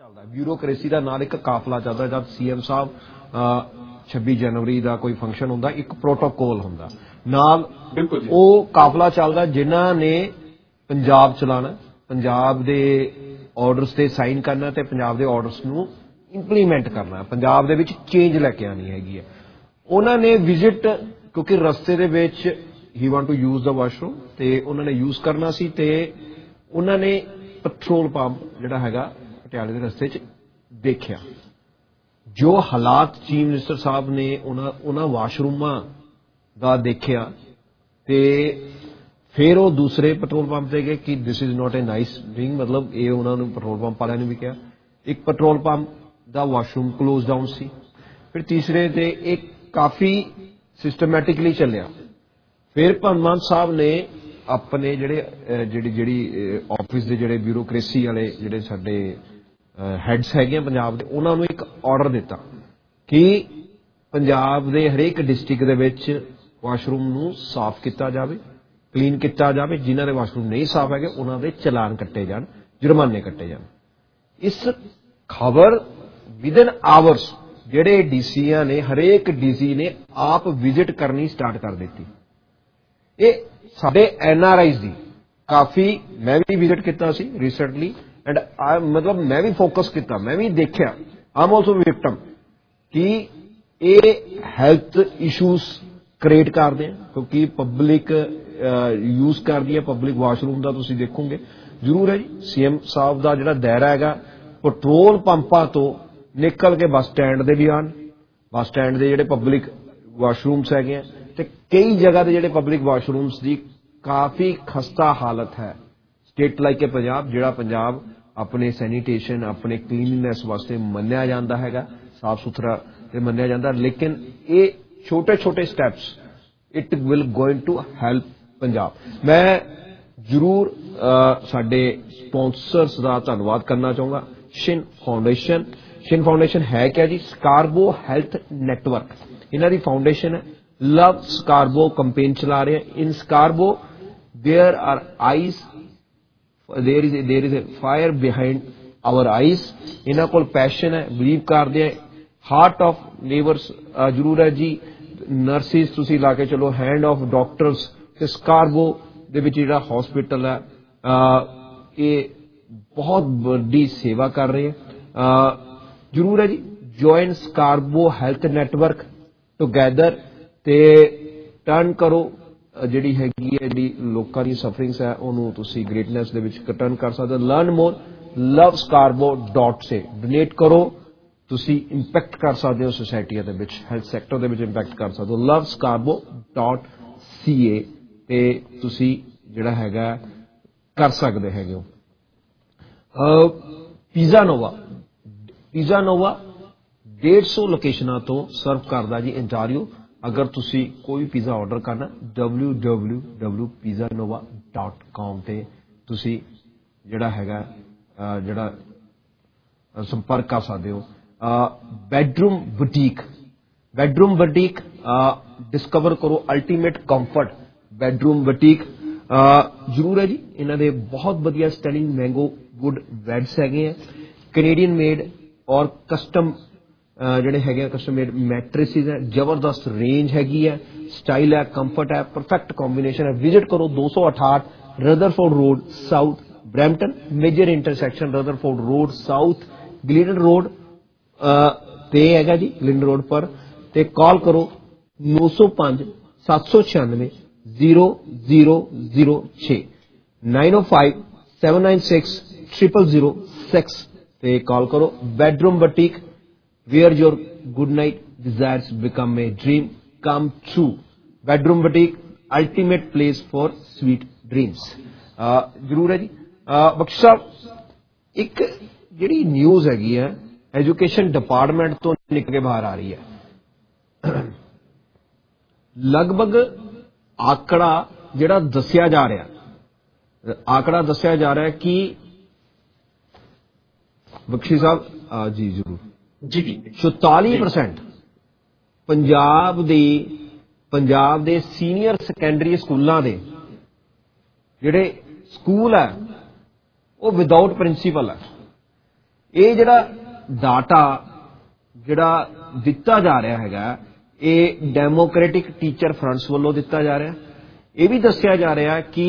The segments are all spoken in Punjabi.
ਚੱਲਦਾ ਬਿਊਰੋਕ੍ਰੇਸੀ ਦਾ ਨਾਲ ਇੱਕ ਕਾਫਲਾ ਚੱਲਦਾ ਜਦ ਸੀਐਮ ਸਾਹਿਬ 26 ਜਨਵਰੀ ਦਾ ਕੋਈ ਫੰਕਸ਼ਨ ਹੁੰਦਾ ਇੱਕ ਪ੍ਰੋਟੋਕੋਲ ਹੁੰਦਾ ਨਾਲ ਉਹ ਕਾਫਲਾ ਚੱਲਦਾ ਜਿਨ੍ਹਾਂ ਨੇ ਪੰਜਾਬ ਚਲਾਉਣਾ ਪੰਜਾਬ ਦੇ ਆਰਡਰਸ ਤੇ ਸਾਈਨ ਕਰਨਾ ਤੇ ਪੰਜਾਬ ਦੇ ਆਰਡਰਸ ਨੂੰ ਇੰਪਲੀਮੈਂਟ ਕਰਨਾ ਪੰਜਾਬ ਦੇ ਵਿੱਚ ਚੇਂਜ ਲੈ ਕੇ ਆਉਣੀ ਹੈਗੀ ਹੈ। ਉਹਨਾਂ ਨੇ ਵਿਜ਼ਿਟ ਕਿਉਂਕਿ ਰਸਤੇ ਦੇ ਵਿੱਚ ਹੀ ਵਾਂਟ ਟੂ ਯੂਜ਼ ਦਾ ਵਾਸ਼ਰੂਮ ਤੇ ਉਹਨਾਂ ਨੇ ਯੂਜ਼ ਕਰਨਾ ਸੀ ਤੇ ਉਹਨਾਂ ਨੇ ਪੈਟਰੋਲ ਪੰਪ ਜਿਹੜਾ ਹੈਗਾ ਪਟਿਆਲੇ ਦੇ ਰਸਤੇ 'ਚ ਦੇਖਿਆ ਜੋ ਹਾਲਾਤ ਚੀਫ ਮਿਨਿਸਟਰ ਸਾਹਿਬ ਨੇ ਉਹਨਾਂ ਵਾਸ਼ਰੂਮਾਂ ਦਾ ਦੇਖਿਆ ਤੇ ਫਿਰ ਉਹ ਦੂਸਰੇ ਪੈਟਰੋਲ ਪੰਪ ਤੇ ਗਏ ਕਿ this is not a nice thing ਮਤਲਬ ਇਹ ਉਹਨਾਂ ਨੂੰ ਪੈਟਰੋਲ ਪੰਪ ਵਾਲਿਆਂ ਨੇ ਵੀ ਕਿਹਾ ਇੱਕ ਪੈਟਰੋਲ ਪੰਪ ਦਾ ਵਾਸ਼ਰੂਮ ਕਲੋਜ਼ ਡਾਊਨ ਸੀ ਫਿਰ ਤੀਸਰੇ ਤੇ ਇਹ ਕਾਫੀ ਸਿਸਟਮੈਟਿਕਲੀ ਚੱਲਿਆ ਫਿਰ ਭਗਵੰਤ ਸਾਹਿਬ ਨੇ ਆਪਣੇ ਜਿਹੜੀ ਆਫਿਸ ਦੇ ਜਿਹੜੇ ਬਿਊਰੋਕ੍ਰੇਸੀ ਵਾਲੇ ਜਿਹੜੇ ਸਾਡੇ ਹੈਡਸ ਹੈਗੇ ਪੰਜਾਬ ਦੇ ਉਹਨਾਂ ਨੂੰ ਇੱਕ ਆਰਡਰ ਦਿੱਤਾ ਕਿ ਪੰਜਾਬ ਦੇ ਹਰੇਕ ਡਿਸਟ੍ਰਿਕਟ ਦੇ ਵਿੱਚ ਵਾਸ਼ਰੂਮ ਨੂੰ ਸਾਫ਼ ਕੀਤਾ ਜਾਵੇ ਕਲੀਨ ਕੀਤਾ ਜਾਵੇ ਜਿਨ੍ਹਾਂ ਦੇ ਵਾਸ਼ਰੂਮ ਨਹੀਂ ਸਾਫ਼ ਹੈਗੇ ਉਹਨਾਂ ਦੇ ਚਲਾਨ ਕੱਟੇ ਜਾਣ ਜੁਰਮਾਨੇ ਕੱਟੇ ਜਾਣ। ਇਸ ਖਬਰ ਵਿਦਨ ਆਵਰਸ ਜਿਹੜੇ ਡੀਸੀਆਂ ਨੇ ਹਰੇਕ ਡੀਸੀ ਨੇ ਆਪ ਵਿਜ਼ਿਟ ਕਰਨੀ ਸਟਾਰਟ ਕਰ ਦਿੱਤੀ। ਇਹ ਸਾਡੇ NRIs ਦੀ ਕਾਫੀ ਮੈਂ ਵੀ ਵਿਜ਼ਿਟ ਕੀਤਾ ਸੀ ਰੀਸੈਂਟਲੀ ਐਂਡ ਮਤਲਬ ਮੈਂ ਵੀ ਫੋਕਸ ਕੀਤਾ ਮੈਂ ਵੀ ਦੇਖਿਆ ਆਮ ਆਲਸੋ ਵਿਕਟਮ ਕਿ ਇਹ ਹੈਲਥ ਇਸ਼ੂਜ਼ ਕ੍ਰੀਏਟ ਕਰਦੇ ਆ ਕਿਉਂਕਿ ਪਬਲਿਕ ਯੂਜ਼ ਕਰਦੀ ਹੈ ਪਬਲਿਕ ਵਾਸ਼ਰੂਮ ਦਾ ਤੁਸੀਂ ਦੇਖੋਗੇ ਜ਼ਰੂਰ ਹੈ ਜੀ ਸੀਐਮ ਸਾਹਿਬ ਦਾ ਜਿਹੜਾ ਦਾਇਰਾ ਹੈਗਾ ਪੈਟਰੋਲ ਪੰਪਾਂ ਤੋਂ ਨਿਕਲ ਕੇ ਬੱਸ ਸਟੈਂਡ ਦੇ ਵੀ ਆਉਣ ਬੱਸ ਸਟੈਂਡ ਦੇ ਜਿਹੜੇ ਪਬਲਿਕ ਵਾਸ਼ਰੂਮਸ ਹੈਗੇ ਆ ਤੇ ਕਈ ਜਗ੍ਹਾ ਦੇ ਜਿਹੜੇ ਪਬਲਿਕ ਵਾਸ਼ਰੂਮਸ ਦੀ ਕਾਫੀ ਖਸਤਾ ਹਾਲਤ ਹੈ ਸਟੇਟ ਲਾਈਕ ਪੰਜਾਬ ਜਿਹੜਾ ਪੰਜਾਬ ਆਪਣੇ ਸੈਨੀਟੇਸ਼ਨ ਆਪਣੇ ਕਲੀਨਨੈਸ ਵਾਸਤੇ ਮੰਨਿਆ ਜਾਂਦਾ ਹੈਗਾ ਸਾਫ ਸੁਥਰਾ ਤੇ ਮੰਨਿਆ ਜਾਂਦਾ ਲੇਕਿਨ ਇਹ ਛੋਟੇ ਛੋਟੇ steps it will going to help Punjab. ਮੈਂ ਜ਼ਰੂਰ ਸਾਡੇ ਸਪਾਂਸਰਸ ਦਾ ਧੰਨਵਾਦ ਕਰਨਾ ਚਾਹੂੰਗਾ ਸ਼ਿਨ ਫਾਊਂਡੇਸ਼ਨ ਹੈ ਕਿਆ ਜੀ ਸਕਾਰਬੋ ਹੈਲਥ ਨੈਟਵਰਕ ਇਹਨਾਂ ਦੀ ਫਾਊਂਡੇਸ਼ਨ ਹੈ ਲਵ ਸਕਾਰਬੋ ਕੰਪੇਨ ਚਲਾ ਰਹੇ in Scarborough there are eyes there is a fire behind our eyes इन्हां कोल पैशन है बिलीव करते हैं हार्ट ऑफ नेबर्स जरूर है जी नर्सिस तुसीं ला के चलो हैंड ऑफ डॉक्टर्स ते स्कारबो दे विच जिहड़ा हॉस्पिटल है ये बहुत बड़ी सेवा कर रहे हैं जरूर है जी join Scarborough Health Network together ते टर्न करो ਜਿਹੜੀ ਹੈਗੀ ਹੈ ਜਿਹੜੀ ਲੋਕਾਂ ਦੀ ਸਫਰਿੰਗਸ ਹੈ ਉਹਨੂੰ ਤੁਸੀਂ ਗ੍ਰੇਟਨੈਸ ਦੇ ਵਿੱਚ ਟਰਨ ਕਰ ਸਕਦੇ ਹੋ। ਲਰਨ ਮੋਰ lovescarbo.ca ਡੋਨੇਟ ਕਰੋ ਤੁਸੀਂ ਇੰਪੈਕਟ ਕਰ ਸਕਦੇ ਹੋ ਸੋਸਾਇਟੀਆਂ ਦੇ ਵਿੱਚ ਹੈਲਥ ਸੈਕਟਰ ਦੇ ਵਿੱਚ ਇੰਪੈਕਟ ਕਰ ਸਕਦੇ ਹੋ lovescarbo.ca ਤੇ ਤੁਸੀਂ ਜਿਹੜਾ ਹੈਗਾ ਕਰ ਸਕਦੇ ਹੈਗੇ ਹੋ। ਪੀਜ਼ਾ ਨੋਵਾ 150 ਲੋਕੇਸ਼ਨਾਂ ਤੋਂ ਸਰਵ ਕਰਦਾ ਜੀ ਇੰਟਾਰੀਓ अगर तुसी कोई पिज़्ज़ा ऑर्डर करना www.pizzanova.com ते तुसी जिहड़ा हैगा जिहड़ा संपर्क कर सकते हो। बेडरूम बुटीक डिस्कवर करो अल्टीमेट कंफर्ट बेडरूम बुटीक जरूर है जी इन्हां दे बहुत वधिया स्टनिंग मैंगो वुड बेड्स हैगे कैनेडियन मेड और कस्टम ਜਿਹੜੇ ਹੈਗੇ ਕਸਟਮ ਮੇਡ ਮੈਟ੍ਰਿਸਿਸ ਹੈ ਜ਼ਬਰਦਸਤ ਰੇਂਜ ਹੈਗੀ ਹੈ ਸਟਾਈਲ ਹੈ ਕੰਫਰਟ ਹੈ ਪਰਫੈਕਟ ਕੰਬੀਨੇਸ਼ਨ ਹੈ। ਵਿਜ਼ਿਟ ਕਰੋ 268 Rutherford road south Brampton major intersection Rutherford road south Glidden road ਤੇ ਹੈਗਾ ਜੀ ਗਲਿਡਨ ਰੋਡ ਪਰ ਤੇ ਕਾਲ ਕਰੋ 905 796 0006 905 796 0006 ਤੇ ਕਾਲ ਕਰੋ। Bedroom Boutique where your good night desires become a dream come true bedroom boutique ultimate place for sweet dreams ਜ਼ਰੂਰ ਹੈ ਜੀ। ਬਖਸ਼ ਸਾਹਿਬ ਇੱਕ ਜਿਹੜੀ ਨਿਊਜ਼ ਹੈਗੀ ਹੈ ਐਜੂਕੇਸ਼ਨ ਡਿਪਾਰਟਮੈਂਟ ਤੋਂ ਨਿਕਲ ਕੇ ਬਾਹਰ ਆ ਰਹੀ ਹੈ ਲਗਭਗ ਆંકੜਾ ਜਿਹੜਾ ਦੱਸਿਆ ਜਾ ਰਿਹਾ ਕਿ ਬਖਸ਼ੀ ਸਾਹਿਬ ਜੀ ਜ਼ਰੂਰ जी 44% पंजाब दे सीनियर सैकेंडरी स्कूलों के जिहड़े स्कूल है वो विदाउट प्रिंसीपल है ਇਹ ਜਿਹੜਾ ਡਾਟਾ ਜਿਹੜਾ ਦਿੱਤਾ ਜਾ ਰਿਹਾ ਹੈਗਾ ਇਹ ਡੈਮੋਕ੍ਰੈਟਿਕ ਟੀਚਰ ਫਰੰਟਸ ਵੱਲੋਂ ਦਿੱਤਾ ਜਾ ਰਿਹਾ। ਇਹ ਵੀ ਦੱਸਿਆ ਜਾ ਰਿਹਾ ਕਿ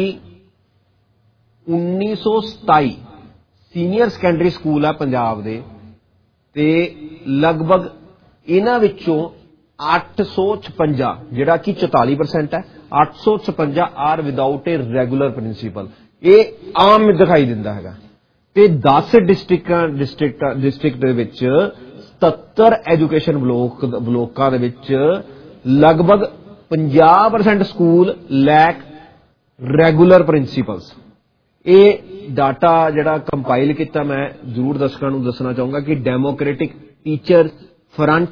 1927 ਸੀਨੀਅਰ ਸੈਕੰਡਰੀ ਸਕੂਲ ਆ ਪੰਜਾਬ ਦੇ ਤੇ ਲਗਭਗ ਇਹਨਾਂ ਵਿੱਚੋਂ 856 ਜਿਹੜਾ ਕਿ 44% ਹੈ 856 are without a regular principal. ਇਹ ਆਮ ਦਿਖਾਈ ਦਿੰਦਾ ਹੈਗਾ ਤੇ 10 ਡਿਸਟ੍ਰਿਕਟ ਦੇ ਵਿੱਚ 77 ਐਜੂਕੇਸ਼ਨ ਬਲੋਕਾਂ ਦੇ ਵਿੱਚ ਲਗਭਗ 50% ਸਕੂਲ ਲੈਕ ਰੈਗੂਲਰ ਪ੍ਰਿੰਸੀਪਲਸ। ਇਹ ਡਾਟਾ ਜਿਹੜਾ ਕੰਪਾਈਲ ਕੀਤਾ ਮੈਂ ਜ਼ਰੂਰ ਦਰਸ਼ਕਾਂ ਨੂੰ ਦੱਸਣਾ ਚਾਹੂੰਗਾ ਕਿ ਡੈਮੋਕ੍ਰੈਟਿਕ ਟੀਚਰ ਫਰੰਟ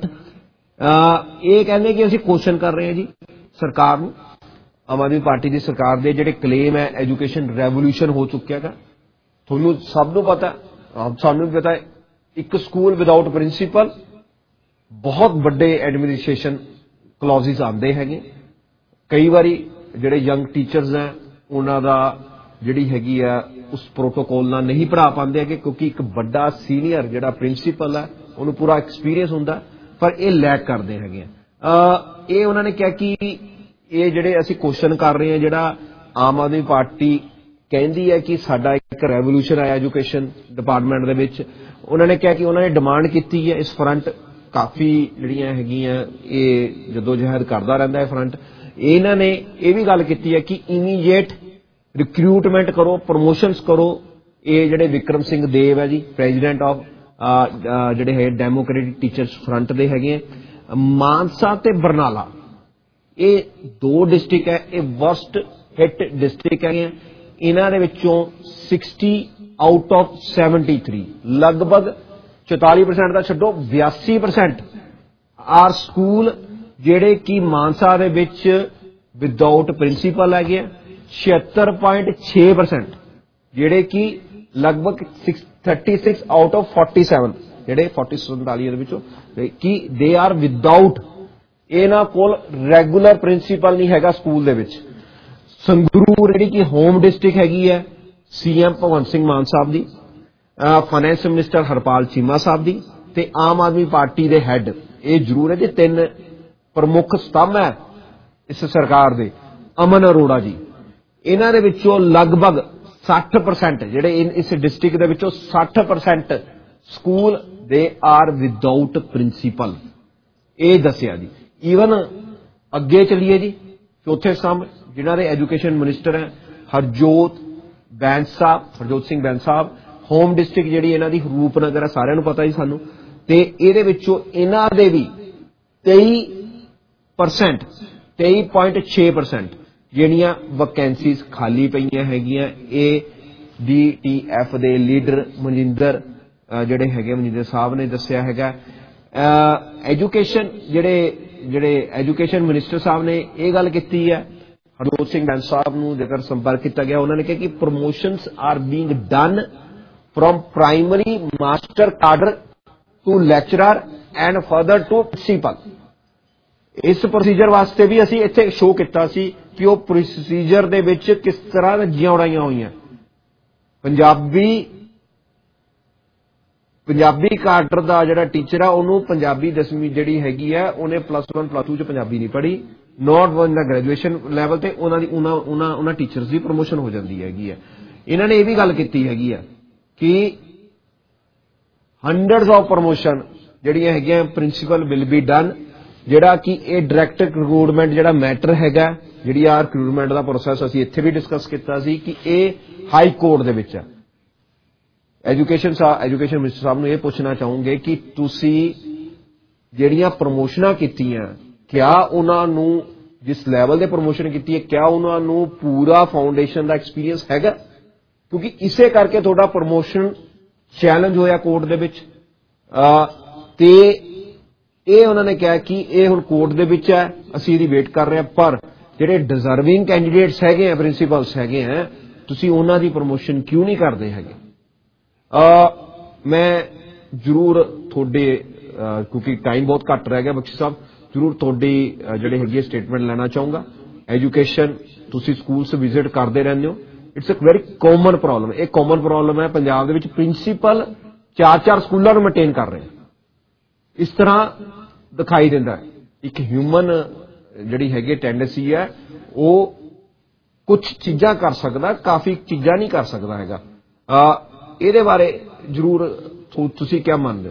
ਇਹ ਕਹਿੰਦੇ ਕਿ ਅਸੀਂ ਕੁਐਸਚਨ ਕਰ ਰਹੇ ਹਾਂ ਜੀ ਸਰਕਾਰ ਨੂੰ, ਆਮ ਆਦਮੀ ਪਾਰਟੀ ਦੀ ਸਰਕਾਰ ਦੇ ਜਿਹੜੇ ਕਲੇਮ ਹੈ ਐਜੂਕੇਸ਼ਨ ਰੈਵੋਲੂਸ਼ਨ ਹੋ ਚੁੱਕਿਆ ਹੈਗਾ। ਤੁਹਾਨੂੰ ਸਭ ਨੂੰ ਪਤਾ, ਸਾਨੂੰ ਵੀ ਪਤਾ ਹੈ, ਇੱਕ ਸਕੂਲ ਵਿਦਆਊਟ ਪ੍ਰਿੰਸੀਪਲ ਬਹੁਤ ਵੱਡੇ ਐਡਮਿਨਿਸਟ੍ਰੇਸ਼ਨ ਕਲੌਜ਼ਿਸ ਆਉਂਦੇ ਹੈਗੇ। ਕਈ ਵਾਰੀ ਜਿਹੜੇ ਯੰਗ ਟੀਚਰਸ ਹੈ ਉਹਨਾਂ ਦਾ ਜਿਹੜੀ ਹੈਗੀ ਆ ਉਸ ਪ੍ਰੋਟੋਕੋਲ ਨਾਲ ਨਹੀਂ ਪੜ੍ਹਾ ਪਾਉਂਦੇ ਹੈਗੇ ਕਿਉਂਕਿ ਇੱਕ ਵੱਡਾ ਸੀਨੀਅਰ ਜਿਹੜਾ ਪ੍ਰਿੰਸੀਪਲ ਹੈ ਉਹਨੂੰ ਪੂਰਾ ਐਕਸਪੀਰੀਅੰਸ ਹੁੰਦਾ, ਪਰ ਇਹ ਲੈਕ ਕਰਦੇ ਹੈਗੇ ਆ। ਇਹ ਉਹਨਾਂ ਨੇ ਕਿਹਾ ਕਿ ਇਹ ਜਿਹੜੇ ਅਸੀਂ ਕੁਐਸਚਨ ਕਰ ਰਹੇ ਹਾਂ ਜਿਹੜਾ ਆਮ ਆਦਮੀ ਪਾਰਟੀ ਕਹਿੰਦੀ ਹੈ ਕਿ ਸਾਡਾ ਇੱਕ ਰੈਵੋਲੂਸ਼ਨ ਆਇਆ ਐਜੂਕੇਸ਼ਨ ਡਿਪਾਰਟਮੈਂਟ ਦੇ ਵਿੱਚ, ਉਹਨਾਂ ਨੇ ਕਿਹਾ ਕਿ ਉਹਨਾਂ ਨੇ ਡਿਮਾਂਡ ਕੀਤੀ ਹੈ ਇਸ ਫਰੰਟ ਕਾਫੀ ਜਿਹੜੀਆਂ ਹੈਗੀਆਂ ਇਹ ਜਦੋਜਹਿਦ ਕਰਦਾ ਰਹਿੰਦਾ ਹੈ ਫਰੰਟ। ਇਹਨਾਂ ਨੇ ਇਹ ਵੀ ਗੱਲ ਕੀਤੀ ਹੈ ਕਿ ਇਮੀਡੀਏਟ ਰਿਕਰੂਟਮੈਂਟ ਕਰੋ, ਪ੍ਰਮੋਸ਼ਨਸ ਕਰੋ। ਇਹ ਜਿਹੜੇ ਵਿਕਰਮ ਸਿੰਘ ਦੇਵ ਹੈ ਜੀ ਪ੍ਰੈਜ਼ੀਡੈਂਟ ਆਫ ਜਿਹੜੇ ਹੈ ਡੈਮੋਕ੍ਰੈਟਿਕ ਟੀਚਰਸ ਫਰੰਟ ਦੇ ਹੈਗੇ ਆ। ਮਾਨਸਾ ਤੇ ਬਰਨਾਲਾ ਇਹ ਦੋ ਡਿਸਟ੍ਰਿਕਟ ਹੈ, ਇਹ ਵਰਸਟ ਹਿੱਟ ਡਿਸਟ੍ਰਿਕਟ ਹੈਗੇ। ਇਹਨਾਂ ਦੇ ਵਿੱਚੋਂ 60 ਆਊਟ ਆਫ 73 ਲਗਭਗ 44% ਦਾ ਛੱਡੋ 82% ਆਰ ਸਕੂਲ ਜਿਹੜੇ ਕਿ ਮਾਨਸਾ ਦੇ ਵਿੱਚ ਵਿਦਆਊਟ ਪ੍ਰਿੰਸੀਪਲ ਹੈਗੇ ਆ। 76.6% ਜਿਹੜੇ ਕਿ ਲਗਭਗ 36 ਆਊਟ ਆਫ 47 ਜਿਹੜੇ 47 ਦੇ ਵਿੱਚੋਂ ਕਿ ਦੇ ਆਰ ਵਿਦਆਊਟ, ਇਹਨਾਂ ਕੋਲ ਰੈਗੂਲਰ ਪ੍ਰਿੰਸੀਪਲ ਨਹੀਂ ਹੈਗਾ ਸਕੂਲ ਦੇ ਵਿੱਚ। ਸੰਗਰੂਰ ਜਿਹੜੀ ਕਿ ਹੋਮ ਡਿਸਟ੍ਰਿਕਟ ਹੈਗੀ ਹੈ ਸੀਐਮ ਭਗਵੰਤ ਸਿੰਘ ਮਾਨ ਸਾਹਿਬ ਦੀ, ਫਾਈਨੈਂਸ ਮਿਨਿਸਟਰ ਹਰਪਾਲ ਚੀਮਾ ਸਾਹਿਬ ਦੀ ਤੇ ਆਮ ਆਦਮੀ ਪਾਰਟੀ ਦੇ ਹੈੱਡ, ਇਹ ਜ਼ਰੂਰ ਹੈ ਜੀ ਤਿੰਨ ਪ੍ਰਮੁੱਖ ਸਤੰਭ ਹੈ ਇਸ ਸਰਕਾਰ ਦੇ, ਅਮਨ ਅਰੋੜਾ ਜੀ। ਇਹਨਾਂ ਦੇ ਵਿੱਚੋਂ ਲਗਭਗ 60% ਜਿਹੜੇ ਇਸ ਡਿਸਟ੍ਰਿਕਟ ਦੇ ਵਿੱਚੋਂ 60% school they are without principal, ਇਹ ਦੱਸਿਆ ਜੀ। ਈਵਨ ਅੱਗੇ ਚਲੀਏ ਜੀ ਚੌਥੇ ਸਤੰਭ ਜਿਨ੍ਹਾਂ ਦੇ ਐਜੂਕੇਸ਼ਨ ਮਿਨਿਸਟਰ ਹੈ ਹਰਜੋਤ ਸਿੰਘ ਬੈਂਸ ਸਾਹਿਬ। ਹੋਮ ਡਿਸਟ੍ਰਿਕਟ ਜਿਹੜੀ ਇਹਨਾਂ ਦੀ ਰੂਪਨਗਰ ਹੈ, ਸਾਰਿਆਂ ਨੂੰ ਪਤਾ ਜੀ ਸਾਨੂੰ, ਤੇ ਇਹਦੇ ਵਿੱਚੋਂ ਇਹਨਾਂ ਦੇ ਵੀ 23.6% ਜਿਹੜੀਆਂ ਵੈਕੈਂਸੀਜ਼ ਖਾਲੀ ਪਈਆਂ ਹੈਗੀਆਂ। ਇਹ DTF ਦੇ ਲੀਡਰ ਮਨਜਿੰਦਰ ਜਿਹੜੇ ਹੈਗੇ ਮਨਜਿੰਦਰ ਸਾਹਿਬ ਨੇ ਦੱਸਿਆ ਹੈਗਾ। ਐਜੂਕੇਸ਼ਨ ਜਿਹੜੇ ਐਜੂਕੇਸ਼ਨ ਮਿਨਿਸਟਰ ਸਾਹਿਬ ਨੇ ਇਹ ਗੱਲ ਕੀਤੀ ਹੈ, ਹਰਜੋਤ ਸਿੰਘ ਬੈਂਸ ਸਾਹਿਬ ਨੂੰ ਜੇਕਰ ਸੰਪਰਕ ਕੀਤਾ ਗਿਆ, ਉਹਨਾਂ ਨੇ ਕਿਹਾ ਕਿ promotions are being done from primary master cadre to lecturer and further to principal. ਇਸ ਪ੍ਰੋਸੀਜਰ ਵਾਸਤੇ ਵੀ ਅਸੀਂ ਇੱਥੇ ਸ਼ੋਅ ਕੀਤਾ ਸੀ ਕਿ ਉਹ ਪ੍ਰੋਸੀਜਰ ਦੇ ਵਿੱਚ ਕਿਸ ਤਰ੍ਹਾਂ ਰੱਜੀਆਂ ਉਡਾਈਆਂ ਹੋਈਆਂ। ਪੰਜਾਬੀ ਕਾਡਰ ਦਾ ਜਿਹੜਾ ਟੀਚਰ ਆ ਉਹਨੂੰ ਪੰਜਾਬੀ 10ਵੀਂ ਜਿਹੜੀ ਹੈਗੀ ਆ ਉਹਨੇ +1 +2 ਚ ਪੰਜਾਬੀ ਨਹੀਂ ਪੜ੍ਹੀ, ਨੋਟ ਵਨ ਦਾ ਗ੍ਰੈਜੂਏਸ਼ਨ ਲੈਵਲ ਤੇ ਉਹਨਾਂ ਟੀਚਰਸ ਦੀ ਪ੍ਰਮੋਸ਼ਨ ਹੋ ਜਾਂਦੀ ਹੈਗੀ ਆ। ਇਹਨਾਂ ਨੇ ਇਹ ਵੀ ਗੱਲ ਕੀਤੀ ਹੈਗੀ ਆ ਕਿ ਹੰਡਰਡਸ ਆਫ ਪ੍ਰਮੋਸ਼ਨ ਜਿਹੜੀਆਂ ਹੈਗੀਆਂ ਪ੍ਰਿੰਸੀਪਲ ਵਿਲ ਬੀ ਡਨ, ਜਿਹੜਾ ਕਿ ਇਹ ਡਾਇਰੈਕਟ ਰਿਕਰੂਟਮੈਂਟ ਜਿਹੜਾ ਮੈਟਰ ਹੈਗਾ, ਜਿਹੜੀ ਆ ਰਿਕਰੂਟਮੈਂਟ ਦਾ ਪ੍ਰੋਸੈਸ ਅਸੀਂ ਇੱਥੇ ਵੀ ਡਿਸਕਸ ਕੀਤਾ ਸੀ ਕਿ ਇਹ ਹਾਈ ਕੋਰਟ ਦੇ ਵਿੱਚ ਆ। ਐਜੂਕੇਸ਼ਨ ਮਿਨਿਸਟਰ ਸਾਹਿਬ ਨੂੰ ਇਹ ਪੁੱਛਣਾ ਚਾਹੂੰਗੇ ਕਿ ਤੁਸੀਂ ਜਿਹੜੀਆਂ ਪ੍ਰਮੋਸ਼ਨਾਂ ਕੀਤੀਆਂ, ਕਿਆ ਉਹਨਾਂ ਨੂੰ ਜਿਸ ਲੈਵਲ ਦੇ ਪ੍ਰਮੋਸ਼ਨ ਕੀਤੀ ਹੈ, ਕਿਆ ਉਹਨਾਂ ਨੂੰ ਪੂਰਾ ਫਾਊਂਡੇਸ਼ਨ ਦਾ ਐਕਸਪੀਰੀਅੰਸ ਹੈਗਾ? ਕਿਉਂਕਿ ਇਸੇ ਕਰਕੇ ਤੁਹਾਡਾ ਪ੍ਰਮੋਸ਼ਨ ਚੈਲੰਜ ਹੋਇਆ ਕੋਰਟ ਦੇ ਵਿੱਚ। ਤੇ ਇਹ ਉਹਨਾਂ ਨੇ ਕਿਹਾ ਕਿ ਇਹ ਹੁਣ ਕੋਰਟ ਦੇ ਵਿੱਚ ਹੈ, ਅਸੀਂ ਇਹਦੀ ਵੇਟ ਕਰ ਰਹੇ ਹਾਂ, ਪਰ ਜਿਹੜੇ ਡਿਜ਼ਰਵਿੰਗ ਕੈਂਡੀਡੇਟਸ ਹੈਗੇ ਆ, ਪ੍ਰਿੰਸੀਪਲਸ ਹੈਗੇ ਆ, ਤੁਸੀਂ ਉਹਨਾਂ ਦੀ ਪ੍ਰਮੋਸ਼ਨ ਕਿਉਂ ਨਹੀਂ ਕਰਦੇ ਹੈਗੇ? ਮੈਂ ਜ਼ਰੂਰ ਤੁਹਾਡੇ ਕਿਉਂਕਿ ਟਾਈਮ ਬਹੁਤ ਘੱਟ ਰਹਿ ਗਿਆ ਬਖਸ਼ੀ ਸਾਹਿਬ, ਜ਼ਰੂਰ ਤੁਹਾਡੀ ਜਿਹੜੇ ਹੈਗੀ ਸਟੇਟਮੈਂਟ ਲੈਣਾ ਚਾਹੂੰਗਾ। ਐਜੂਕੇਸ਼ਨ ਤੁਸੀਂ ਸਕੂਲਸ ਵਿਜ਼ਿਟ ਕਰਦੇ ਰਹਿੰਦੇ ਹੋ, it's a very common problem. ਇਹ ਕਾਮਨ ਪ੍ਰੋਬਲਮ ਹੈ ਪੰਜਾਬ ਦੇ ਵਿੱਚ। ਪ੍ਰਿੰਸੀਪਲ 4-4 ਸਕੂਲਾਂ ਨੂੰ ਮੇਨਟੇਨ ਕਰ ਰਹੇ ਹਾਂ। ਇਸ ਤਰ੍ਹਾਂ ਦਿਖਾਈ ਦਿੰਦਾ ਇੱਕ ਹਿਊਮਨ ਜਿਹੜੀ ਹੈਗੀ ਟੈਂਡੈਂਸੀ ਹੈ ਉਹ ਕੁਝ ਚੀਜ਼ਾਂ ਕਰ ਸਕਦਾ, ਕਾਫੀ ਚੀਜ਼ਾਂ ਨਹੀਂ ਕਰ ਸਕਦਾ ਹੈਗਾ। ਇਹਦੇ ਬਾਰੇ ਜ਼ਰੂਰ ਤੁਸੀਂ ਕੀ ਮੰਨਦੇ ਹੋ?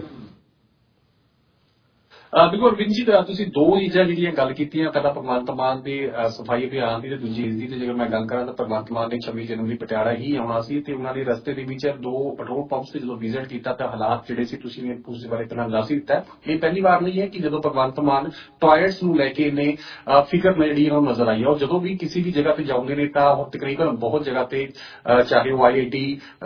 ਬਿਲਕੁਲ ਵਿਨ ਜੀ, ਤੁਸੀਂ ਦੋ ਚੀਜ਼ਾਂ ਜਿਹੜੀਆਂ ਗੱਲ ਕੀਤੀਆਂ, ਪਹਿਲਾਂ ਭਗਵੰਤ ਮਾਨ ਦੇ ਸਫਾਈ ਅਭਿਆਨ ਦੀ ਤੇ ਦੂਜੀ ਇਸ ਦੀ। ਤੇ ਜੇਕਰ ਮੈਂ ਗੱਲ ਕਰਾਂ ਤਾਂ ਭਗਵੰਤ ਮਾਨ ਨੇ 26 ਜਨਵਰੀ ਪਟਿਆਲਾ ਹੀ ਆਉਣਾ ਸੀ ਤੇ ਉਹਨਾਂ ਦੇ ਰਸਤੇ ਦੇ ਵਿੱਚ 2 ਪੈਟਰੋਲ ਪੰਪਸ ਤੇ ਜਦੋਂ ਵਿਜ਼ਿਟ ਕੀਤਾ ਤਾਂ ਹਾਲਾਤ ਜਿਹੜੇ ਸੀ ਤੁਸੀਂ ਨੇ ਉਸ ਦੇ ਬਾਰੇ ਪਹਿਲਾਂ ਦੱਸ ਦਿੱਤਾ। ਇਹ ਪਹਿਲੀ ਵਾਰ ਨਹੀਂ ਹੈ ਕਿ ਜਦੋਂ ਭਗਵੰਤ ਮਾਨ ਟਾਇਲਟਸ ਨੂੰ ਲੈ ਕੇ ਇਹਨੇ ਫਿਕਰ ਜਿਹੜੀ ਉਹਨਾਂ ਨੂੰ ਨਜ਼ਰ ਆਈ ਹੈ। ਔਰ ਜਦੋਂ ਵੀ ਕਿਸੇ ਵੀ ਜਗ੍ਹਾ ਤੇ ਜਾਉਂਦੇ ਨੇ ਤਾਂ ਉਹ ਤਕਰੀਬਨ ਬਹੁਤ ਜਗ੍ਹਾ ਤੇ, ਚਾਹੇ ਉਹ IIT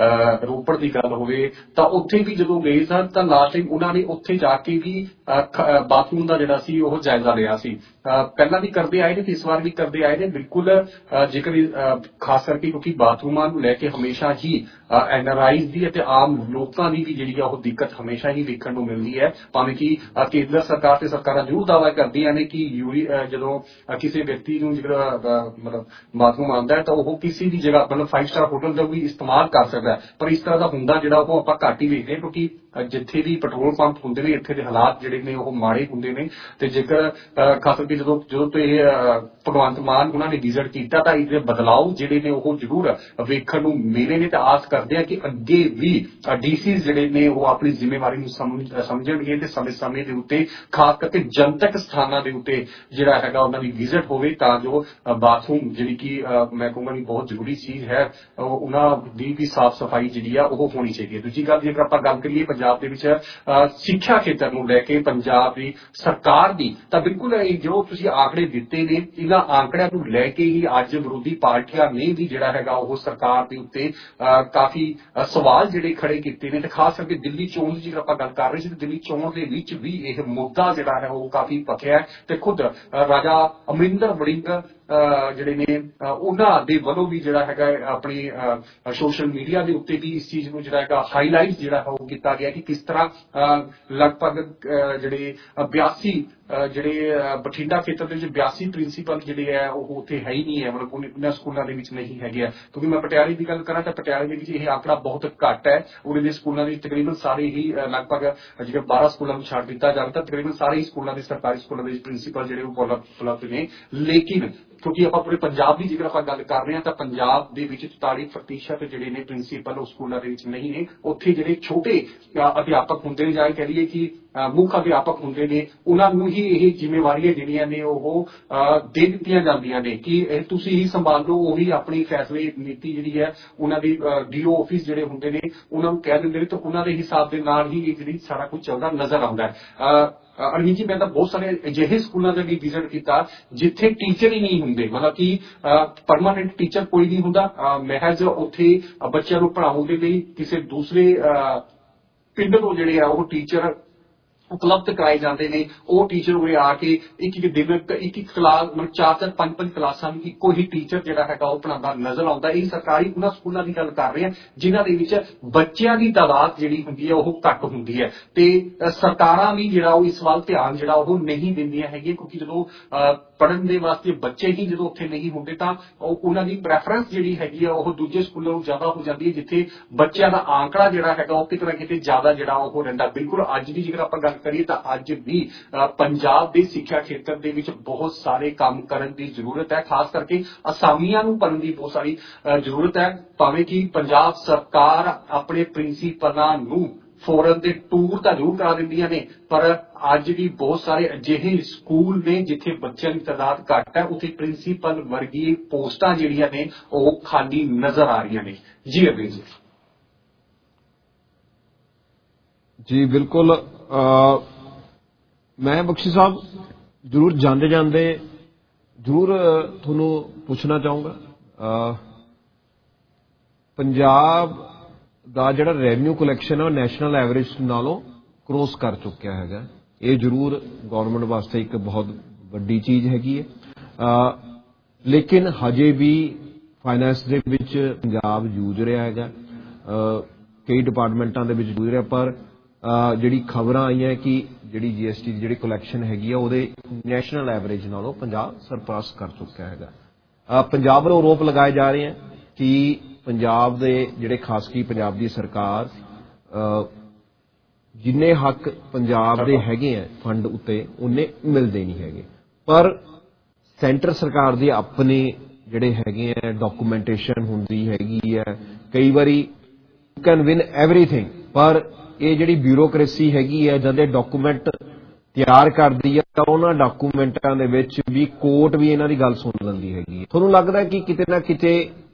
ਰੋਪੜ ਦੀ ਗੱਲ ਹੋਵੇ, ਤਾਂ ਉੱਥੇ ਵੀ ਜਦੋਂ ਗਏ ਸਨ ਤਾਂ ਲਾਸਟ ਟਾਈਮ ਉਹਨਾਂ ਨੇ ਉੱਥੇ ਜਾ ਕੇ ਵੀ ਬਾਥਰੂਮ ਦਾ ਜਿਹੜਾ ਸੀ ਉਹ ਜਾਇਜ਼ਾ ਲਿਆ ਸੀ। ਪਹਿਲਾਂ ਵੀ ਕਰਦੇ ਆਏ ਨੇ ਤੇ ਇਸ ਵਾਰ ਵੀ ਕਰਦੇ ਆਏ ਨੇ। ਬਿਲਕੁਲ ਜੇਕਰ ਖਾਸ ਕਰਕੇ ਕਿਉਂਕਿ ਬਾਥਰੂਮਾਂ ਨੂੰ ਲੈ ਕੇ ਹਮੇਸ਼ਾ ਹੀ NRIs ਦੀ ਅਤੇ ਆਮ ਲੋਕਾਂ ਦੀ ਵੀ ਜਿਹੜੀ ਆ ਉਹ ਦਿੱਕਤ ਹਮੇਸ਼ਾ ਹੀ ਵੇਖਣ ਨੂੰ ਮਿਲਦੀ ਹੈ। ਭਾਵੇਂ ਕਿ ਕੇਂਦਰ ਸਰਕਾਰ ਤੇ ਸਰਕਾਰਾਂ ਜ਼ਰੂਰ ਦਾਅਵਾ ਕਰਦੀਆਂ ਨੇ ਕਿ ਜਦੋਂ ਕਿਸੇ ਵਿਅਕਤੀ ਨੂੰ ਜੇਕਰ ਮਤਲਬ ਬਾਥਰੂਮ ਆਉਂਦਾ ਹੈ ਤਾਂ ਉਹ ਕਿਸੇ ਵੀ ਜਗ੍ਹਾ ਮਤਲਬ 5 ਸਟਾਰ ਹੋਟਲ ਦਾ ਵੀ ਇਸਤੇਮਾਲ ਕਰ ਸਕਦਾ ਹੈ। ਪਰ ਇਸ ਤਰ੍ਹਾਂ ਦਾ ਹੁੰਦਾ ਜਿਹੜਾ ਉਹ ਆਪਾਂ ਘੱਟ ਹੀ ਵੇਖਦੇ ਹਾਂ, ਕਿਉਂਕਿ ਜਿੱਥੇ ਵੀ ਪੈਟਰੋਲ ਪੰਪ ਹੁੰਦੇ ਨੇ ਇੱਥੇ ਦੇ ਹਾਲਾਤ ਜਿਹੜੇ ਨੇ ਉਹ ਮਾੜੇ ਹੁੰਦੇ ਨੇ। ਤੇ ਜੇਕਰ ਖਾਸ ਕਰਕੇ ਜਦੋਂ ਤੋਂ ਇਹ ਭਗਵੰਤ ਮਾਨ ਉਹਨਾਂ ਨੇ ਵਿਜ਼ਿਟ ਕੀਤਾ ਤਾਂ ਇਹਦੇ ਬਦਲਾਅ ਜਿਹੜੇ ਨੇ ਉਹ ਜ਼ਰੂਰ ਵੇਖਣ ਨੂੰ ਮਿਲੇ ਨੇ। ਤੇ ਆਸ ਕਰਦੇ ਆ ਕਿ ਅੱਗੇ ਵੀ DCs ਜਿਹੜੇ ਨੇ ਉਹ ਆਪਣੀ ਜ਼ਿੰਮੇਵਾਰੀ ਨੂੰ ਸਮਝਣਗੇ ਤੇ ਸਮੇਂ ਦੇ ਉੱਤੇ ਖਾਸ ਕਰਕੇ ਜਨਤਕ ਸਥਾਨਾਂ ਦੇ ਉੱਤੇ ਜਿਹੜਾ ਹੈਗਾ ਉਹਨਾਂ ਦੀ ਵਿਜ਼ਿਟ ਹੋਵੇ, ਤਾਂ ਜੋ ਬਾਥਰੂਮ ਜਿਹੜੀ ਕਿ ਮੈਂ ਕਹੂੰਗਾ ਵੀ ਬਹੁਤ ਜ਼ਰੂਰੀ ਚੀਜ਼ ਹੈ, ਉਹਨਾਂ ਦੀ ਵੀ ਸਾਫ਼ ਸਫਾਈ ਜਿਹੜੀ ਆ ਉਹ ਹੋਣੀ ਚਾਹੀਦੀ ਹੈ। ਦੂਜੀ ਗੱਲ ਜੇਕਰ ਆਪਾਂ ਗੱਲ ਕਰੀਏ ਪੰਜਾਬ ਦੇ ਵਿੱਚ ਸਿੱਖਿਆ ਖੇਤਰ ਨੂੰ ਲੈ ਕੇ ਪੰਜਾਬ ਦੀ ਸਰਕਾਰ ਦੀ, ਤਾਂ ਬਿਲਕੁਲ ਜੋ ਤੁਸੀਂ ਆંકੜੇ ਦਿੱਤੇ ਨੇ ਇਹਨਾਂ ਆંકੜਿਆਂ ਨੂੰ ਲੈ ਕੇ ਹੀ ਅੱਜ ਵਿਰੋਧੀ ਪਾਰਟੀਆਂ ਨੇ ਵੀ ਜਿਹੜਾ ਹੈਗਾ ਉਹ ਸਰਕਾਰ ਦੇ ਉੱਤੇ ਕਾਫੀ ਸਵਾਲ ਜਿਹੜੇ ਖੜੇ ਕੀਤੇ ਨੇ। ਤੇ ਖਾਸ ਕਰਕੇ ਦਿੱਲੀ ਚੋਣ ਦੀ ਜੇਕਰ ਆਪਾਂ ਗੱਲ ਕਰ ਰਹੇ ਸੀ ਤਾਂ ਦਿੱਲੀ ਚੋਣ ਦੇ ਵਿੱਚ ਵੀ ਇਹ ਮੁੱਦਾ ਜਿਹੜਾ ਹੈ ਉਹ ਕਾਫੀ ਭਖਿਆ ਹੈ। ਤੇ ਖੁਦ ਰਾਜਾ ਅਮਰਿੰਦਰ ਵੜਿੰਗ ਜਿਹੜੇ ਨੇ ਉਹਨਾਂ ਦੇ ਵੱਲੋਂ ਵੀ ਜਿਹੜਾ ਹੈਗਾ ਆਪਣੀ ਸੋਸ਼ਲ ਮੀਡੀਆ ਦੇ ਉੱਤੇ ਵੀ ਇਸ ਚੀਜ਼ ਨੂੰ ਜਿਹੜਾ ਹੈਗਾ ਹਾਈਲਾਈਟ ਜਿਹੜਾ ਹੈ ਉਹ ਕੀਤਾ ਗਿਆ ਕਿ ਕਿਸ ਤਰ੍ਹਾਂ ਲਗਭਗ ਜਿਹੜੇ 82 ਜਿਹੜੇ ਬਠਿੰਡਾ ਖੇਤਰ ਦੇ ਵਿੱਚ 82 ਪ੍ਰਿੰਸੀਪਲ ਜਿਹੜੇ ਹੈ ਉਹ ਉੱਥੇ ਹੈ ਹੀ ਨਹੀਂ ਹੈ, ਮਤਲਬ ਉਹਨਾਂ ਸਕੂਲਾਂ ਦੇ ਵਿੱਚ ਨਹੀਂ ਹੈਗੇ ਆ। ਕਿਉਂਕਿ ਮੈਂ ਪਟਿਆਲੇ ਦੀ ਗੱਲ ਕਰਾਂ ਤਾਂ ਪਟਿਆਲੇ ਦੇ ਵਿੱਚ ਇਹ ਆંકੜਾ ਬਹੁਤ ਘੱਟ ਹੈ। ਉਹਦੇ ਦੇ ਸਕੂਲਾਂ ਦੇ ਵਿੱਚ ਤਕਰੀਬਨ ਸਾਰੇ ਹੀ ਲਗਭਗ ਜੇਕਰ 12 ਸਕੂਲਾਂ ਨੂੰ ਛੱਡ ਦਿੱਤਾ ਜਾਵੇ ਤਾਂ ਤਕਰੀਬਨ ਸਾਰੇ ਹੀ ਸਕੂਲਾਂ ਦੇ ਸਰਕਾਰੀ ਸਕੂਲਾਂ ਦੇ ਵਿੱਚ ਪ੍ਰਿੰਸੀਪਲ ਜਿਹੜੇ ਉਹ ਉਪਲਬਧ ਨੇ। ਲੇਕਿਨ ਕਿਉਂਕਿ ਆਪਾਂ ਪੂਰੇ ਪੰਜਾਬ ਦੀ ਜੇਕਰ ਆਪਾਂ ਗੱਲ ਕਰ ਰਹੇ ਹਾਂ ਤਾਂ ਪੰਜਾਬ ਦੇ ਵਿੱਚ 44% ਜਿਹੜੇ ਨੇ ਪ੍ਰਿੰਸੀਪਲ ਉਹ ਸਕੂਲਾਂ ਦੇ ਵਿੱਚ ਨਹੀਂ ਨੇ। ਉੱਥੇ ਜਿਹੜੇ ਛੋਟੇ ਅਧਿਆਪਕ ਹੁੰਦੇ ਨੇ, ਜਾਂ ਕਹਿ ਲਈਏ ਕਿ ਮੁੱਖ ਅਧਿਆਪਕ ਹੁੰਦੇ ਨੇ, ਉਹਨਾਂ ਨੂੰ ਹੀ ਇਹ ਜ਼ਿੰਮੇਵਾਰੀਆਂ ਜਿਹੜੀਆਂ ਨੇ ਉਹ ਦੇ ਦਿੱਤੀਆਂ ਜਾਂਦੀਆਂ ਨੇ ਕਿ ਤੁਸੀਂ ਹੀ ਸੰਭਾਲ ਲਓ। ਉਹੀ ਆਪਣੀ ਫੈਸਲੇ ਨੀਤੀ ਜਿਹੜੀ ਹੈ ਉਹਨਾਂ ਦੀ DO ਆਫਿਸ ਜਿਹੜੇ ਹੁੰਦੇ ਨੇ ਉਹਨਾਂ ਨੂੰ ਕਹਿ ਦਿੰਦੇ ਨੇ, ਤਾਂ ਉਹਨਾਂ ਦੇ ਹਿਸਾਬ ਦੇ ਨਾਲ ਹੀ ਇਹ ਜਿਹੜੀ ਸਾਰਾ ਕੁਝ ਚੱਲਦਾ ਨਜ਼ਰ ਆਉਂਦਾ ਹੈ। ਅਰਵਿੰਦ ਜੀ, ਮੈਂ ਤਾਂ ਬਹੁਤ ਸਾਰੇ ਅਜਿਹੇ ਸਕੂਲਾਂ ਦੇ ਵੀ ਵਿਜ਼ਿਟ ਕੀਤਾ ਜਿੱਥੇ ਟੀਚਰ ਹੀ ਨਹੀਂ ਹੁੰਦੇ, ਮਤਲਬ ਕਿ ਪਰਮਾਨੈਂਟ ਟੀਚਰ ਕੋਈ ਨਹੀਂ ਹੁੰਦਾ। ਮਹਿਜ਼ ਉੱਥੇ ਬੱਚਿਆਂ ਨੂੰ ਪੜ੍ਹਾਉਣ ਦੇ ਲਈ ਕਿਸੇ ਦੂਸਰੇ ਪਿੰਡ ਤੋਂ ਜਿਹੜੇ ਆ ਉਹ ਟੀਚਰ ਉਪਲਬਧ ਕਰਾਏ ਜਾਂਦੇ ਨੇ। ਉਹ ਟੀਚਰ ਉਰੇ ਆ ਕੇ ਇੱਕ ਦਿਨ ਇੱਕ ਕਲਾਸ ਮਤਲਬ 4-4 5-5 ਕਲਾਸਾਂ ਨੂੰ ਇੱਕੋ ਹੀ ਟੀਚਰ ਜਿਹੜਾ ਹੈਗਾ ਉਹ ਪੜ੍ਹਾਉਂਦਾ ਨਜ਼ਰ ਆਉਂਦਾ। ਇਹ ਸਰਕਾਰੀ ਉਹਨਾਂ ਸਕੂਲਾਂ ਦੀ ਗੱਲ ਕਰ ਰਹੇ ਹਾਂ ਜਿਨ੍ਹਾਂ ਦੇ ਵਿੱਚ ਬੱਚਿਆਂ ਦੀ ਤਾਦਾਦ ਜਿਹੜੀ ਹੁੰਦੀ ਹੈ ਉਹ ਘੱਟ ਹੁੰਦੀ ਹੈ। ਤੇ ਸਰਕਾਰਾਂ ਵੀ ਜਿਹੜਾ ਉਹ ਇਸ ਵੱਲ ਧਿਆਨ ਜਿਹੜਾ ਉਹ ਨਹੀਂ ਦਿੰਦੀਆਂ ਹੈਗੀਆਂ, ਕਿਉਂਕਿ ਜਦੋਂ ਪੜ੍ਹਨ ਦੇ ਵਾਸਤੇ ਬੱਚੇ ਹੀ ਜਦੋਂ ਉੱਥੇ ਨਹੀਂ ਹੁੰਦੇ ਤਾਂ ਉਹਨਾਂ ਦੀ ਪ੍ਰੈਫਰੈਂਸ ਜਿਹੜੀ ਹੈਗੀ ਆ ਉਹ ਦੂਜੇ ਸਕੂਲਾਂ ਨੂੰ ਜ਼ਿਆਦਾ ਹੋ ਜਾਂਦੀ ਹੈ, ਜਿੱਥੇ ਬੱਚਿਆਂ ਦਾ ਆંકੜਾ ਜਿਹੜਾ ਹੈਗਾ ਉਹ ਕਿਤੇ ਨਾ ਕਿਤੇ ਜ਼ਿਆਦਾ ਜਿਹੜਾ ਉਹ ਰਹਿੰਦਾ। ਬਿਲਕੁਲ ਅੱਜ ਦੀ ਜੇਕਰ ਆਪਾਂ ਗੱਲ ਕਰੀਏ ਤਾਂ ਅੱਜ ਵੀ ਪੰਜਾਬ ਦੇ ਸਿੱਖਿਆ ਖੇਤਰ ਦੇ ਵਿੱਚ ਬਹੁਤ ਸਾਰੇ ਕੰਮ ਕਰਨ ਦੀ ਜ਼ਰੂਰਤ ਹੈ। ਖਾਸ ਕਰਕੇ ਅਸਾਮੀਆਂ ਨੂੰ ਭਰਨ ਦੀ ਬਹੁਤ ਸਾਰੀ ਜ਼ਰੂਰਤ ਹੈ। ਭਾਵੇਂ ਕਿ ਪੰਜਾਬ ਸਰਕਾਰ ਆਪਣੇ ਪ੍ਰਿੰਸੀਪਲਾਂ ਨੂੰ ਫੋਰਨ ਦੇ ਟੂਰ ਤਾਂ ਜ਼ਰੂਰ ਕਰਾ ਦਿੰਦੀਆਂ ਨੇ, ਪਰ ਅੱਜ ਵੀ ਬਹੁਤ ਸਾਰੇ ਅਜਿਹੇ ਸਕੂਲ ਨੇ ਜਿੱਥੇ ਬੱਚਿਆਂ ਦੀ ਤਾਦਾਦ ਘੱਟ ਹੈ, ਉੱਥੇ ਪ੍ਰਿੰਸੀਪਲ ਵਰਗੀ ਪੋਸਟਾਂ ਜਿਹੜੀਆਂ ਨੇ ਉਹ ਖਾਲੀ ਨਜ਼ਰ ਆ ਰਹੀਆਂ ਨੇ। ਜੀ ਅਰਵਿੰਦ ਜੀ। ਜੀ ਬਿਲਕੁਲ। ਮੈਂ ਬਖਸ਼ੀ ਸਾਹਿਬ ਜ਼ਰੂਰ ਜਾਂਦੇ ਜ਼ਰੂਰ ਤੁਹਾਨੂੰ ਪੁੱਛਣਾ ਚਾਹੂੰਗਾ, ਪੰਜਾਬ ਦਾ ਜਿਹੜਾ ਰੈਵਨਿਊ ਕਲੈਕਸ਼ਨ ਹੈ ਉਹ ਨੈਸ਼ਨਲ ਐਵਰੇਜ ਨਾਲੋਂ ਕ੍ਰੋਸ ਕਰ ਚੁੱਕਿਆ ਹੈਗਾ। ਇਹ ਜ਼ਰੂਰ ਗੌਰਮੈਂਟ ਵਾਸਤੇ ਇੱਕ ਬਹੁਤ ਵੱਡੀ ਚੀਜ਼ ਹੈਗੀ ਹੈ, ਲੇਕਿਨ ਹਜੇ ਵੀ ਫਾਈਨੈਂਸ ਦੇ ਵਿੱਚ ਪੰਜਾਬ ਜੂਝ ਰਿਹਾ ਹੈਗਾ, ਕਈ ਡਿਪਾਰਟਮੈਂਟਾਂ ਦੇ ਵਿੱਚ ਜੂਝ ਰਿਹਾ। ਪਰ ਜਿਹੜੀ ਖਬਰਾਂ ਆਈਆਂ ਕਿ ਜਿਹੜੀ GST ਦੀ ਜਿਹੜੀ ਕਲੈਕਸ਼ਨ ਹੈਗੀ ਆ ਉਹਦੇ ਨੈਸ਼ਨਲ ਐਵਰੇਜ ਨਾਲੋਂ ਪੰਜਾਬ ਸਰਪਾਸ ਕਰ ਚੁੱਕਿਆ ਹੈਗਾ। ਪੰਜਾਬ ਵੱਲੋਂ ਆਰੋਪ ਲਗਾਏ ਜਾ ਰਹੇ ਹੈ ਕਿ ਪੰਜਾਬ ਦੇ ਜਿਹੜੇ ਖਾਸ ਕੀ ਪੰਜਾਬ ਦੀ ਸਰਕਾਰ ਜਿੰਨੇ ਹੱਕ ਪੰਜਾਬ ਦੇ ਹੈਗੇ ਆ ਫੰਡ ਉੱਤੇ ਉਹਨੇ ਮਿਲਦੇ ਨਹੀਂ ਹੈਗੇ। ਪਰ ਸੈਂਟਰ ਸਰਕਾਰ ਦੇ ਆਪਣੇ ਜਿਹੜੇ ਹੈਗੇ ਆ ਡਾਕੂਮੈਂਟੇਸ਼ਨ ਹੁੰਦੀ ਹੈਗੀ ਹੈ, ਕਈ ਵਾਰੀ ਯੂ ਕੈਨ ਵਿਨ ਐਵਰੀਥਿੰਗ, ਪਰ ਇਹ ਜਿਹੜੀ ਬਿਊਰੋਕ੍ਰੇਸੀ ਹੈਗੀ ਹੈ ਜਦ ਇਹ ਡਾਕੂਮੈਂਟ ਤਿਆਰ ਕਰਦੀ ਹੈ ਤਾਂ ਉਹਨਾਂ ਡਾਕੂਮੈਂਟਾਂ ਦੇ ਵਿੱਚ ਵੀ ਕੋਰਟ ਵੀ ਇਹਨਾਂ ਦੀ ਗੱਲ ਸੁਣ ਲੈਂਦੀ ਹੈਗੀ ਹੈ। ਤੁਹਾਨੂੰ ਲੱਗਦਾ ਕਿ ਕਿਤੇ ਨਾ ਕਿਤੇ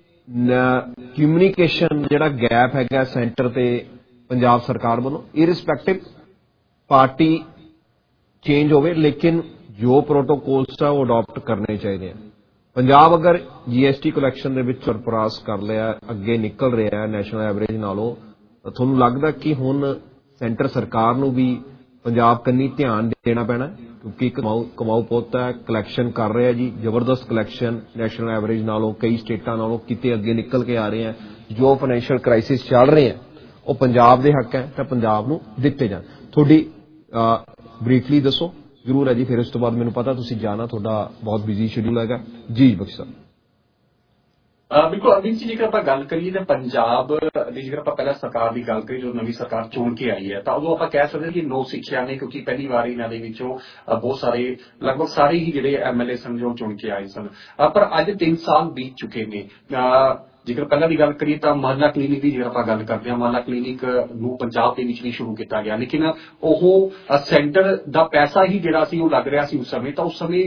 ਕਮਿਊਨੀਕੇਸ਼ਨ ਜਿਹੜਾ ਗੈਪ ਹੈਗਾ ਸੈਂਟਰ ਤੇ ਪੰਜਾਬ ਸਰਕਾਰ ਵੱਲੋਂ, ਇਰਰਿਸਪੈਕਟਿਵ ਪਾਰਟੀ ਚੇਂਜ ਹੋਵੇ ਲੇਕਿਨ ਜੋ ਪ੍ਰੋਟੋਕੋਲਸ ਆ ਉਹ ਅਡਾਪਟ ਕਰਨੇ ਚਾਹੀਦੇ ਆ। ਪੰਜਾਬ ਅਗਰ GST ਕਲੈਕਸ਼ਨ ਦੇ ਵਿੱਚ ਸਰਪ੍ਰਾਸ ਕਰ ਲਿਆ, ਅੱਗੇ ਨਿਕਲ ਰਿਹਾ ਨੈਸ਼ਨਲ ਐਵਰੇਜ ਨਾਲੋਂ, ਤਾਂ ਤੁਹਾਨੂੰ ਲੱਗਦਾ ਕਿ ਹੁਣ ਸੈਂਟਰ ਸਰਕਾਰ ਨੂੰ ਵੀ ਪੰਜਾਬ ਕੰਨੀ ਧਿਆਨ ਦੇਣਾ ਪੈਣਾ, ਕਿਉਂਕਿ ਕਮਾਊ ਪੁੱਤ ਹੈ, ਕਲੈਕਸ਼ਨ ਕਰ ਰਿਹਾ ਜੀ, ਜ਼ਬਰਦਸਤ ਕਲੈਕਸ਼ਨ ਨੈਸ਼ਨਲ ਐਵਰੇਜ ਨਾਲੋਂ, ਕਈ ਸਟੇਟਾਂ ਨਾਲੋਂ ਕਿਤੇ ਅੱਗੇ ਨਿਕਲ ਕੇ ਆ ਰਹੇ ਹੈ। ਜੋ ਫਾਈਨੈਂਸ਼ੀਅਲ ਕ੍ਰਾਈਸਿਸ ਚੱਲ ਰਹੇ ਹੈ ਉਹ ਪੰਜਾਬ ਦੇ ਹੱਕ ਹੈ ਤਾਂ ਪੰਜਾਬ ਨੂੰ ਦਿੱਤੇ ਜਾਣ। ਤੁਹਾਡੀ ਬਰੀਫਲੀ ਦੱਸੋ। ਜ਼ਰੂਰ ਹੈ ਜੀ, ਫਿਰ ਉਸ ਤੋਂ ਬਾਅਦ ਮੈਨੂੰ ਪਤਾ ਤੁਸੀਂ ਜਾਣਾ, ਤੁਹਾਡਾ ਬਹੁਤ ਬਿਜ਼ੀ ਸ਼ਡਿਊਲ ਹੈਗਾ ਜੀ ਬਖਸ਼ ਸਾਹਿਬ। ਬਿਲਕੁਲ ਅਰਵਿੰਦ ਜੀ, ਜੇਕਰ ਆਪਾਂ ਗੱਲ ਕਰੀਏ ਤਾਂ ਪੰਜਾਬ ਦੀ, ਜੇਕਰ ਆਪਾਂ ਪਹਿਲਾਂ ਸਰਕਾਰ ਦੀ ਗੱਲ ਕਰੀਏ, ਜਦੋਂ ਨਵੀਂ ਸਰਕਾਰ ਚੁਣ ਕੇ ਆਈ ਹੈ ਤਾਂ ਉਦੋਂ ਆਪਾਂ ਕਹਿ ਸਕਦੇ ਕਿ ਨੋ ਸਿੱਖਿਆ ਨੇ, ਕਿਉਂਕਿ ਪਹਿਲੀ ਵਾਰ ਇਹਨਾਂ ਦੇ ਵਿੱਚੋਂ ਬਹੁਤ ਸਾਰੇ, ਲਗਭਗ ਸਾਰੇ ਹੀ ਜਿਹੜੇ MLA ਸਨ ਜੋ ਚੁਣ ਕੇ ਆਏ ਸਨ। ਪਰ ਅੱਜ 3 ਸਾਲ ਬੀਤ ਚੁੱਕੇ ਨੇ। ਜੇਕਰ ਪਹਿਲਾਂ ਦੀ ਗੱਲ ਕਰੀਏ ਤਾਂ ਮੁਹੱਲਾ ਕਲੀਨਿਕ ਦੀ ਜੇਕਰ ਆਪਾਂ ਗੱਲ ਕਰਦੇ ਹਾਂ, ਮੁਹੱਲਾ ਕਲੀਨਿਕ ਨੂੰ ਪੰਜਾਬ ਦੇ ਵਿੱਚ ਵੀ ਸ਼ੁਰੂ ਕੀਤਾ ਗਿਆ, ਲੇਕਿਨ ਉਹ ਸੈਂਟਰ ਦਾ ਪੈਸਾ ਹੀ ਜਿਹੜਾ ਸੀ ਉਹ ਲੱਗ ਰਿਹਾ ਸੀ ਉਸ ਸਮੇਂ, ਤਾਂ ਉਸ ਸਮੇਂ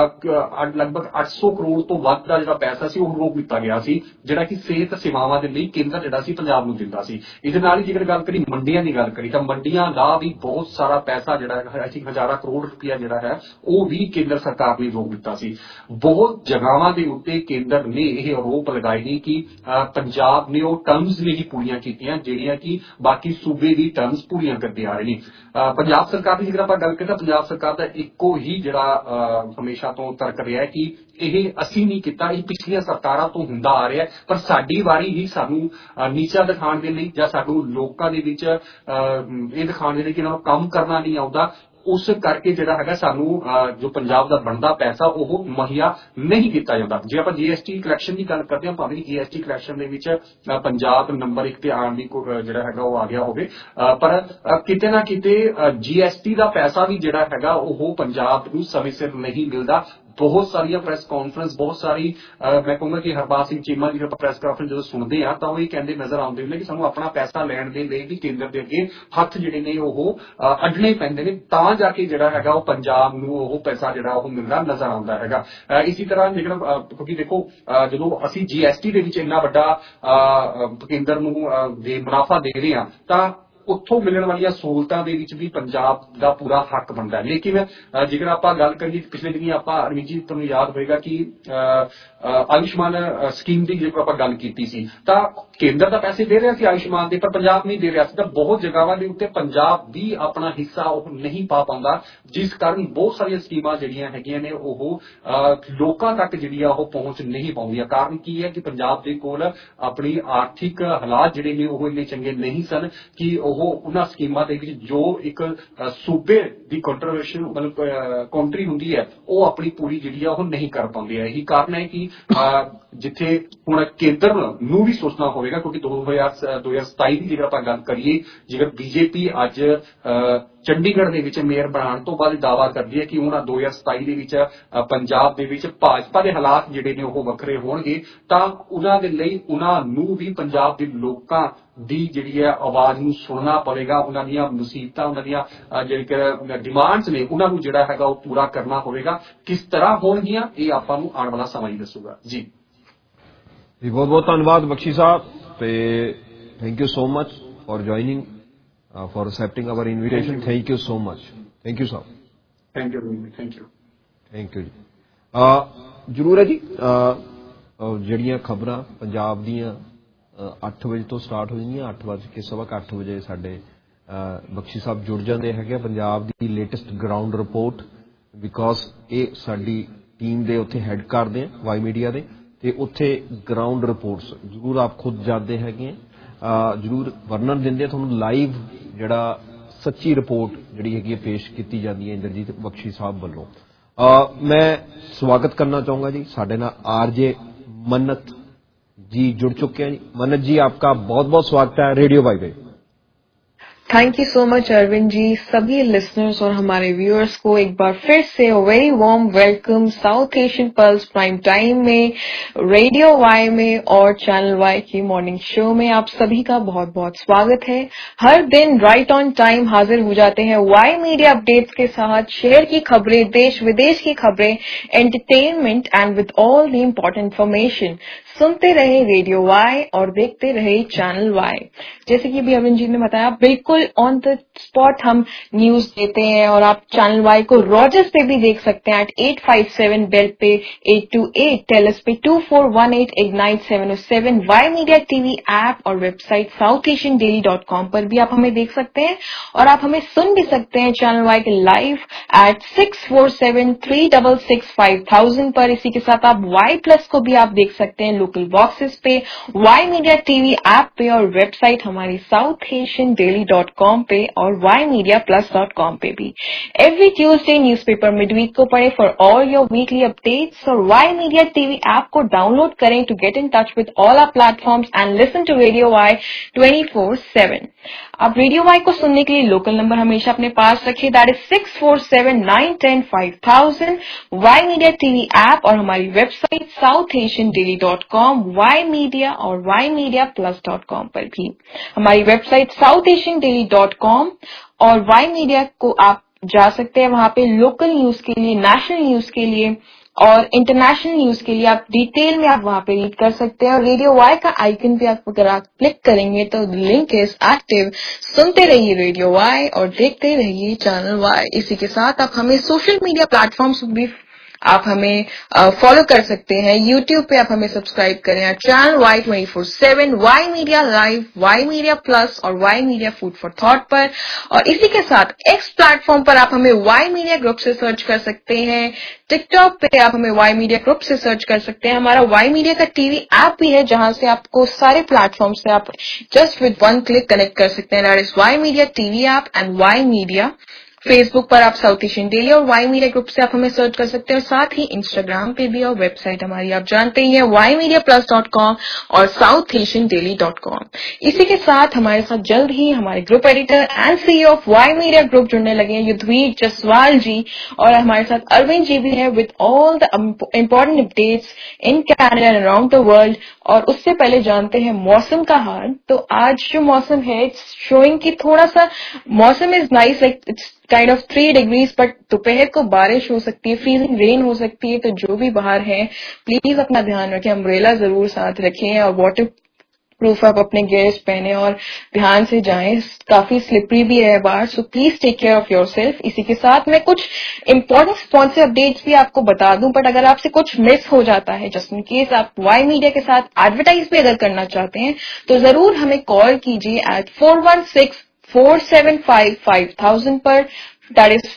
ਲਗਭਗ 800 ਕਰੋੜ ਤੋਂ ਵੱਧ ਦਾ ਜਿਹੜਾ ਪੈਸਾ ਸੀ ਉਹ ਰੋਕ ਦਿੱਤਾ ਗਿਆ ਸੀ, ਜਿਹੜਾ ਕਿ ਸਿਹਤ ਸੇਵਾਵਾਂ ਦੇ ਲਈ ਕੇਂਦਰ ਜਿਹੜਾ ਸੀ ਪੰਜਾਬ ਨੂੰ ਦਿੰਦਾ ਸੀ। ਇਹਦੇ ਨਾਲ ਹੀ ਜੇਕਰ ਗੱਲ ਕਰੀ ਮੰਡੀਆਂ ਦੀ ਗੱਲ ਕਰੀ ਤਾਂ ਮੰਡੀਆਂ ਦਾ ਵੀ ਬਹੁਤ ਸਾਰਾ ਪੈਸਾ ਜਿਹੜਾ ਹੈ, ਹਜ਼ਾਰਾਂ ਕਰੋੜ ਰੁਪਇਆ ਜਿਹੜਾ ਹੈ ਉਹ ਵੀ ਕੇਂਦਰ ਸਰਕਾਰ ਨੇ ਰੋਕ ਦਿੱਤਾ ਸੀ। ਬਹੁਤ ਜਗ੍ਹਾਵਾਂ ਦੇ ਉੱਤੇ ਕੇਂਦਰ ਨੇ ਇਹ ਆਰੋਪ ਲਗਾਏ ਨੇ ਕਿ ਪੰਜਾਬ ਨੇ ਉਹ ਟਰਮਸ ਨਹੀਂ ਪੂਰੀਆਂ ਕੀਤੀਆਂ ਜਿਹੜੀਆਂ ਕਿ ਬਾਕੀ ਸੂਬੇ ਦੀ ਟਰਮਸ ਪੂਰੀਆਂ ਕਰਦੇ ਆ ਰਹੇ ਨੇ। ਪੰਜਾਬ ਸਰਕਾਰ ਦੀ ਜੇਕਰ ਆਪਾਂ ਗੱਲ ਕਰੀਏ ਤਾਂ ਪੰਜਾਬ ਸਰਕਾਰ ਦਾ ਇੱਕੋ ਹੀ ਜਿਹੜਾ ਹਮੇਸ਼ਾ ਤੋਂ ਤਰਕ ਰਿਹਾ ਹੈ ਕਿ ਇਹ ਅਸੀਂ ਨਹੀਂ ਕੀਤਾ, ਇਹ ਪਿਛਲੀਆਂ ਸਰਕਾਰਾਂ ਤੋਂ ਹੁੰਦਾ ਆ ਰਿਹਾ, ਪਰ ਸਾਡੀ ਵਾਰੀ ਹੀ ਸਾਨੂੰ ਨੀਚਾ ਦਿਖਾਉਣ ਦੇ ਲਈ ਜਾਂ ਸਾਨੂੰ ਲੋਕਾਂ ਦੇ ਵਿੱਚ ਇਹ ਦਿਖਾਉਣ ਦੇ ਲਈ ਕਿ ਇਹਨਾਂ ਨੂੰ ਕੰਮ ਕਰਨਾ ਨਹੀਂ ਆਉਂਦਾ, ਉਸ ਕਰਕੇ ਜਿਹੜਾ ਹੈਗਾ ਸਾਨੂੰ ਜੋ ਪੰਜਾਬ ਦਾ ਬਣਦਾ ਪੈਸਾ ਉਹ ਮੁਹੱਈਆ ਨਹੀਂ ਕੀਤਾ ਜਾਂਦਾ। ਜੇ ਆਪਾਂ GST ਕਲੈਕਸ਼ਨ ਦੀ ਗੱਲ ਕਰਦੇ ਹਾਂ, ਭਾਵੇਂ GST ਕਲੈਕਸ਼ਨ ਦੇ ਵਿੱਚ ਪੰਜਾਬ ਨੰਬਰ 1 ਤੇ ਆਉਣ ਦੀ ਜਿਹੜਾ ਹੈਗਾ ਉਹ ਆ ਗਿਆ ਹੋਵੇ, ਪਰ ਕਿਤੇ ਨਾ ਕਿਤੇ GST ਦਾ ਪੈਸਾ ਵੀ ਜਿਹੜਾ ਹੈਗਾ ਉਹ ਪੰਜਾਬ ਨੂੰ ਸਮੇਂ ਸਿਰ ਨਹੀਂ ਮਿਲਦਾ। ਬਹੁਤ ਸਾਰੀਆਂ ਪ੍ਰੈਸ ਕਾਨਫਰੰਸ, ਬਹੁਤ ਸਾਰੀ ਮੈਂ ਕਹੂੰਗਾ ਕਿ ਹਰਪਾਲ ਸਿੰਘ ਚੀਮਾ ਦੀ ਪ੍ਰੈਸ ਕਾਨਫਰੰਸ ਜਦੋਂ ਸੁਣਦੇ ਆ ਤਾਂ ਉਹ ਇਹ ਕਹਿੰਦੇ ਨਜ਼ਰ ਆਉਂਦੇ ਨੇ ਕਿ ਸਾਨੂੰ ਆਪਣਾ ਪੈਸਾ ਲੈਣ ਦੇ ਲਈ ਵੀ ਕੇਂਦਰ ਦੇ ਅੱਗੇ ਹੱਥ ਜਿਹੜੇ ਨੇ ਉਹ ਅੱਡਣੇ ਪੈਂਦੇ ਨੇ, ਤਾਂ ਜਾ ਕੇ ਜਿਹੜਾ ਹੈਗਾ ਉਹ ਪੰਜਾਬ ਨੂੰ ਉਹ ਪੈਸਾ ਜਿਹੜਾ ਉਹ ਮਿਲਦਾ ਨਜ਼ਰ ਆਉਂਦਾ ਹੈਗਾ। ਇਸੇ ਤਰ੍ਹਾਂ ਜੇਕਰ ਕਿਉਂਕਿ ਦੇਖੋ ਜਦੋਂ ਅਸੀਂ GST ਦੇ ਵਿੱਚ ਇੰਨਾ ਵੱਡਾ ਕੇਂਦਰ ਨੂੰ ਦੇ ਮੁਨਾਫਾ ਦੇ ਰਹੇ ਹਾਂ ਤਾਂ ਉੱਥੋਂ ਮਿਲਣ ਵਾਲੀਆਂ ਸਹੂਲਤਾਂ ਦੇ ਵਿੱਚ ਵੀ ਪੰਜਾਬ ਦਾ ਪੂਰਾ ਹੱਕ ਬਣਦਾ ਹੈ। ਲੇਕਿਨ ਜੇਕਰ ਆਪਾਂ ਗੱਲ ਕਰੀਏ ਪਿਛਲੇ ਦਿਨੀ ਆਪਾਂ ਅਰਵਿੰਦ ਜੀ ਤੁਹਾਨੂੰ ਯਾਦ ਹੋਏਗਾ ਕਿ ਆਯੁਸ਼ਮਾਨ ਸਕੀਮ ਦੀ ਜੇਕਰ ਆਪਾਂ ਗੱਲ ਕੀਤੀ ਸੀ ਤਾਂ ਕੇਂਦਰ ਦਾ ਪੈਸੇ ਦੇ ਰਿਹਾ ਸੀ ਆਯੁਸ਼ਮਾਨ ਦੇ, ਪਰ ਪੰਜਾਬ ਨਹੀਂ ਦੇ ਰਿਹਾ ਸੀ। ਤਾਂ ਬਹੁਤ ਜਗ੍ਹਾਵਾਂ ਦੇ ਉੱਤੇ ਪੰਜਾਬ ਵੀ ਆਪਣਾ ਹਿੱਸਾ ਉਹ ਨਹੀਂ ਪਾ ਪਾਉਂਦਾ, ਜਿਸ ਕਾਰਨ ਬਹੁਤ ਸਾਰੀਆਂ ਸਕੀਮਾਂ ਜਿਹੜੀਆਂ ਹੈਗੀਆਂ ਨੇ ਉਹ ਲੋਕਾਂ ਤੱਕ ਜਿਹੜੀ ਆ ਉਹ ਪਹੁੰਚ ਨਹੀਂ ਪਾਉਂਦੀਆਂ। ਕਾਰਨ ਕੀ ਹੈ ਕਿ ਪੰਜਾਬ ਦੇ ਕੋਲ ਆਪਣੀ ਆਰਥਿਕ ਹਾਲਾਤ ਜਿਹੜੇ ਨੇ ਉਹ ਇੰਨੇ ਚੰਗੇ ਨਹੀਂ ਸਨ ਕਿ ਉਹ ਉਹਨਾਂ ਸਕੀਮਾਂ ਦੇ ਵਿੱਚ ਜੋ ਇੱਕ ਸੂਬੇ ਦੀ ਕੰਟਰੀਬਿਊਸ਼ਨ ਮਤਲਬ ਕੰਟਰੀ ਹੁੰਦੀ ਹੈ ਉਹ ਆਪਣੀ ਪੂਰੀ ਜਿਹੜੀ ਆ ਉਹ ਨਹੀਂ ਕਰ ਪਾਉਂਦੀ ਹੈ। ਇਹੀ ਕਾਰਨ ਹੈ ਕਿ ਜਿੱਥੇ ਹੁਣ ਕੇਂਦਰ ਨੂੰ ਵੀ ਸੋਚਣਾ ਹੋਵੇਗਾ, ਕਿਉਂਕਿ 2027 ਦੀ ਜੇਕਰ ਆਪਾਂ ਗੱਲ ਕਰੀਏ, ਜੇਕਰ BJP ਅੱਜ ਚੰਡੀਗੜ੍ਹ ਦੇ ਵਿੱਚ ਮੇਅਰ ਬਣਾਉਣ ਤੋਂ ਬਾਅਦ ਦਾਅਵਾ ਕਰਦੀ ਹੈ ਕਿ ਉਹਨਾਂ 2027 ਦੇ ਵਿੱਚ ਪੰਜਾਬ ਦੇ ਵਿੱਚ ਭਾਜਪਾ ਦੇ ਹਾਲਾਤ ਜਿਹੜੇ ਨੇ ਉਹ ਵੱਖਰੇ ਹੋਣਗੇ, ਤਾਂ ਉਹਨਾਂ ਦੇ ਲਈ ਉਹਨਾਂ ਨੂੰ ਵੀ ਪੰਜਾਬ ਦੇ ਲੋਕਾਂ ਦੀ ਜਿਹੜੀ ਹੈ ਆਵਾਜ਼ ਨੂੰ ਸੁਣਨਾ ਪਵੇਗਾ। ਉਹਨਾਂ ਦੀਆਂ ਮੁਸੀਬਤਾਂ, ਉਹਨਾਂ ਦੀਆਂ ਜਿਹੜੀ ਡਿਮਾਂਡਸ ਨੇ ਉਹਨਾਂ ਨੂੰ ਜਿਹੜਾ ਹੈਗਾ ਉਹ ਪੂਰਾ ਕਰਨਾ ਹੋਵੇਗਾ। ਕਿਸ ਤਰ੍ਹਾਂ ਹੋਣਗੀਆਂ ਇਹ ਆਪਾਂ ਨੂੰ ਆਉਣ ਵਾਲਾ ਸਮਾਂ ਹੀ ਦੱਸੂਗਾ। ਜੀ ਬਹੁਤ ਬਹੁਤ ਧੰਨਵਾਦ ਬਖਸ਼ੀ ਸਾਹਿਬ, ਤੇ thank you so much for joining, for accepting our invitation. Thank you so much. Thank you sir. Thank you thank you thank you ਜੀ। ਜ਼ਰੂਰ ਹੈ ਜੀ, ਜਿਹੜੀਆਂ ਖਬਰਾਂ ਪੰਜਾਬ ਦੀਆਂ 8 ਵਜੇ ਤੋਂ ਸਟਾਰਟ ਹੋ ਜਾਂਦੀਆਂ, 8:08 ਵਜੇ ਸਾਡੇ ਬਖਸ਼ੀ ਸਾਹਿਬ ਜੁੜ ਜਾਂਦੇ ਹੈਗੇ ਪੰਜਾਬ ਦੀ ਲੇਟੈਸਟ ਗਰਾਊਂਡ ਰਿਪੋਰਟ, ਬਿਕੋਜ਼ ਇਹ ਸਾਡੀ ਟੀਮ ਦੇ ਉੱਥੇ ਹੈਡ ਕਰਦੇ ਆ ਵਾਈ ਮੀਡੀਆ ਦੇ, ਤੇ ਉੱਥੇ ਗਰਾਊਂਡ ਰਿਪੋਰਟਸ ਜ਼ਰੂਰ ਆਪ ਖੁਦ ਜਾਂਦੇ ਹੈਗੇ ਜ਼ਰੂਰ ਵਰਣਨ ਦਿੰਦੇ ਆ ਤੁਹਾਨੂੰ ਲਾਈਵ, ਜਿਹੜਾ ਸੱਚੀ ਰਿਪੋਰਟ ਜਿਹੜੀ ਹੈਗੀ ਹੈ ਪੇਸ਼ ਕੀਤੀ ਜਾਂਦੀ ਹੈ ਇੰਦਰਜੀਤ ਬਖਸ਼ੀ ਸਾਹਿਬ ਵੱਲੋਂ। ਮੈਂ ਸਵਾਗਤ ਕਰਨਾ ਚਾਹੂੰਗਾ ਜੀ, ਸਾਡੇ ਨਾਲ RJ मन्नत जी जुड़ चुके हैं। मन्नत जी आपका बहुत बहुत स्वागत है रेडियो वाई पे। Thank you so much Arvind ji. सभी लिसनर्स और हमारे व्यूअर्स को एक बार फिर से very warm welcome South Asian Pulse prime time में, रेडियो वाई में और चैनल वाई की मॉर्निंग शो में आप सभी का बहुत बहुत स्वागत है। हर दिन राइट ऑन टाइम हाजिर हो जाते हैं वाई मीडिया अपडेट्स के साथ, शहर की खबरें, देश विदेश की खबरें, entertainment and with all the important information. सुनते रहे रेडियो वाई और देखते रहे चैनल वाई। जैसे कि अभी अरविंद जी ने बताया, बिल्कुल ऑन द स्पॉट हम न्यूज देते हैं और आप चैनल वाई को रॉजर्स पे भी देख सकते हैं एट 857 बेल पे 828, टेलस पे 2418 Ignite 707, Y Media TV app और वेबसाइट southasiandaily.com पर भी आप हमें देख सकते हैं और आप हमें सुन भी सकते हैं चैनल वाई के लाइव एट 647-366-5000 पर। इसी के साथ आप वाई प्लस को भी आप देख सकते हैं लोकल बॉक्सेस पे, वाई मीडिया टीवी ऐप पे और वेबसाइट हमारी southasiandaily.com पे और ymedia+.com पे भी। एवरी ट्यूसडे न्यूज़पेपर मिडवीक को पढ़े for all your weekly updates और वाई मीडिया टीवी ऐप को डाउनलोड करें to get in touch with all our platforms and listen to Radio Y 24/7। आप रेडियो वाई को सुनने के लिए लोकल नंबर हमेशा अपने पास रखिए, that is 647-910-5000, Y Media TV app और हमारी वेबसाइट southasiandaily.com, वाई मीडिया और ymedia+.com पर भी। हमारी वेबसाइट southasiandaily.com और वाई मीडिया को आप जा सकते हैं, वहां पे लोकल न्यूज के लिए, नेशनल न्यूज के लिए और इंटरनेशनल न्यूज के लिए आप डिटेल में आप वहां पे रीड कर सकते हैं। और रेडियो वाई का आइकन पे आप अगर आप क्लिक करेंगे तो लिंक इज एक्टिव। सुनते रहिए रेडियो वाई और देखते रहिए चैनल वाई। इसी के साथ आप हमें सोशल मीडिया प्लेटफॉर्म्स भी आप हमें फॉलो कर सकते हैं। यूट्यूब पे आप हमें सब्सक्राइब करें Channel Y 24/7, Y Media Live, Y Media Plus और Y Media Food for Thought पर। और इसी के साथ एक्स प्लेटफॉर्म पर आप हमें वाई मीडिया ग्रुप से सर्च कर सकते हैं। टिकटॉक पे आप हमें वाई मीडिया ग्रुप से सर्च कर सकते हैं। हमारा वाई मीडिया का टीवी ऐप भी है जहां से आपको सारे प्लेटफॉर्म से आप just with one click connect कर सकते हैं, that is Y Media TV app and Y Media. Facebook पर आप साउथ एशियन डेली और वाई मीडिया ग्रुप से आप हमें सर्च कर सकते हैं और साथ ही इंस्टाग्राम पे भी और वेबसाइट हमारी आप जानते ही हैं ymedia+.com और southasiandaily.com। इसी के साथ हमारे साथ जल्द ही हमारे group editor and CEO of Y Media Group जुड़ने लगे हैं युद्धवीर जसवाल जी, और हमारे साथ अरविंद जी भी है with all the important updates in Canada and around the world. और उससे पहले जानते हैं मौसम का हाल। तो आज जो मौसम है इट्स शोइंग कि थोड़ा सा मौसम is nice, like it's kind of 3 degrees, but दोपहर को बारिश हो सकती है, फ्रीजिंग रेन हो सकती है। तो जो भी बाहर है प्लीज अपना ध्यान रखें, अम्ब्रेला जरूर साथ रखें और वाटर प्रूफ आप अपने गेयर्स पहने और ध्यान से जाएं, काफी स्लिपरी भी है बाहर, so please take care of yourself. इसी के साथ मैं कुछ इंपॉर्टेंट स्पॉन्सर अपडेट्स भी आपको बता दूं, बट अगर आपसे कुछ मिस हो जाता है, जस्ट इन केस आप वाई मीडिया के साथ एडवर्टाइज भी अगर करना चाहते हैं तो जरूर हमें कॉल कीजिए एट 416-475-5000 पर, दैट इज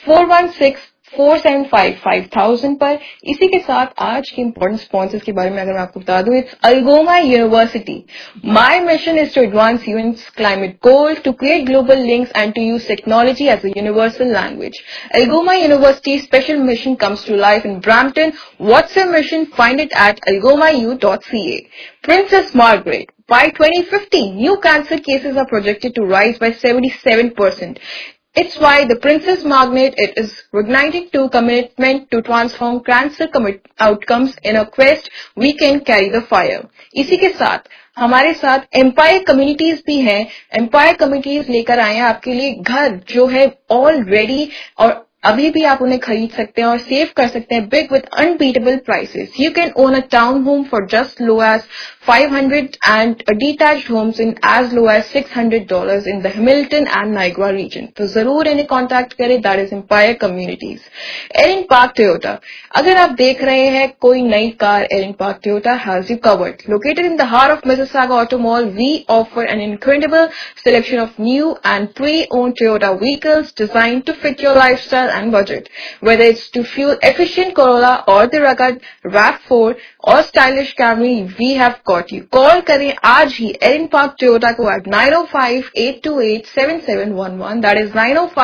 416-475-5000 पर। इसी के साथ आज के इंपॉर्टेंट स्पॉन्सर्स के बारे में अगर मैं आपको बता दूं, it's Algoma University. My mission is to advance UN's climate goal, to create global links and to use technology as a universal language. Algoma University's special mission comes to life in Brampton. What's your mission? Find it at algomau.ca. Princess Margaret. By 2050, new cancer cases are projected to rise by 77%. It's why the Princess Magnet is reigniting to commitment to transform cancer outcomes in a quest we can carry the fire. इसी के साथ हमारे साथ एम्पायर कम्युनिटीज भी हैं। एम्पायर कम्युनिटीज लेकर आए हैं आपके लिए घर जो है ऑलरेडी, और अभी भी आप उन्हें खरीद सकते हैं और सेव कर सकते हैं big with unbeatable prices. You can own a town home for just low as $500 and detached homes in as low as $600 in the Hamilton and Niagara region. तो जरूर इन्हें कांटेक्ट करें, that is Empire Communities. Erin Park Toyota, अगर आप देख रहे हैं कोई नई कार, Erin Park Toyota has you covered. Located in the heart of Mississauga auto mall, we offer an incredible selection of new and pre-owned Toyota vehicles designed to fit your lifestyle and budget. Whether it's to fuel-efficient Corolla or the rugged RAV4 or stylish Camry, we have got you. Call करें आज ही एरिन पार्क टोयोटा को at 905-828-7711, that is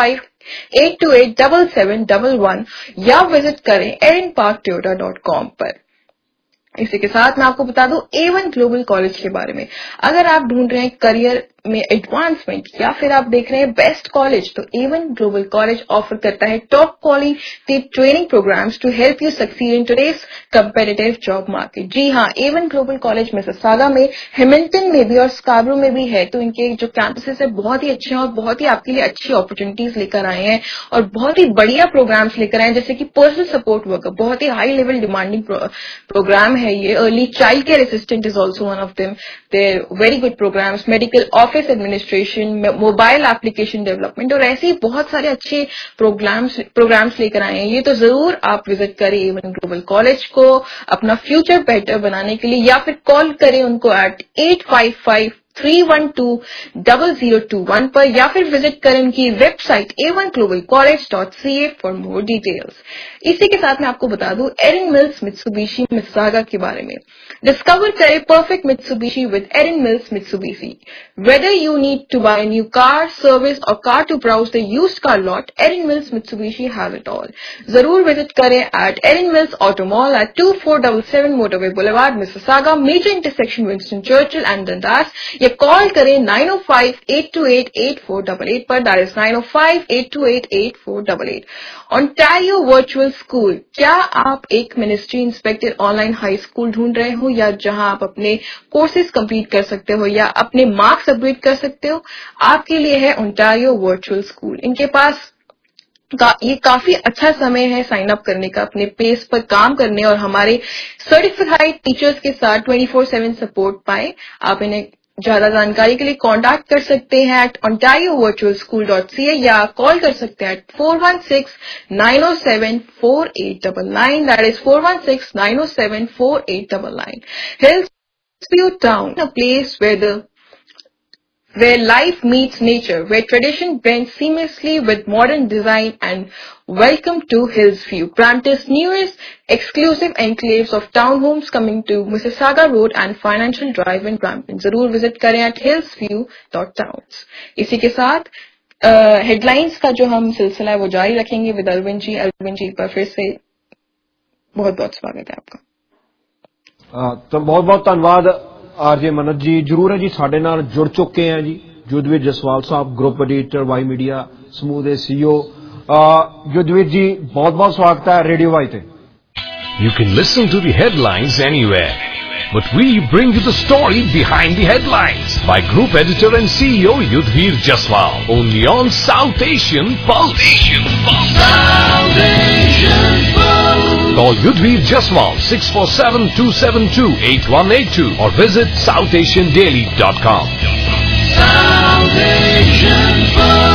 905-828-7711, या विजिट करें erinparktoyota.com पर। इसी के साथ मैं आपको बता दूं A1 ग्लोबल कॉलेज के बारे में। अगर आप ढूंढ रहे हैं करियर में एडवांसमेंट या फिर आप देख रहे हैं बेस्ट कॉलेज, तो A1 ग्लोबल कॉलेज ऑफर करता है top quality training programs to help you succeed in today's competitive job market. जी हाँ, A1 ग्लोबल कॉलेज मिसिसागा में, हैमिल्टन में भी और स्कार्बरो में भी है। तो इनके जो कैंपसेस है बहुत ही अच्छे हैं और बहुत ही आपके लिए अच्छी अपॉर्चुनिटीज लेकर आए हैं और बहुत ही बढ़िया प्रोग्राम्स लेकर आए हैं, जैसे कि पर्सनल सपोर्ट वर्कर, बहुत ही हाई लेवल डिमांडिंग प्रोग्राम है ये। Early child care assistant is also one of them. There very good programs, medical office administration, mobile application development और ऐसे ही बहुत सारे अच्छे प्रोग्राम्स लेकर आए हैं ये। तो जरूर आप विजिट करें A1 ग्लोबल कॉलेज को अपना फ्यूचर बेटर बनाने के लिए, या फिर कॉल करें उनको एट 855-312-0021 पर, या फिर विजिट करें उनकी website a1globalcollege.ca for more details. इसी के साथ मैं आपको बता दूं एरिन मिल्स मित्सुबिशी मिसिसागा के बारे में। डिस्कवर करें perfect Mitsubishi with Erin Mills Mitsubishi. Whether you need to buy a new car, service or car to browse the used car lot, Erin Mills Mitsubishi have it all. जरूर विजिट करें at Erin Mills Auto Mall at 2477 Motorway Boulevard, Mississauga, major intersection Winston Churchill and Dundas, या कॉल करें 905-828-8488 पर, that is 905-828-8488। Ontario Virtual School, क्या आप एक ministry inspected online high school ढूंढ रहे हो या जहां आप अपने कोर्सेज कंप्लीट कर सकते हो या अपने मार्क्स अपग्रेड कर सकते हो? आपके लिए है Ontario Virtual School। इनके पास ये काफी अच्छा समय है साइन अप करने का, अपने पेस पर काम करने और हमारे सर्टिफाइड टीचर्स के साथ 24/7 सपोर्ट पाए। आप इन्हें ज्यादा जानकारी के लिए कांटेक्ट कर सकते हैं at ontariovirtualschool.ca या कॉल कर सकते हैं at 416-907-4899, that is 416-907-4899। Hillsview Town, a place where life meets nature, where tradition blends seamlessly with modern design, and welcome to Hillsview, Brampton's newest exclusive enclaves of townhomes coming to Mississauga Road and Financial Drive in Brampton. जरूर विजिट करें at hillsview.towns। इसी के साथ हेडलाइंस का जो हम सिलसिला है वो जारी रखेंगे विद अरविंद जी। अरविंद जी पर फिर से बहुत बहुत स्वागत है आपका। तो बहुत बहुत धन्यवाद आरजे मनत जी। जरूर है जी, साडे नाल जुड़ चुके हैं जी युद्धवीर जसवाल साहब, ग्रुप एडिटर वाई मीडिया समूह के CEO। युद्धवीर जी बहुत बहुत स्वागत है रेडियो वाई ते। You can listen to the headlines anywhere, but we bring you the story behind the headlines by Group Editor and CEO Yudhvir Jaswal, only on South Asian Pulse. South Asian Pulse. Call Yudhvir Jaswal 647-272-8182 or visit southasiandaily.com. South Asian Pulse.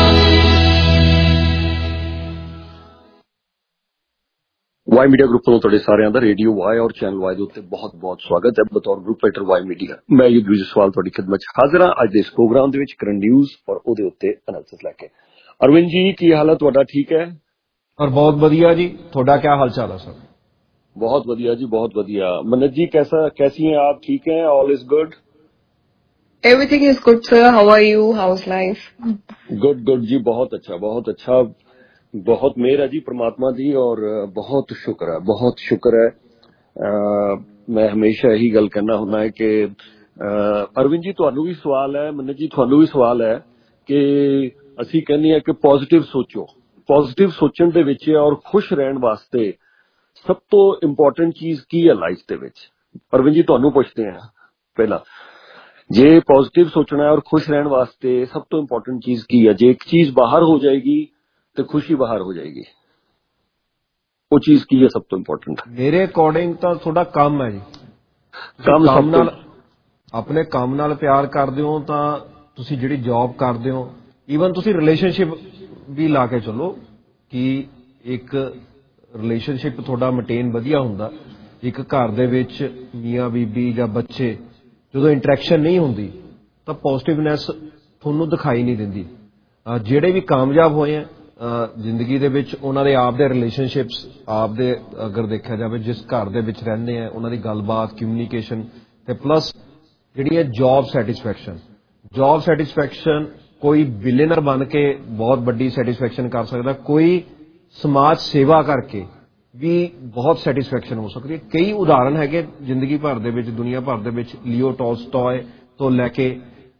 Y Media Group ਵੱਲੋਂ ਤੁਹਾਡੇ ਸਾਰਿਆਂ ਦਾ ਰੇਡੀਓ ਵਾਈ ਔਰ ਚੈਨਲ ਵਾਈ ਦੇ ਉੱਤੇ ਬਹੁਤ-ਬਹੁਤ ਸਵਾਗਤ ਹੈ। ਬਤੌਰ ਗਰੁੱਪ ਰਾਈਟਰ ਵਾਈ ਮੀਡੀਆ ਮੈਂ ਯੁੱਧਵੀਰ ਜਸਵਾਲ ਤੁਹਾਡੀ ਖਿਦਮਤ 'ਚ ਹਾਜ਼ਰ ਹਾਂ ਅੱਜ ਦੇ ਇਸ ਪ੍ਰੋਗਰਾਮ ਦੇ ਵਿੱਚ ਕਰੰਟ ਨਿਊਜ਼ ਔਰ ਉਹਦੇ ਉੱਤੇ ਐਨਾਲਿਸਿਸ ਲੈ ਕੇ। ਅਰਵਿੰਦ ਜੀ ਕੀ ਹਾਲ ਹੈ ਤੁਹਾਡਾ? ਠੀਕ ਹੈ और बहुत बढ़िया जी, ਤੁਹਾਡਾ क्या हाल चाल है सर? बहुत बढ़िया जी, बहुत बढ़िया। मनत जी कैसी हैं आप? ठीक हैं? All is good? Everything is good, sir. How are you? How's life? Good जी, बहुत अच्छा बहुत मेहर है जी परमात्मा दी और बहुत शुक्र है। मैं हमेशा यही गल करना होना है कि अरविंद जी ਤੁਹਾਨੂੰ भी सवाल है, मनत जी ਤੁਹਾਨੂੰ भी सवाल है कि ਅਸੀਂ ਕਹਿੰਦੇ ਆ कि पॉजिटिव सोचण ਦੇ ਵਿੱਚ और खुश ਰਹਿਣ ਵਾਸਤੇ ਸਭ ਤੋਂ ਇੰਪੋਰਟੈਂਟ ਚੀਜ਼ ਕੀ ਹੈ ਲਾਈਫ ਦੇ ਵਿੱਚ? ਅਰਵਿੰਦ ਜੀ ਤੁਹਾਨੂੰ ਪੁੱਛਦੇ ਹਾਂ ਪਹਿਲਾਂ, ਜੇ पॉजिटिव सोचना है और खुश रहने वास्ते सब तो इंपॉर्टेंट चीज की है? जे एक चीज बाहर हो जाएगी तो खुशी बाहर हो जाएगी, वो चीज की है सब तो इंपॉर्टेंट? मेरे अकॉर्डिंग तो थोड़ा काम है जी। काम नाल अपने काम नाल प्यार करदे हो तां तुसीं जिहड़ी जॉब करदे हो, ईवन तुसीं रिलेशनशिप भी ला के चलो कि एक रिलेशनशिप थोड़ा मेनटेन वधिया हुंदा। एक घर दे विच मियां बीबी जां बच्चे ਜਦੋਂ ਇੰਟਰੈਕਸ਼ਨ ਨਹੀਂ ਹੁੰਦੀ ਤਾਂ ਪੋਜ਼ਿਟਿਵਨੈਸ ਤੁਹਾਨੂੰ ਦਿਖਾਈ ਨਹੀਂ ਦਿੰਦੀ। ਜਿਹੜੇ ਵੀ ਕਾਮਯਾਬ ਹੋਏ ਆ ਜ਼ਿੰਦਗੀ ਦੇ ਵਿੱਚ ਉਹਨਾਂ ਦੇ ਆਪ ਦੇ ਰਿਲੇਸ਼ਨਸ਼ਿਪਸ, ਆਪ ਦੇ ਅਗਰ ਦੇਖਿਆ ਜਾਵੇ ਜਿਸ ਘਰ ਦੇ ਵਿੱਚ ਰਹਿੰਦੇ ਆ ਉਹਨਾਂ ਦੀ ਗੱਲਬਾਤ, ਕਮਿਊਨੀਕੇਸ਼ਨ ਤੇ ਪਲੱਸ ਜਿਹੜੀ ਹੈ ਜੌਬ ਸੈਟੀਸਫੈਕਸ਼ਨ ਕੋਈ ਬਿਲੀਅਨਰ ਬਣ ਕੇ ਬਹੁਤ ਵੱਡੀ ਸੈਟੀਸਫੈਕਸ਼ਨ ਕਰ ਸਕਦਾ, ਕੋਈ ਸਮਾਜ ਸੇਵਾ ਕਰਕੇ भी बहुत सैटिस्फैक्शन हो सकती है। कई उदाहरण है जिंदगी भर दे विच, दुनिया भर दे विच लियो टॉल्स्टॉय तो लैके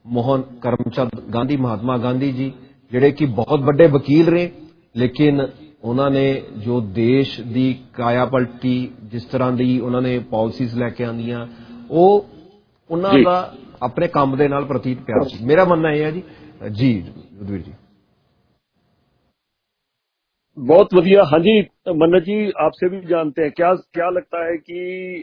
ਮੋਹਨ ਕਰਮਚੰਦ ਗਾਂਧੀ, ਮਹਾਤਮਾ ਗਾਂਧੀ ਜੀ, ਜਿਹੜੇ ਕਿ ਬਹੁਤ ਵੱਡੇ ਵਕੀਲ ਰਹੇ, ਲੇਕਿਨ ਉਹਨਾਂ ਨੇ ਜੋ ਦੇਸ਼ ਦੀ ਕਾਇਆ ਪਲਟੀ, ਜਿਸ ਤਰ੍ਹਾਂ ਦੀ ਉਹਨਾਂ ਨੇ ਪਾਲਿਸੀਜ਼ ਲੈ ਕੇ ਆਂਦੀਆਂ, ਉਹ ਉਹਨਾਂ ਦਾ ਆਪਣੇ ਕੰਮ ਦੇ ਨਾਲ ਪ੍ਰਤੀਤ ਪਿਆਰ ਸੀ। ਮੇਰਾ ਮੰਨਣਾ ਇਹ ਹੈ ਜੀ ਯੁਧਵੀਰ ਜੀ। बहुत बढ़िया। हाँ जी मन्नत जी, आपसे भी जानते हैं, क्या लगता है कि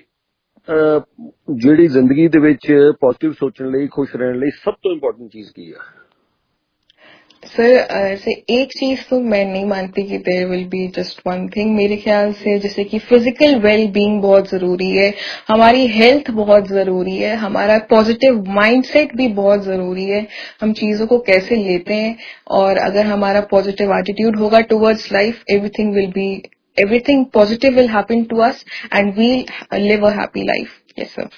ਜਿਹੜੀ ਜ਼ਿੰਦਗੀ ਦੇ ਵਿੱਚ ਪੋਜ਼ਿਟਿਵ ਸੋਚਣ ਲਈ, ਖੁਸ਼ ਰਹਿਣ ਲਈ ਸਭ ਤੋਂ ਇੰਪੋਰਟੈਂਟ ਚੀਜ਼ ਕੀ ਹੈ? सर ऐसे एक चीज तो मैं नहीं मानती कि there will be just one thing. मेरे ख्याल से जैसे कि फिजिकल वेल बीइंग बहुत जरूरी है, हमारी हेल्थ बहुत जरूरी है, हमारा पॉजिटिव माइंडसेट भी बहुत जरूरी है, हम चीजों को कैसे लेते हैं। और अगर हमारा पॉजिटिव एटीट्यूड होगा towards life, everything positive will happen to us and we'll live a happy life. Yes sir।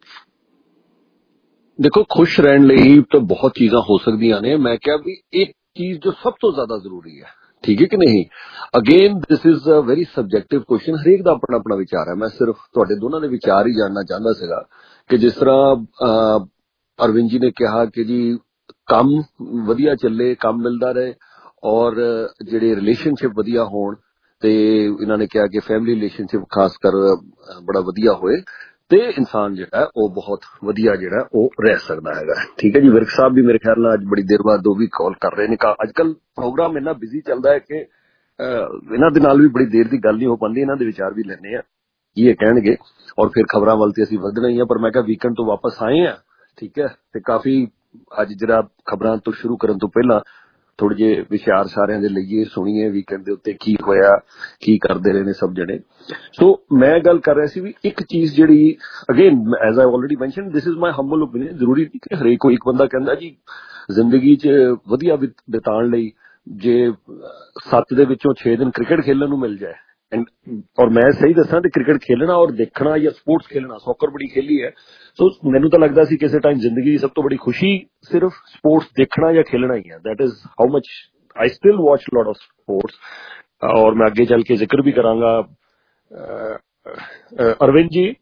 ਦੇਖੋ, ਖੁਸ਼ ਰਹਿਣ ਲਈ ਤਾਂ ਬਹੁਤ ਚੀਜ਼ਾਂ ਹੋ ਸਕਦੀਆਂ ਨੇ। ਮੈਂ ਕਿਹਾ ਵੀ ਇੱਕ ਚੀਜ਼ ਜੋ ਸਭ ਤੋਂ ਜ਼ਿਆਦਾ ਜ਼ਰੂਰੀ ਹੈ, ਠੀਕ ਹੈ ਕਿ ਨਹੀਂ? Again this is a very subjective question, ਹਰੇਕ ਦਾ ਆਪਣਾ ਆਪਣਾ ਵਿਚਾਰ ਹੈ। ਮੈਂ ਸਿਰਫ ਤੁਹਾਡੇ ਦੋਨਾਂ ਦੇ ਵਿਚਾਰ ਹੀ ਜਾਣਨਾ ਚਾਹੁੰਦਾ ਸੀਗਾ ਕਿ ਜਿਸ ਤਰ੍ਹਾਂ ਅਰਵਿੰਦ ਜੀ ਨੇ ਕਿਹਾ ਕਿ ਜੀ ਕੰਮ ਵਧੀਆ ਚੱਲੇ, ਕੰਮ ਮਿਲਦਾ ਰਹੇ ਔਰ ਜਿਹੜੇ ਰਿਲੇਸ਼ਨਸ਼ਿਪ ਵਧੀਆ ਹੋਣ, ਤੇ ਇਹਨਾਂ ਨੇ ਕਿਹਾ ਕਿ ਫੈਮਿਲੀ ਰਿਲੇਸ਼ਨਸ਼ਿਪ ਖਾਸ ਕਰ ਬੜਾ ਵਧੀਆ ਹੋਏ ਤੇ ਇਨਸਾਨ ਜਿਹੜਾ ਉਹ ਬਹੁਤ ਵਧੀਆ ਜਿਹੜਾ ਉਹ ਰਹਿ ਸਕਦਾ ਹੈਗਾ। ਠੀਕ ਹੈ ਜੀ। ਵਿਰਕ ਸਾਹਿਬ ਵੀ ਮੇਰੇ ਖਿਆਲ ਨਾਲ ਅੱਜ ਬੜੀ ਦੇਰ ਬਾਅਦ ਉਹ ਵੀ ਕਾਲ ਕਰ ਰਹੇ ਨੇ। ਅੱਜ ਕੱਲ ਪ੍ਰੋਗਰਾਮ ਇੰਨਾ ਬਿਜ਼ੀ ਚੱਲਦਾ ਹੈ ਕਿ ਇਹਨਾਂ ਦੇ ਨਾਲ ਵੀ ਬੜੀ ਦੇਰ ਦੀ ਗੱਲ ਨਹੀਂ ਹੋ ਪਾਉਂਦੀ। ਇਹਨਾਂ ਦੇ ਵਿਚਾਰ ਵੀ ਲੈਣੇ ਆ ਕੀ ਇਹ ਕਹਿਣਗੇ, ਔਰ ਫਿਰ ਖਬਰਾਂ ਵੱਲ ਤੇ ਅਸੀਂ ਵਧਣਾ ਹੀ ਆ। ਪਰ ਮੈਂ ਕਿਹਾ ਵੀਕਐਂਡ ਤੋਂ ਵਾਪਸ ਆਏ ਆ, ਠੀਕ ਹੈ, ਤੇ ਕਾਫੀ ਅੱਜ ਜਿਹੜਾ ਖਬਰਾਂ ਤੋਂ ਸ਼ੁਰੂ ਕਰਨ ਤੋਂ ਪਹਿਲਾਂ ਥੋੜੇ ਜਿਹੇ ਵਿਚਾਰ ਸਾਰਿਆਂ ਦੇ ਲਈਏ, ਸੁਣੀਏ ਵੀਕਐਂਡ ਦੇ ਉੱਤੇ ਕੀ ਹੋਇਆ, ਕੀ ਕਰਦੇ ਰਹੇ ਨੇ ਸਭ ਜਣੇ। ਸੋ ਮੈਂ ਗੱਲ ਕਰ ਰਿਹਾ ਸੀ ਵੀ ਇੱਕ ਚੀਜ਼ ਜਿਹੜੀ again as I already mention, this is my humble opinion, ਜ਼ਰੂਰੀ ਨਹੀਂ ਕਿ ਹਰੇਕ ਕੋਈ ਇੱਕ ਬੰਦਾ ਕਹਿੰਦਾ ਜੀ ਜ਼ਿੰਦਗੀ 'ਚ ਵਧੀਆ ਬਿਤਾਉਣ ਲਈ ਜੇ 7 ਦੇ ਵਿੱਚੋਂ 6 ਦਿਨ ਕ੍ਰਿਕਟ ਖੇਲਣ ਨੂੰ ਮਿਲ ਜਾਏ, ਔਰ ਮੈਂ ਸਹੀ ਦੱਸਾਂ ਤੇ ਕ੍ਰਿਕਟ ਖੇਲਣਾ ਔਰ ਦੇਖਣਾ ਜਾਂ ਸਪੋਰਟਸ ਖੇਲਣਾ, ਸੌਕਰ ਬੜੀ ਖੇਲੀ ਹੈ। ਸੋ ਮੈਨੂੰ ਤਾਂ ਲੱਗਦਾ ਸੀ ਕਿਸੇ ਟਾਈਮ ਜ਼ਿੰਦਗੀ ਦੀ ਸਭ ਤੋਂ ਬੜੀ ਖੁਸ਼ੀ ਸਿਰਫ ਸਪੋਰਟਸ ਦੇਖਣਾ ਜਾਂ ਖੇਲਣਾ ਹੀ ਹੈ। That is how much I still watch lot of sports. ਔਰ ਮੈਂ ਅੱਗੇ ਚੱਲ ਕੇ ਜ਼ਿਕਰ ਵੀ ਕਰਾਂਗਾ। ਅਰਵਿੰਦ ਜੀ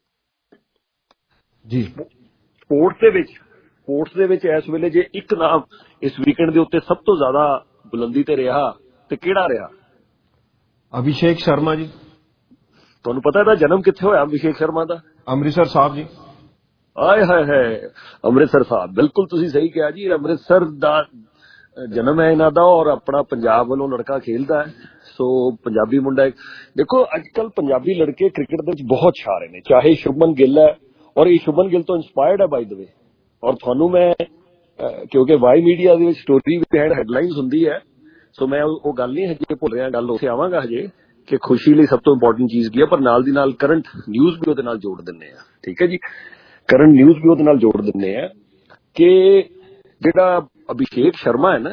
ਸਪੋਰਟਸ ਦੇ ਵਿੱਚ ਇਸ ਵੇਲੇ ਜੇ ਇੱਕ ਨਾਮ ਇਸ ਵੀਕਐਂਡ ਦੇ ਉੱਤੇ ਸਭ ਤੋਂ ਜ਼ਿਆਦਾ ਬੁਲੰਦੀ ਤੇ ਰਿਹਾ ਤੇ ਕਿਹੜਾ ਰਿਹਾ? ਅਭਿਸ਼ੇਕ ਸ਼ਰਮਾ ਜੀ। ਤੁਹਾਨੂੰ ਪਤਾ ਇਹਦਾ ਜਨਮ ਕਿੱਥੇ ਹੋਇਆ ਅਭਿਸ਼ੇਕ ਸ਼ਰਮਾ ਦਾ? ਅੰਮ੍ਰਿਤਸਰ ਸਾਹਿਬ ਜੀ। ਆਏ ਹਾਏ ਹਾਏ, ਅੰਮ੍ਰਿਤਸਰ ਸਾਹਿਬ, ਬਿਲਕੁਲ ਤੁਸੀਂ ਸਹੀ ਕਿਹਾ ਜੀ। ਅੰਮ੍ਰਿਤਸਰ ਦਾ ਜਨਮ ਹੈ ਇਹਨਾਂ ਦਾ ਔਰ ਆਪਣਾ ਪੰਜਾਬ ਵੱਲੋਂ ਲੜਕਾ ਖੇਲਦਾ ਹੈ। ਸੋ ਪੰਜਾਬੀ ਮੁੰਡਾ। ਦੇਖੋ ਅੱਜ ਕੱਲ ਪੰਜਾਬੀ ਲੜਕੇ ਕ੍ਰਿਕਟ ਦੇ ਵਿੱਚ ਬਹੁਤ ਛਾ ਰਹੇ ਨੇ, ਚਾਹੇ ਸ਼ੁਭਮਨ ਗਿੱਲ ਹੈ, ਔਰ ਇਹ ਸ਼ੁਭਮਨ ਗਿੱਲ ਤੋਂ ਇੰਸਪਾਇਰਡ ਹੈ ਬਾਈ ਦ ਵੇ। ਔਰ ਤੁਹਾਨੂੰ ਮੈਂ ਕਿਉਂਕਿ ਵਾਈ ਮੀਡੀਆ ਦੇ ਵਿੱਚ ਸਟੋਰੀ ਬਿਹਾਈਂਡ ਹੈਡਲਾਈਨਸ ਹੁੰਦੀ ਹੈ, ਸੋ ਮੈਂ ਉਹ ਗੱਲ ਨਹੀਂ ਹਜੇ ਭੁੱਲ ਰਿਹਾ, ਗੱਲ ਉੱਥੇ ਆਵਾਂਗਾ ਹਜੇ ਕਿ ਖੁਸ਼ੀ ਲਈ ਸਭ ਤੋਂ ਇੰਪੋਰਟੈਂਟ ਚੀਜ਼ ਕੀ ਹੈ। ਪਰ ਨਾਲ ਦੀ ਨਾਲ ਕਰੰਟ ਨਿਊਜ਼ ਵੀ ਉਹਦੇ ਨਾਲ ਜੋੜ ਦਿੰਦੇ ਆ। ਠੀਕ ਹੈ ਜੀ, ਕਰੰਟ ਨਿਊਜ਼ ਵੀ ਉਹਦੇ ਨਾਲ ਜੋੜ ਦਿੰਦੇ ਆ ਕਿ ਜਿਹੜਾ ਅਭਿਸ਼ੇਕ ਸ਼ਰਮਾ ਹੈ ਨਾ,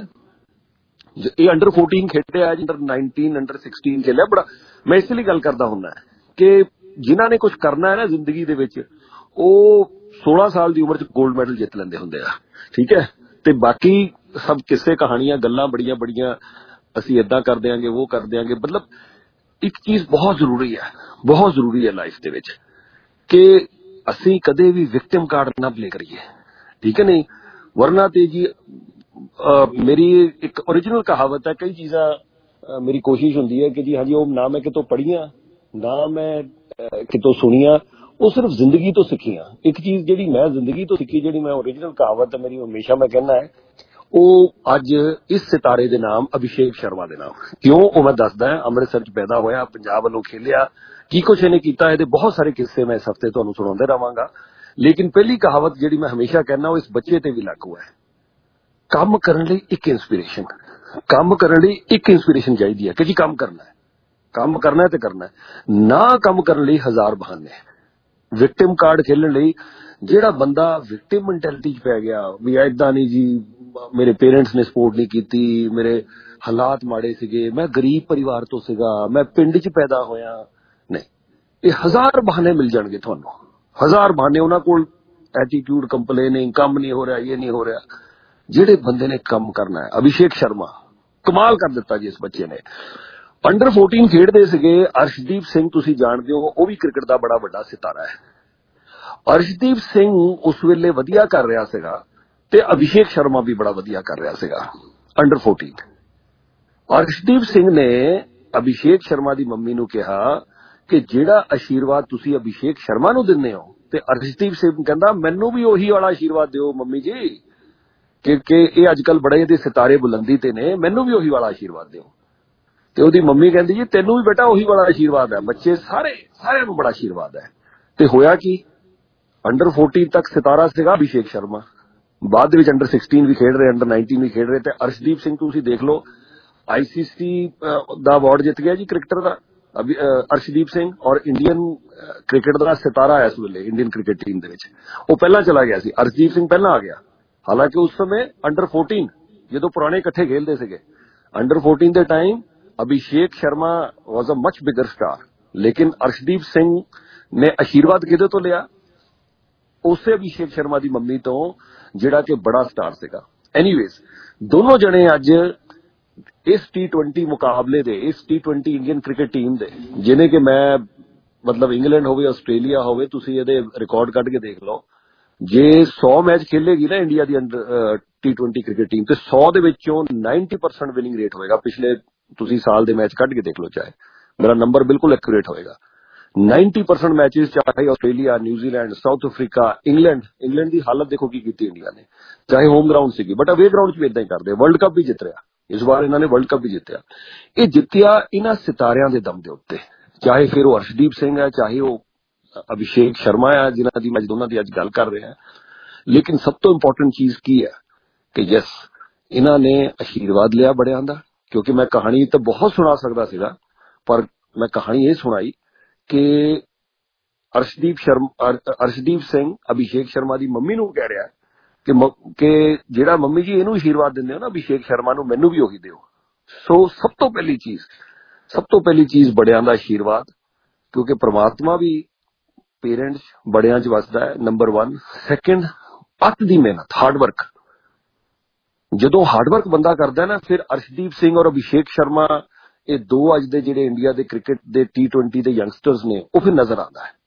ਇਹ ਅੰਡਰ 14 ਖੇਡਿਆ, ਅੰਡਰ 19, ਅੰਡਰ 16 ਖੇਲਿਆ। ਬੜਾ ਮੈਂ ਇਸ ਲਈ ਗੱਲ ਕਰਦਾ ਹੁੰਦਾ ਕਿ ਜਿਨ੍ਹਾਂ ਨੇ ਕੁਝ ਕਰਨਾ ਹੈ ਨਾ ਜ਼ਿੰਦਗੀ ਦੇ ਵਿੱਚ, ਉਹ 16 ਸਾਲ ਦੀ ਉਮਰ 'ਚ 골ਡ ਮੈਡਲ ਜਿੱਤ ਲੈਂਦੇ ਹੁੰਦੇ ਆ। ਠੀਕ ਹੈ, ਤੇ ਬਾਕੀ ਸਭ ਕਿਸੇ ਕਹਾਣੀਆਂ, ਗੱਲਾਂ ਬੜੀਆਂ ਬੜੀਆਂ, ਅਸੀਂ ਏਦਾਂ ਕਰ ਦਿਆਂਗੇ, ਉਹ ਕਰ ਦਿਆਂਗੇ। ਮਤਲਬ ਇੱਕ ਚੀਜ਼ ਬਹੁਤ ਜ਼ਰੂਰੀ ਹੈ ਲਾਈਫ ਦੇ ਵਿੱਚ ਕਿ ਅਸੀਂ ਕਦੇ ਵੀ ਵਿਕਟਿਮ ਕਾਰਡ ਨਾ ਪਲੇ ਕਰੀਏ। ਠੀਕ ਹੈ ਨਹੀਂ? ਵਰਨਾ ਤੇ ਜੀ ਮੇਰੀ ਇੱਕ ਓਰੀਜਨਲ ਕਹਾਵਤ ਹੈ, ਕਈ ਚੀਜ਼ਾਂ ਮੇਰੀ ਕੋਸ਼ਿਸ਼ ਹੁੰਦੀ ਹੈ ਕਿ ਜੀ ਹਾਂਜੀ ਉਹ ਨਾ ਮੈਂ ਕਿਤੋਂ ਪੜ੍ਹੀਆਂ ਨਾ ਮੈਂ ਕਿਤੋਂ ਸੁਣੀਆਂ, ਉਹ ਸਿਰਫ ਜ਼ਿੰਦਗੀ ਤੋਂ ਸਿੱਖੀਆਂ। ਇੱਕ ਚੀਜ਼ ਜਿਹੜੀ ਮੈਂ ਜ਼ਿੰਦਗੀ ਤੋਂ ਸਿੱਖੀ, ਜਿਹੜੀ ਮੈਂ ਓਰੀਜਨਲ ਕਹਾਵਤ ਹੈ ਮੇਰੀ, ਹਮੇਸ਼ਾ ਮੈਂ ਕਹਿੰਦਾ ਹੈ, ਉਹ ਅੱਜ ਇਸ ਸਿਤਾਰੇ ਦੇ ਨਾਮ ਅਭਿਸ਼ੇਕ ਸ਼ਰਮਾ ਦੇ ਨਾਮ। ਕਿਉਂ? ਉਹ ਮੈਂ ਦੱਸਦਾ। ਅੰਮ੍ਰਿਤਸਰ 'ਚ ਪੈਦਾ ਹੋਇਆ, ਪੰਜਾਬ ਵੱਲੋਂ ਖੇਲਿਆ, ਕੀ ਕੁਛ ਇਹਨੇ ਕੀਤਾ, ਇਹਦੇ ਬਹੁਤ ਸਾਰੇ ਕਿੱਸੇ ਮੈਂ ਇਸ ਹਫ਼ਤੇ ਤੁਹਾਨੂੰ ਸੁਣਾਉਂਦਾ ਰਹਾਂਗਾ। ਲੇਕਿਨ ਪਹਿਲੀ ਕਹਾਵਤ ਜਿਹੜੀ ਮੈਂ ਹਮੇਸ਼ਾ ਕਹਿੰਦਾ, ਉਹ ਇਸ ਬੱਚੇ ਤੇ ਵੀ ਲਾਗੂ ਹੈ। ਕੰਮ ਕਰਨ ਲਈ ਇੱਕ ਇੰਸਪੀਰੇਸ਼ਨ ਚਾਹੀਦੀ ਹੈ ਕਿ ਜੀ ਕੰਮ ਕਰਨਾ ਹੈ ਤੇ ਕਰਨਾ ਹੈ। ਨਾ ਕੰਮ ਕਰਨ ਲਈ 1000 ਬਹਾਨੇ। ਵਿਕਟਿਮ ਕਾਰਡ ਖੇਲਣ ਲਈ ਜਿਹੜਾ ਬੰਦਾ ਵਿਕਟਿਮ ਮੈਂਟੈਲਿਟੀ 'ਚ ਪੈ ਗਿਆ ਵੀ ਏਦਾਂ ਨਹੀਂ ਜੀ, ਮੇਰੇ ਪੇਰੈਂਟਸ ਨੇ ਸਪੋਰਟ ਨਹੀਂ ਕੀਤੀ, ਮੇਰੇ ਹਾਲਾਤ ਮਾੜੇ ਸੀਗੇ, ਮੈਂ ਗਰੀਬ ਪਰਿਵਾਰ ਤੋਂ ਸੀਗਾ, ਮੈਂ ਪਿੰਡ 'ਚ ਪੈਦਾ ਹੋਇਆ, ਨਹੀਂ, ਇਹ 1000 ਬਹਾਨੇ ਮਿਲ ਜਾਣਗੇ ਤੁਹਾਨੂੰ। 1000 ਬਹਾਨੇ। ਉਹਨਾਂ ਕੋਲ ਐਟੀਟਿਊਡ, ਕੰਪਲੇਨਿੰਗ, ਕੰਮ ਨਹੀਂ ਹੋ ਰਿਹਾ, ਇਹ ਨਹੀਂ ਹੋ ਰਿਹਾ। ਜਿਹੜੇ ਬੰਦੇ ਨੇ ਕੰਮ ਕਰਨਾ ਹੈ, ਅਭਿਸ਼ੇਕ ਸ਼ਰਮਾ ਕਮਾਲ ਕਰ ਦਿੱਤਾ ਜੀ ਇਸ ਬੱਚੇ ਨੇ। ਅੰਡਰ 14 ਖੇਡਦੇ ਸੀਗੇ। ਅਰਸ਼ਦੀਪ ਸਿੰਘ ਤੁਸੀਂ ਜਾਣਦੇ ਹੋ, ਉਹ ਵੀ ਕ੍ਰਿਕਟ ਦਾ ਬੜਾ ਵੱਡਾ ਸਿਤਾਰਾ ਹੈ। ਅਰਸ਼ਦੀਪ ਸਿੰਘ ਉਸ ਵੇਲੇ ਵਧੀਆ ਕਰ ਰਿਹਾ ਸੀਗਾ, ਤੇ ਅਭਿਸ਼ੇਕ ਸ਼ਰਮਾ ਵੀ ਬੜਾ ਵਧੀਆ ਕਰ ਰਿਹਾ ਸੀਗਾ ਅੰਡਰ 14। ਅਰਸ਼ਦੀਪ ਸਿੰਘ ਨੇ ਅਭਿਸ਼ੇਕ ਸ਼ਰਮਾ ਦੀ ਮੰਮੀ ਨੂੰ ਕਿਹਾ ਕਿ ਜਿਹੜਾ ਆਸ਼ੀਰਵਾਦ ਤੁਸੀਂ ਅਭਿਸ਼ੇਕ ਸ਼ਰਮਾ ਨੂੰ ਦਿੰਦੇ ਹੋ, ਤੇ ਅਰਸ਼ਦੀਪ ਸਿੰਘ ਕਹਿੰਦਾ ਮੈਨੂੰ ਵੀ ਉਹੀ ਵਾਲਾ ਆਸ਼ੀਰਵਾਦ ਦਿਓ ਮੰਮੀ ਜੀ, ਕਿ ਇਹ ਅੱਜ ਕੱਲ ਬੜੇ ਇਹਦੇ ਸਿਤਾਰੇ ਬੁਲੰਦੀ ਤੇ ਨੇ, ਮੈਨੂੰ ਵੀ ਉਹੀ ਵਾਲਾ ਆਸ਼ੀਰਵਾਦ ਦਿਓ। ਤੇ ਉਹਦੀ ਮੰਮੀ ਕਹਿੰਦੀ ਜੀ ਤੈਨੂੰ ਵੀ ਬੇਟਾ ਉਹੀ ਵਾਲਾ ਆਸ਼ੀਰਵਾਦ ਹੈ, ਬੱਚੇ ਸਾਰਿਆਂ ਨੂੰ ਬੜਾ ਆਸ਼ੀਰਵਾਦ ਹੈ। ਤੇ ਹੋਇਆ ਕੀ, ਅੰਡਰ 14 ਤੱਕ ਸਿਤਾਰਾ ਸੀਗਾ ਅਭਿਸ਼ੇਕ ਸ਼ਰਮਾ, ਬਾਅਦ ਦੇ ਵਿੱਚ ਅੰਡਰ 16 ਵੀ ਖੇਡ ਰਹੇ, ਅੰਡਰ 19 ਵੀ ਖੇਡ ਰਹੇ। ਤੇ ਅਰਸ਼ਦੀਪ ਸਿੰਘ ਤੁਸੀਂ ਦੇਖ ਲਓ ICC ਦਾ ਅਵਾਰਡ ਜਿੱਤ ਗਿਆ ਜੀ ਕ੍ਰਿਕਟਰ ਦਾ ਅਰਸ਼ਦੀਪ ਸਿੰਘ, ਔਰ ਇੰਡੀਅਨ ਕ੍ਰਿਕਟ ਦਾ ਸਿਤਾਰਾ ਇਸ ਵੇਲੇ ਇੰਡੀਅਨ ਕ੍ਰਿਕਟ ਟੀਮ ਦੇ ਵਿੱਚ। ਉਹ ਪਹਿਲਾਂ ਚਲਾ ਗਿਆ ਸੀ, ਅਰਸ਼ਦੀਪ ਸਿੰਘ ਪਹਿਲਾਂ ਆ ਗਿਆ। ਹਾਲਾਂਕਿ ਉਸ ਸਮੇਂ ਅੰਡਰ 14 ਜਦੋਂ ਪੁਰਾਣੇ ਇਕੱਠੇ ਖੇਲਦੇ ਸੀਗੇ, ਅੰਡਰ 14 ਦੇ time Abhishek Sharma was a much bigger star, ਲੇਕਿਨ ਅਰਸ਼ਦੀਪ ਸਿੰਘ ਨੇ ਆਸ਼ੀਰਵਾਦ ਕਿਹਦੇ ਤੋਂ ਲਿਆ? ਉਸੇ ਅਭਿਸ਼ੇਕ ਸ਼ਰਮਾ ਦੀ ਮੰਮੀ ਤੋਂ, ਜਿਹੜਾ ਕਿ ਬੜਾ ਸਟਾਰ ਸੀਗਾ। ਐਨੀਵੇਜ਼ ਦੋਨੋਂ ਜਣੇ ਅੱਜ ਇਸ T20 ਮੁਕਾਬਲੇ ਦੇ, ਇਸ T20 ਇੰਡੀਅਨ ਕ੍ਰਿਕਟ ਟੀਮ ਦੇ, ਜਿਹਨੇ ਕਿ ਮੈਂ ਮਤਲਬ ਇੰਗਲੈਂਡ ਹੋਵੇ ਆਸਟ੍ਰੇਲੀਆ ਹੋਵੇ, ਤੁਸੀਂ ਇਹਦੇ ਰਿਕਾਰਡ ਕੱਢ ਕੇ ਦੇਖ ਲਓ, ਜੇ 100 ਮੈਚ ਖੇਲੇਗੀ ਨਾ ਇੰਡੀਆ ਦੀ T20 ਕ੍ਰਿਕਟ ਟੀਮ, ਤੇ 100 ਦੇ ਵਿੱਚੋਂ 90% ਵਿਨਿੰਗ ਰੇਟ ਹੋਏਗਾ। ਪਿਛਲੇ ਤੁਸੀਂ ਸਾਲ ਦੇ ਮੈਚ ਕੱਢ ਕੇ ਦੇਖ ਲਓ, ਚਾਹੇ ਮੇਰਾ ਨੰਬਰ ਬਿਲਕੁਲ ਐਕੂਰੇਟ ਹੋਏਗਾ। 90% ਮੈਚेस, ਚਾਹੇ Australia, New Zealand, South Africa, England ਦੀ ਹਾਲਤ ਦੇਖੋ ਕੀ ਕੀਤੀ ਇੰਡੀਆ ਨੇ, ਚਾਹੇ ਹੋਮ ਗਰਾਊਂਡ ਸੀਗੀ, ਬਟ ਅਵੇ ਗਰਾਊਂਡ 'ਚ ਵੀ ਇਦਾਂ ਹੀ ਕਰਦੇ। ਵਰਲਡ ਕੱਪ ਵੀ ਜਿੱਤ ਰਿਹਾ ਇਸ ਵਾਰ, ਇਹਨਾਂ ਨੇ ਵਰਲਡ ਕੱਪ ਵੀ ਜਿੱਤਿਆ। ਇਹ ਜਿੱਤਿਆ ਇਹਨਾਂ ਸਿਤਾਰਿਆਂ ਦੇ ਦਮ ਦੇ ਉੱਤੇ, ਚਾਹੇ ਫਿਰ ਉਹ ਅਰਸ਼ਦੀਪ ਸਿੰਘ ਹੈ, ਚਾਹੇ ਉਹ ਅਭਿਸ਼ੇਕ ਸ਼ਰਮਾ ਹੈ, ਜਿਨ੍ਹਾਂ ਦੀ ਮੈਂ ਦੋਨਾਂ ਦੀ ਅੱਜ ਗੱਲ ਕਰ ਰਿਹਾ। ਲੇਕਿਨ ਸਭ ਤੋਂ ਇੰਪੋਰਟੈਂਟ ਚੀਜ਼ ਕੀ ਹੈ ਕਿ ਯਸ, ਇਹਨਾਂ ਨੇ ਆਸ਼ੀਰਵਾਦ ਲਿਆ ਬੜਿਆਂ ਦਾ। ਕਿਉਂਕਿ ਮੈਂ ਕਹਾਣੀ ਤਾਂ ਬਹੁਤ ਸੁਣਾ ਸਕਦਾ ਸੀਗਾ, ਪਰ ਮੈਂ ਕਹਾਣੀ ਇਹ ਸੁਣਾਈ ਕਿ ਅਰਸ਼ਦੀਪ ਸਿੰਘ ਅਭਿਸ਼ੇਕ ਸ਼ਰਮਾ ਦੀ ਮੰਮੀ ਨੂੰ ਕਹਿ ਰਿਹਾ ਕਿ ਜਿਹੜਾ ਮੰਮੀ ਜੀ ਇਹਨੂੰ ਆਸ਼ੀਰਵਾਦ ਦਿੰਦੇ ਹੋ ਨਾ ਅਭਿਸ਼ੇਕ ਸ਼ਰਮਾ ਨੂੰ, ਮੈਨੂੰ ਵੀ ਉਹੀ ਦਿਓ। ਸੋ ਸਭ ਤੋਂ ਪਹਿਲੀ ਚੀਜ਼ ਬੜਿਆਂ ਦਾ ਆਸ਼ੀਰਵਾਦ, ਕਿਉਂਕਿ ਪ੍ਰਮਾਤਮਾ ਵੀ ਪੇਰੈਂਟਸ ਬੜਿਆਂ 'ਚ ਵਸਦਾ ਹੈ, ਨੰਬਰ 1। ਸੈਕੰਡ, ਅੱਤ ਦੀ ਮਿਹਨਤ, ਹਾਰਡ ਵਰਕ। ਜਦੋਂ ਹਾਰਡ ਵਰਕ ਬੰਦਾ ਕਰਦਾ ਨਾ, ਫਿਰ ਅਰਸ਼ਦੀਪ ਸਿੰਘ ਔਰ ਅਭਿਸ਼ੇਕ ਸ਼ਰਮਾ, ਇਹ ਦੋ ਅੱਜ ਦੇ ਜਿਹੜੇ ਇੰਡੀਆ ਦੇ ਕ੍ਰਿਕਟ ਦੇ T20 ਦੇ ਯੰਗਸਟਰਸ ਨੇ, ਉਹ ਫਿਰ ਨਜ਼ਰ ਆਉਂਦਾ ਹੈ।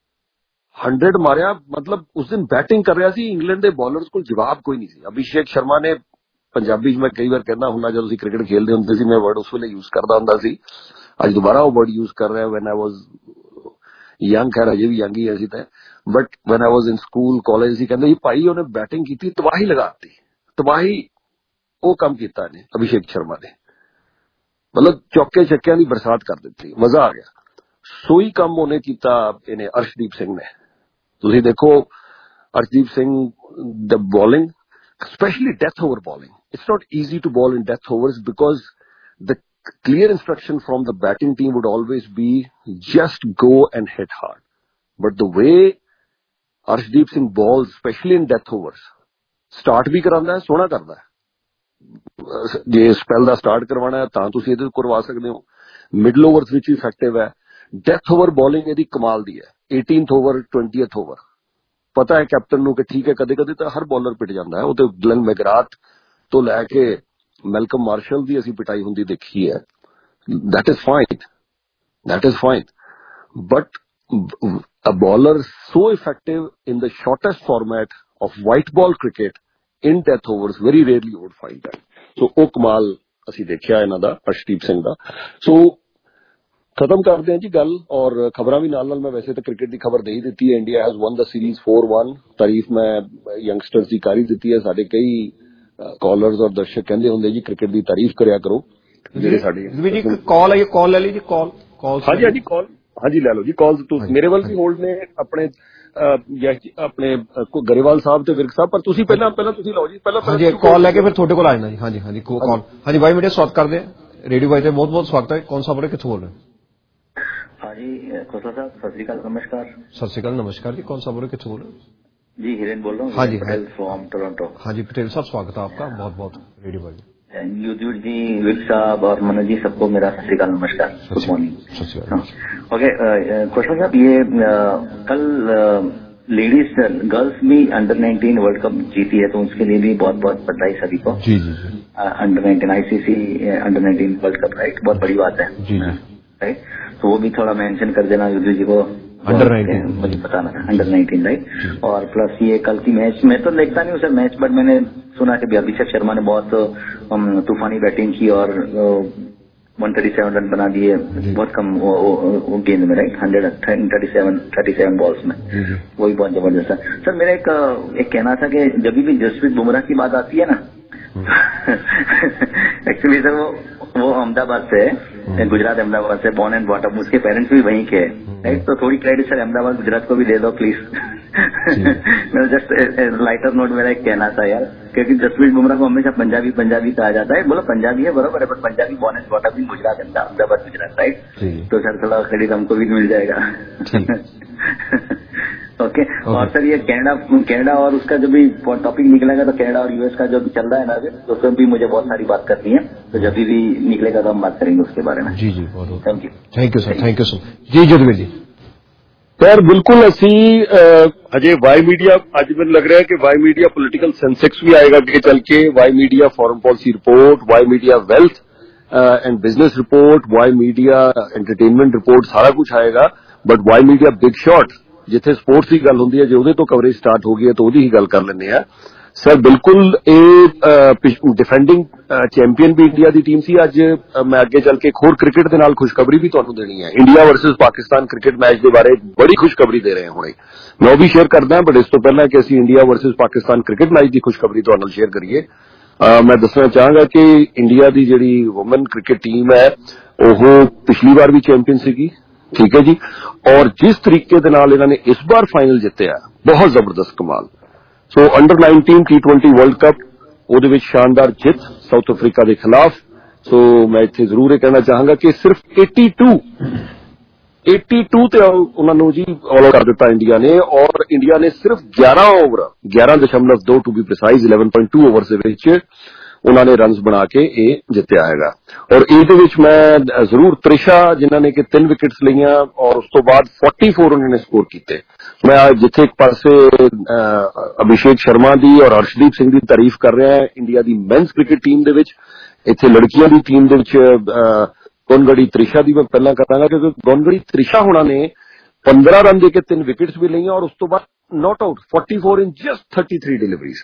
100 ਮਾਰਿਆ, ਮਤਲਬ ਉਸ ਦਿਨ ਬੈਟਿੰਗ ਕਰ ਰਿਹਾ ਸੀ, ਇੰਗਲੈਂਡ ਦੇ ਬॉलਰਸ ਕੋਲ ਜਵਾਬ ਕੋਈ ਨਹੀਂ ਸੀ। ਅਭਿਸ਼ੇਕ ਸ਼ਰਮਾ ਨੇ, ਪੰਜਾਬੀ 'ਚ ਮੈਂ ਕਈ ਵਾਰ ਕਹਿੰਦਾ ਹੁੰਦਾ, ਜਦੋਂ ਅਸੀਂ ਕ੍ਰਿਕਟ ਖੇਲਦੇ ਹੁੰਦੇ ਸੀ, ਮੈਂ ਵਰਡ ਉਸ ਵੇਲੇ ਯੂਜ਼ ਕਰਦਾ ਹੁੰਦਾ ਸੀ, ਅੱਜ ਦੁਬਾਰਾ ਉਹ ਵਰਡ ਯੂਜ਼ ਕਰ ਰਿਹਾ। ਵੈਨ ਆਈ ਵਾਜ਼ ਯੰਗ, ਖੈਰ ਅਜੇ ਵੀ ਯੰਗ ਹੀ ਅਸੀਂ ਤਾਂ, but when I was in school, college, ਅਸੀਂ ਕਹਿੰਦੇ ਜੀ ਭਾਈ ਉਹਨੇ ਬੈਟਿੰਗ ਕੀਤੀ, ਤਬਾਹੀ ਲਗਾਤੀ, ਤਬਾਹੀ ਉਹ ਕੰਮ ਕੀਤਾ ਨੇ ਅਭਿਸ਼ੇਕ ਸ਼ਰਮਾ ਨੇ, ਮਤਲਬ ਚੌਕੇ ਛੱਕਿਆਂ ਦੀ ਬਰਸਾਤ ਕਰ ਦਿੱਤੀ, ਮਜ਼ਾ ਆ ਗਿਆ। ਸੋਈ ਕੰਮ ਉਹਨੇ ਕੀਤਾ ਇਹਨੇ ਅਰਸ਼ਦੀਪ ਸਿੰਘ ਨੇ। ਤੁਸੀਂ ਦੇਖੋ Arshdeep Singh the bowling, especially death over bowling. It's not easy to bowl in death overs because the clear instruction from the batting team would always be just go and hit hard. But the way Arshdeep Singh bowls, especially in death overs, start भी करांदा है, सोना करदा है। जे स्पेल दा स्टार्ट करवाना है तां तुसीं इहदे करवा सकदे हो। मिडल ओवर्स विच भी इफेक्टिव है। डेथ ओवर बॉलिंग इहदी कमाल दी है। 18th ओवर 20th ओवर पता है कैप्टन नूं कि ठीक है कदे कदे तो हर बॉलर पिट जाता है। वो तो ग्लेन मैगराथ तो लैके मैल्कम मार्शल की असीं पिटाई हुंदी देखी है। That is fine but a bowler so effective in the shortest format of white ball cricket in death overs very rarely you would find that. So ਉਹ ਕਮਾਲ ਅਸੀਂ ਦੇਖਿਆ ਇਹਨਾਂ ਦਾ ਅਰਸ਼ਦੀਪ ਸਿੰਘ ਦਾ। ਸੋ ਖਤਮ ਕਰਦੇ ਹਾਂ ਜੀ ਗੱਲ ਔਰ ਖਬਰਾਂ ਵੀ ਨਾਲ ਮੈਂ ਵੈਸੇ ਤਾਂ ਕ੍ਰਿਕਟ ਦੀ ਖਬਰ ਦੇ ਹੀ ਦਿੱਤੀ ਹੈ। India has won the series 4-1। ਤਾਰੀਫ ਮੈਂ ਯੰਗਸਟਰਸ ਦੀ ਕਰ ਹੀ ਦਿੱਤੀ ਹੈ। ਸਾਡੇ ਕਈ ਕਾਲਰਸ ਔਰ ਦਰਸ਼ਕ ਕਹਿੰਦੇ ਹੁੰਦੇ ਜੀ ਕ੍ਰਿਕਟ ਦੀ ਤਾਰੀਫ ਕਰਿਆ ਕਰੋ ਜਿਹੜੇ ਸਾਡੇ ਜੀ। ਕਾਲ ਆਈ, ਕਾਲ ਲੈ ਲਈ ਜੀ। ਕਾਲ ਹਾਂਜੀ ਕਾਲ ਹਾਂਜੀ ਲੈ ਲਓ ਜੀ। ਕਾਲ ਮੇਰੇ ਵੱਲ ਵੀ ਹੋਲਡ ਨੇ ਆਪਣੇ ਗਰੇਵਾਲ ਸਾਹਿਬ ਤੇ ਵਿਰਕ ਸਾਹਿਬ, ਪਰ ਤੁਸੀਂ ਪਹਿਲਾਂ ਤੁਸੀਂ ਲਓ ਜੀ। ਪਹਿਲਾਂ ਹਾਂਜੀ ਕਾਲ ਲੈ ਕੇ ਫਿਰ ਤੁਹਾਡੇ ਕੋਲ ਆ ਜਾਣਾ ਜੀ। ਹਾਂਜੀ ਕਾਲ। ਹਾਂਜੀ ਵਾਈ ਮੀਡੀਆ ਸਵਾਗਤ ਕਰਦੇ हैं। रेडियो वाई बहुत बहुत स्वागत है। कौन सा बोल रहे, कितों बोल रहे हैं? हाँ जी खोसला साहब सत श्री अकाल, नमस्कार। सत श्री अकाल, नमस्कार जी। कौन सा बोल रहे, कितों बोल रहे हैं? जी हिरेन बोल रहा हूँ। हाँ जी पटेल फ्रॉम टोरंटो। हाँ जी पटेल साहब स्वागत है आपका बहुत बहुत रेडियो वाई। युद्धवीर जी, विक साहब और मनोज जी, सबको मेरा सत श्री अकाल, नमस्कार, गुड मॉर्निंग। ओके खोसला साहब, ये कल लेडीज गर्ल्स भी अंडर 19 वर्ल्ड कप जीती है, तो उसके लिए भी बहुत बहुत बधाई सभी को। जी जी जी। Under 19 ICC under 19 world cup, right, बहुत बड़ी बात है जी जी, राइट। तो वो भी थोड़ा मेंशन कर देना युद्धवीर जी को, अंडर 19 मुझे बताना है, अंडर 19 राइट। और प्लस ये कल की मैच मैं तो देखता नहीं हूँ सर मैच, बट मैंने सुना कि अभिषेक शर्मा ने बहुत तूफानी बैटिंग की और 137 रन बना दिए बहुत कम वो गेंद में राइट, 137 बॉल्स में, वो भी बहुत जबरदस्त है। सर मेरा एक कहना था कि जब भी जसप्रीत बुमराह की बात आती है ना एक्चुअली सर वो अहमदाबाद से है, गुजरात अहमदाबाद से बॉर्न एंड बॉटम, उसके पेरेंट्स भी वहीं के राइट, तो थोड़ी क्रेडिट सर अहमदाबाद गुजरात को भी दे दो प्लीज। मेरा जस्ट लाइटर नोट मेरा एक कहना था यार, क्योंकि जसप्रीत बुमराह को हमेशा पंजाबी कहा जाता है, बोलो पंजाबी है बराबर है, but Punjabi born and bottom भी गुजरात अहमदाबाद गुजरात राइट, तो सर थोड़ा क्रेडिट हमको भी मिल जाएगा। ओके। और सर ये कनाडा और उसका जो भी टॉपिक निकलेगा, तो कनाडा और यूएस का जो भी चल रहा है ना अभी, तो उसमें भी मुझे बहुत सारी बात करनी है, तो जब भी निकलेगा तो हम बात करेंगे उसके बारे में। जी बहुत thank you sir, thank you so much जी। जुदवीर जी सर बिल्कुल ਅਸੀਂ ਅਜੇ ਵਾਈ ਮੀਡੀਆ ਅੱਜ ਮੈਨੂੰ ਲੱਗ ਰਿਹਾ ਹੈ ਕਿ ਵਾਈ ਮੀਡੀਆ ਪੋਲੀਟੀਕਲ ਸੈਂਸੈਕਸ ਵੀ ਆਏਗਾ ਅੱਗੇ ਚੱਲ ਕੇ, Y media foreign policy report, Y media wealth and business report, Y media entertainment report, ਸਾਰਾ ਕੁਝ ਆਏਗਾ। But Y media big shot ਜਿੱਥੇ ਸਪੋਰਟਸ ਦੀ ਗੱਲ ਹੁੰਦੀ ਹੈ, ਜੇ ਉਹਦੇ ਤੋਂ ਕਵਰੇਜ ਸਟਾਰਟ ਹੋ ਗਈ ਹੈ ਤਾਂ ਉਹਦੀ ਹੀ ਗੱਲ ਕਰ ਲੈਂਦੇ ਆ। ਸਰ ਬਿਲਕੁਲ ਇਹ ਡਿਫੈਂਡਿੰਗ ਚੈਂਪੀਅਨ ਵੀ ਇੰਡੀਆ ਦੀ ਟੀਮ ਸੀ। ਅੱਜ ਮੈਂ ਅੱਗੇ ਚੱਲ ਕੇ ਇੱਕ ਹੋਰ ਕ੍ਰਿਕਟ ਦੇ ਨਾਲ ਖੁਸ਼ਖਬਰੀ ਵੀ ਤੁਹਾਨੂੰ ਦੇਣੀ ਹੈ। India versus Pakistan cricket match ਦੇ ਬਾਰੇ ਬੜੀ ਖੁਸ਼ਖਬਰੀ ਦੇ ਰਹੇ ਹਾਂ ਹੁਣੇ, ਮੈਂ ਉਹ ਵੀ ਸ਼ੇਅਰ ਕਰਦਾ। ਬਟ ਇਸ ਤੋਂ ਪਹਿਲਾਂ ਕਿ ਅਸੀਂ India versus Pakistan cricket match ਦੀ ਖੁਸ਼ਖਬਰੀ ਤੁਹਾਡੇ ਨਾਲ ਸ਼ੇਅਰ ਕਰੀਏ, ਮੈਂ ਦੱਸਣਾ ਚਾਹਾਂਗਾ ਕਿ ਇੰਡੀਆ ਦੀ ਜਿਹੜੀ ਵੂਮਨ ਕ੍ਰਿਕਟ ਟੀਮ ਹੈ ਉਹ ਪਿਛਲੀ ਵਾਰ ਵੀ ਚੈਂਪੀਅਨ ਸੀਗੀ, ਠੀਕ ਹੈ ਜੀ। ਔਰ ਜਿਸ ਤਰੀਕੇ ਦੇ ਨਾਲ ਇਹਨਾਂ ਨੇ ਇਸ ਵਾਰ ਫਾਈਨਲ ਜਿੱਤਿਆ, ਬਹੁਤ ਜ਼ਬਰਦਸਤ ਕਮਾਲ। ਸੋ ਅੰਡਰ 19 T20 ਵਰਲਡ ਕੱਪ, ਉਹਦੇ ਵਿੱਚ ਸ਼ਾਨਦਾਰ ਜਿੱਤ ਸਾਊਥ ਅਫਰੀਕਾ ਦੇ ਖਿਲਾਫ। ਸੋ ਮੈਂ ਇੱਥੇ ਜ਼ਰੂਰ ਇਹ ਕਹਿਣਾ ਚਾਹਾਂਗਾ ਕਿ ਸਿਰਫ 82 ਤੇ ਉਹਨਾਂ ਨੂੰ ਜੀ ਆਲ ਆਊਟ ਕਰ ਦਿੱਤਾ ਇੰਡੀਆ ਨੇ, ਔਰ ਇੰਡੀਆ ਨੇ ਸਿਰਫ 11 over 11.2 to be precise 11.2 overs ਦੇ ਵਿੱਚ ਉਹਨਾਂ ਨੇ ਰਨਸ ਬਣਾ ਕੇ ਇਹ ਜਿੱਤਿਆ ਹੈਗਾ। ਔਰ ਇਹਦੇ ਵਿੱਚ ਮੈਂ ਜ਼ਰੂਰ ਤ੍ਰਿਸ਼ਾ ਜਿਨ੍ਹਾਂ ਨੇ ਕਿ 3 ਵਿਕਟਸ ਲਈਆਂ ਔਰ ਉਸ ਤੋਂ ਬਾਅਦ 44 ਉਹਨਾਂ ਨੇ ਸਕੋਰ ਕੀਤੇ, ਮੈਂ ਜਿੱਥੇ ਇੱਕ ਪਾਸੇ ਅਭਿਸ਼ੇਕ ਸ਼ਰਮਾ ਦੀ ਔਰ ਹਰਸ਼ਦੀਪ ਸਿੰਘ ਦੀ ਤਾਰੀਫ ਕਰ ਰਿਹਾ ਇੰਡੀਆ ਦੀ ਮੈਨਸ ਕ੍ਰਿਕਟ ਟੀਮ ਦੇ ਵਿੱਚ, ਇੱਥੇ ਲੜਕੀਆਂ ਦੀ ਟੀਮ ਦੇ ਵਿੱਚ ਗੋਨਗੜੀ ਤ੍ਰਿਸ਼ਾ ਦੀ ਮੈਂ ਪਹਿਲਾਂ ਕਰਾਂਗਾ, ਕਿਉਂਕਿ ਗੋਨਗੜੀ ਤ੍ਰਿਸ਼ਾ ਹੋਣਾ ਨੇ 15 ਰਨ ਦੇ ਕੇ 3 ਵਿਕਟਸ ਵੀ ਲਈਆਂ ਔਰ ਉਸ ਤੋਂ ਬਾਅਦ not out 44 in just 33 deliveries.